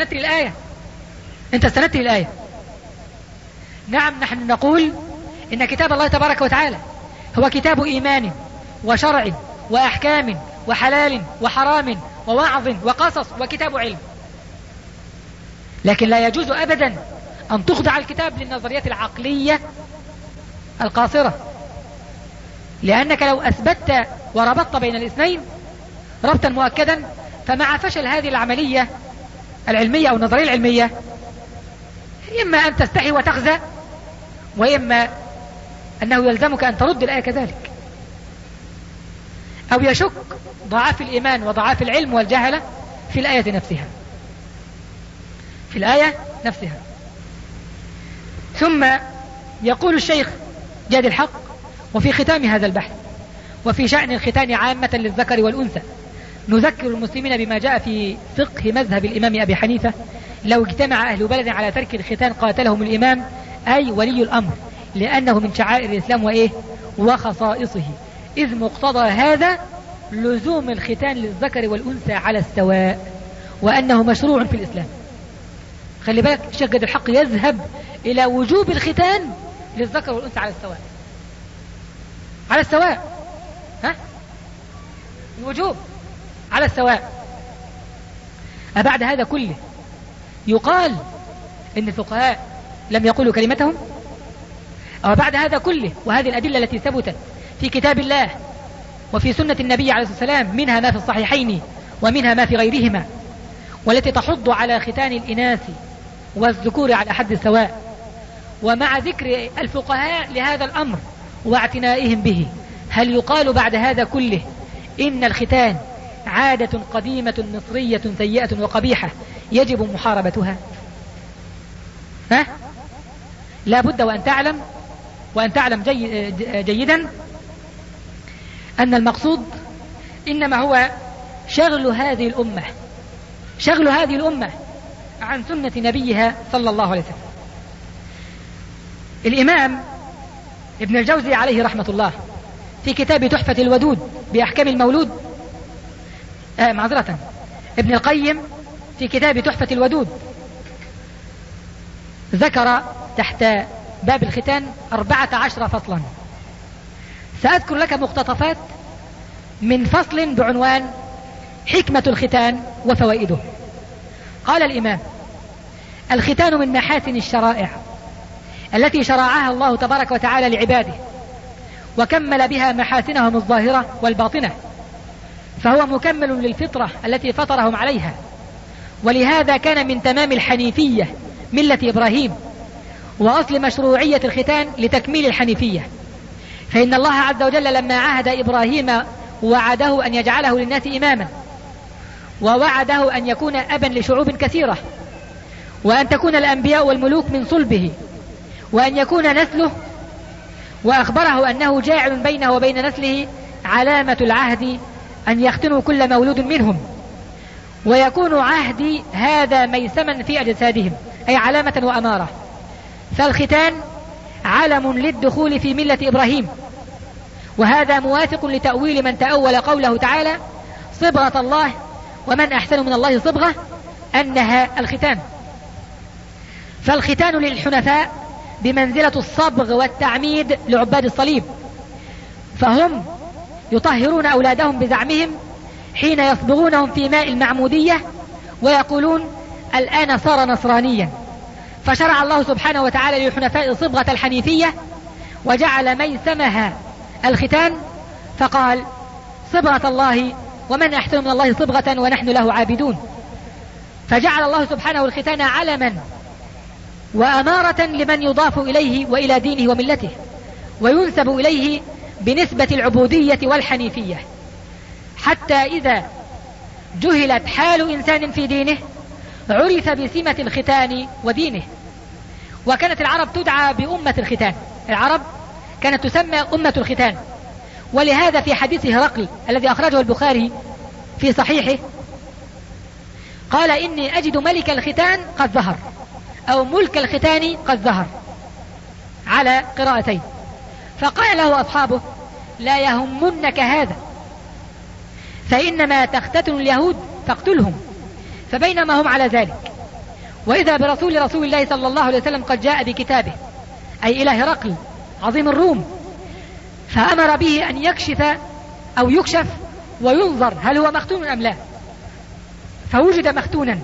استندت للآية. نعم، نحن نقول إن كتاب الله تبارك وتعالى هو كتاب إيمان وشرع وأحكام وحلال وحرام ووعظ وقصص وكتاب علم، لكن لا يجوز أبدا أن تخضع الكتاب للنظريات العقلية القاصرة، لأنك لو أثبتت وربطت بين الاثنين ربطا مؤكدا، فمع فشل هذه العملية العلمية أو النظرية العلمية، إما أن تستحي وتخزى، وإما أنه يلزمك أن ترد الآية كذلك، أو يشك ضعاف الإيمان وضعاف العلم والجهلة في الآية نفسها. ثم يقول الشيخ جاد الحق: وفي ختام هذا البحث وفي شأن الختان عامة للذكر والأنثى، نذكر المسلمين بما جاء في فقه مذهب الإمام أبي حنيفة: لو اجتمع أهل بلد على ترك الختان قاتلهم الإمام، أي ولي الأمر، لأنه من شعائر الإسلام وخصائصه، إذ مقتضى هذا لزوم الختان للذكر والأنثى على السواء، وأنه مشروع في الإسلام. خلي بالك الشيخ جاد الحق يذهب إلى وجوب الختان للذكر والأنثى على السواء، على السواء، ها؟ الوجوب على السواء. أبعد هذا كله يقال إن الفقهاء لم يقولوا كلمتهم؟ أو بعد هذا كله وهذه الأدلة التي ثبتت في كتاب الله وفي سنة النبي عليه الصلاة والسلام، منها ما في الصحيحين ومنها ما في غيرهما، والتي تحض على ختان الإناث والذكور على حد السواء، ومع ذكر الفقهاء لهذا الأمر واعتنائهم به، هل يقال بعد هذا كله إن الختان عادة قديمة مصرية سيئة وقبيحة يجب محاربتها؟ ها؟ لا بد وأن تعلم جيدا أن المقصود إنما هو شغل هذه الأمة عن سنة نبيها صلى الله عليه وسلم. الإمام ابن الجوزي عليه رحمة الله في كتاب تحفة الودود بأحكام المولود، ابن القيم في كتاب تحفة الودود ذكر تحت باب الختان 14 فصلا. سأذكر لك مقتطفات من فصل بعنوان حكمة الختان وفوائده. قال الإمام: الختان من محاسن الشرائع التي شرعها الله تبارك وتعالى لعباده، وكمل بها محاسنهم الظاهرة والباطنة، فهو مكمل للفطرة التي فطرهم عليها، ولهذا كان من تمام الحنيفية ملة إبراهيم، وأصل مشروعية الختان لتكميل الحنيفية. فإن الله عز وجل لما عاهد إبراهيم وعده أن يجعله للناس إماما، ووعده أن يكون أبا لشعوب كثيرة، وأن تكون الأنبياء والملوك من صلبه، وأن يكون نسله، وأخبره أنه جاعل بينه وبين نسله علامة العهد أن يختنوا كل مولود منهم، ويكون عهدي هذا ميسما في أجسادهم، أي علامة وأمارة. فالختان علم للدخول في ملة إبراهيم، وهذا موافق لتأويل من تأول قوله تعالى: صبغة الله ومن أحسن من الله صبغة، أنها الختان. فالختان للحنفاء بمنزلة الصبغ والتعميد لعباد الصليب، فهم يطهرون أولادهم بزعمهم حين يصبغونهم في ماء المعمودية ويقولون الآن صار نصرانيا، فشرع الله سبحانه وتعالى للحنفاء صبغة الحنيفية وجعل ميسمها الختان، فقال: صبغة الله ومن أحسن من الله صبغة ونحن له عابدون. فجعل الله سبحانه الختان علما وأمارة لمن يضاف إليه وإلى دينه وملته، وينسب إليه بنسبة العبودية والحنيفية، حتى إذا جهلت حال إنسان في دينه عرف بسمة الختان ودينه. وكانت العرب تدعى بأمة الختان، العرب كانت تسمى أمة الختان. ولهذا في حديث هرقل الذي أخرجه البخاري في صحيحه قال: إني أجد ملك الختان قد ظهر، أو ملك الختان قد ظهر، على قراءتين. فقال له أصحابه: لا يهمنك هذا، فإنما تختتن اليهود فاقتلهم. فبينما هم على ذلك وإذا برسول الله صلى الله عليه وسلم قد جاء بكتابه، أي إلى هرقل عظيم الروم، فأمر به أن يكشف أو يكشف وينظر هل هو مختون أم لا، فوجد مختونا.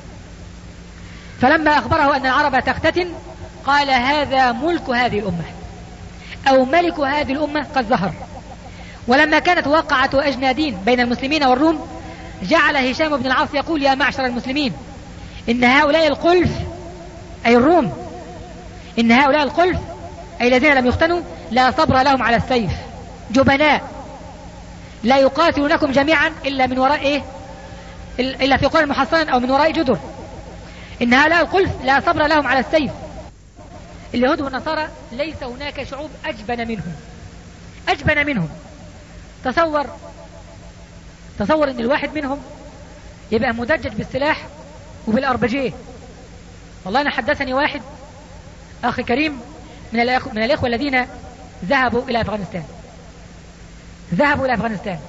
فلما أخبره أن العرب تختتن قال: هذا ملك هذه الأمة، أو ملك هذه الأمة قد ظهر. ولما كانت وقعة أجنادين بين المسلمين والروم جعل هشام بن العاص يقول: يا معشر المسلمين، إن هؤلاء القلف، أي الروم، إن هؤلاء القلف أي الذين لم يختنوا لا صبر لهم على السيف، جبناء، لا يقاتلونكم جميعا إلا من وراء إيه؟ إلا في قرى محصنة أو من وراء جدر. إن هؤلاء القلف لا صبر لهم على السيف. اليهود والنصارى ليس هناك شعوب أجبن منهم. تصور إن الواحد منهم يبقى مدجج بالسلاح وبالأربجيه. والله أنا حدثني واحد أخي كريم من الإخوة الذين ذهبوا إلى أفغانستان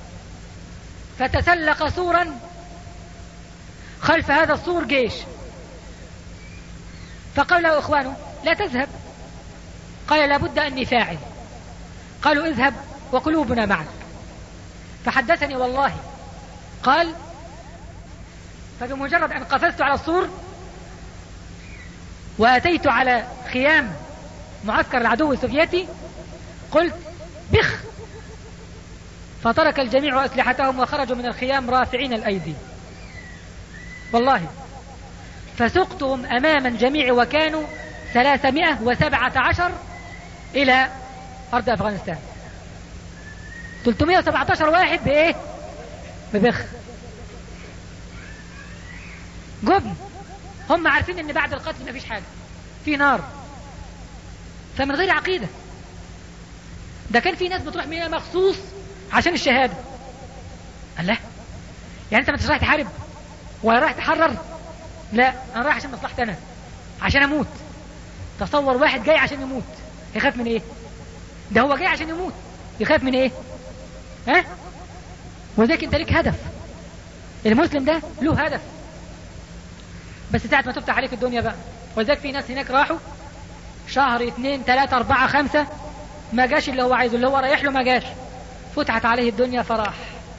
فتسلق سورا، خلف هذا السور جيش، فقال له إخوانه لا تذهب، قال لابد أني فاعل، قالوا اذهب وقلوبنا معك. فحدثني والله قال فبمجرد أن قفزت على السور وأتيت على خيام معسكر العدو السوفيتي قلت بخ، فترك الجميع أسلحتهم وخرجوا من الخيام رافعين الأيدي والله، فسقتهم أمام الجميع وكانوا 317 إلى أرض أفغانستان. 317 واحد بإيه؟ ببخ، جبن. هم عارفين ان بعد القتل مفيش حاجة، في نار، فمن غير عقيدة. ده كان في ناس بتروح من هنا مخصوص عشان الشهادة. الله، يعني انت ما رايح تحارب ولا رايح تحرر؟ لا، انا رايح عشان مصلحتي انا، عشان اموت. تصور واحد جاي عشان يموت، يخاف من ايه؟ ده هو جاي عشان يموت، يخاف من ايه؟ ها؟ وذاك انت ليك هدف، المسلم ده له هدف، بس ساعة ما تفتح عليك الدنيا بقى. وذاك في ناس هناك راحوا شهر 2 3 4 5 ما جاش اللي هو عايزه، اللي هو رايح له ما جاش، فتحت عليه الدنيا فراح.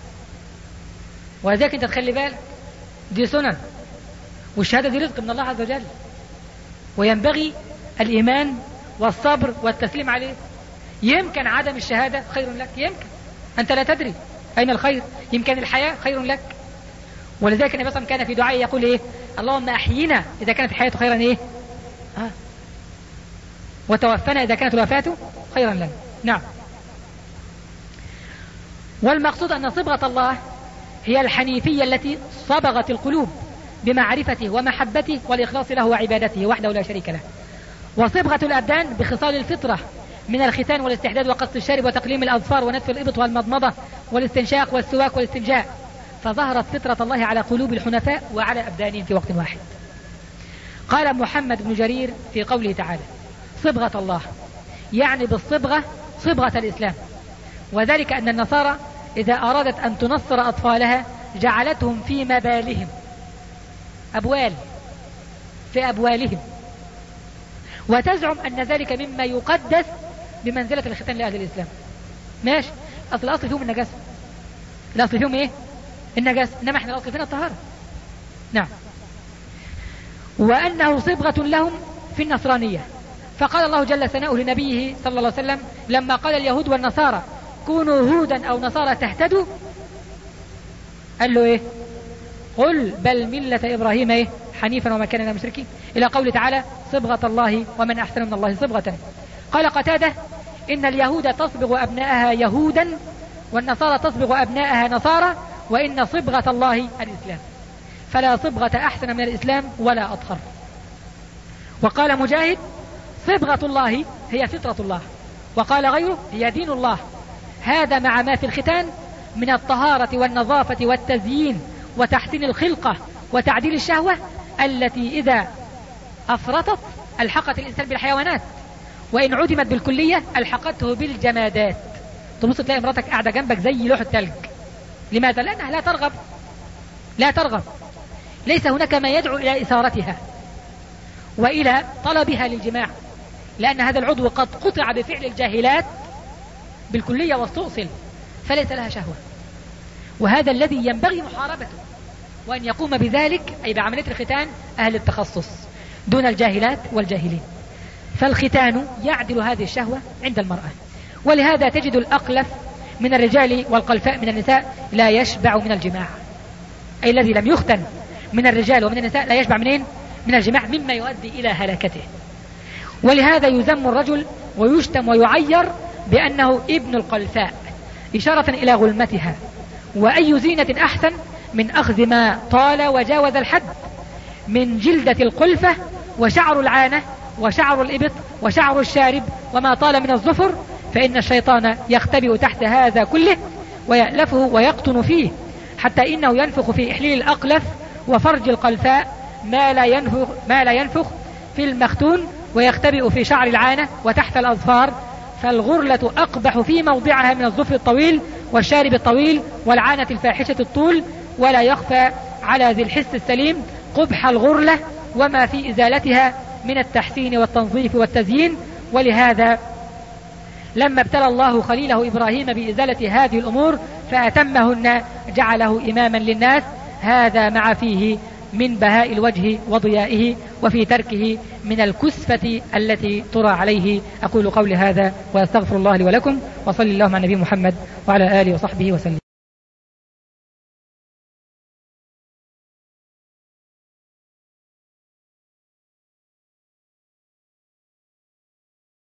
وذاك انت تخلي بالك، دي سنن، والشهادة دي رزق من الله عز وجل، وينبغي الإيمان والصبر والتسليم عليه. يمكن عدم الشهادة خير لك، يمكن أنت لا تدري أين الخير، يمكن الحياة خير لك. ولذلك النبي صلى الله عليه وسلم كان في دعائه يقول ايه؟ اللهم أحينا إذا كانت الحياة خيرا ايه؟ وتوفنا إذا كانت الوفاة خيرا لنا. نعم. والمقصود أن صبغة الله هي الحنيفية التي صبغت القلوب بمعرفته ومحبته والإخلاص له وعبادته وحده لا شريك له. وصبغة الأبدان بخصال الفطرة من الختان والاستحداد وقص الشارب وتقليم الأظفار ونتف الإبط والمضمضة والاستنشاق والسواك والاستنجاء. فظهرت فطرة الله على قلوب الحنفاء وعلى أبدانهم في وقت واحد. قال محمد بن جرير في قوله تعالى صبغة الله، يعني بالصبغة صبغة الإسلام، وذلك أن النصارى إذا أرادت أن تنصر أطفالها جعلتهم في مبالهم، أبوال في أبوالهم، وتزعم أن ذلك مما يقدس بمنزلة الختان لأهل الإسلام. ماشي، الأصل فيهم النجاسة، الأصل فيهم إيه؟ النجاسة، إنما إحنا الأصل فينا الطهارة. نعم. وأنه صبغة لهم في النصرانية. فقال الله جل ثناؤه لنبيه صلى الله عليه وسلم لما قال اليهود والنصارى كونوا هودا أو نصارى تهتدوا، قال له إيه؟ قل بل ملة إبراهيم إيه؟ حنيفا وما كان من المشركين، إلى قول تعالى صبغة الله ومن أحسن من الله صبغة. قال قتادة إن اليهود تصبغ أبناءها يهودا والنصارى تصبغ أبناءها نصارى، وإن صبغة الله الإسلام، فلا صبغة أحسن من الإسلام ولا أطهر. وقال مجاهد صبغة الله هي فطرة الله، وقال غيره هي دين الله، هذا مع ما في الختان من الطهارة والنظافة والتزيين وتحسين الخلقة وتعديل الشهوة التي إذا أفرطت ألحقت الإنسان بالحيوانات، وإن عدمت بالكلية ألحقته بالجمادات. تبص تلاقي مراتك قاعدة جنبك زي لوح التلج. لماذا؟ لأنها لا ترغب، ليس هناك ما يدعو إلى إثارتها وإلى طلبها للجماع، لأن هذا العضو قد قطع بفعل الجاهلات بالكلية واستؤصل، فليس لها شهوة. وهذا الذي ينبغي محاربته، وأن يقوم بذلك أي بعملية الختان أهل التخصص دون الجاهلات والجاهلين. فالختان يعدل هذه الشهوة عند المرأة. ولهذا تجد الأقلف من الرجال والقلفاء من النساء لا يشبع من الجماع، أي الذي لم يختن من الرجال ومن النساء لا يشبع منين؟ من الجماع، مما يؤدي إلى هلاكته. ولهذا يذم الرجل ويشتم ويعير بأنه ابن القلفاء، إشارة إلى غلمتها. وأي زينة أحسن من أخذ ما طال وجاوز الحد من جلدة القلفة وشعر العانة وشعر الإبط وشعر الشارب وما طال من الظفر، فإن الشيطان يختبئ تحت هذا كله ويألفه ويقطن فيه، حتى إنه ينفخ في إحليل الأقلف وفرج القلفاء ما لا ينفخ في المختون، ويختبئ في شعر العانة وتحت الأظفار، فالغرلة أقبح في موضعها من الظفر الطويل والشارب الطويل والعانة الفاحشة الطول، ولا يخفى على ذي الحس السليم قبح الغرلة وما في إزالتها من التحسين والتنظيف والتزيين. ولهذا لما ابتلى الله خليله إبراهيم بإزالة هذه الأمور فأتمهن جعله إماما للناس، هذا مع فيه من بهاء الوجه وضيائه وفي تركه من الكسفة التي ترى عليه. أقول قولي هذا وأستغفر الله لي ولكم، وصلى الله على نبي محمد وعلى آله وصحبه وسلم.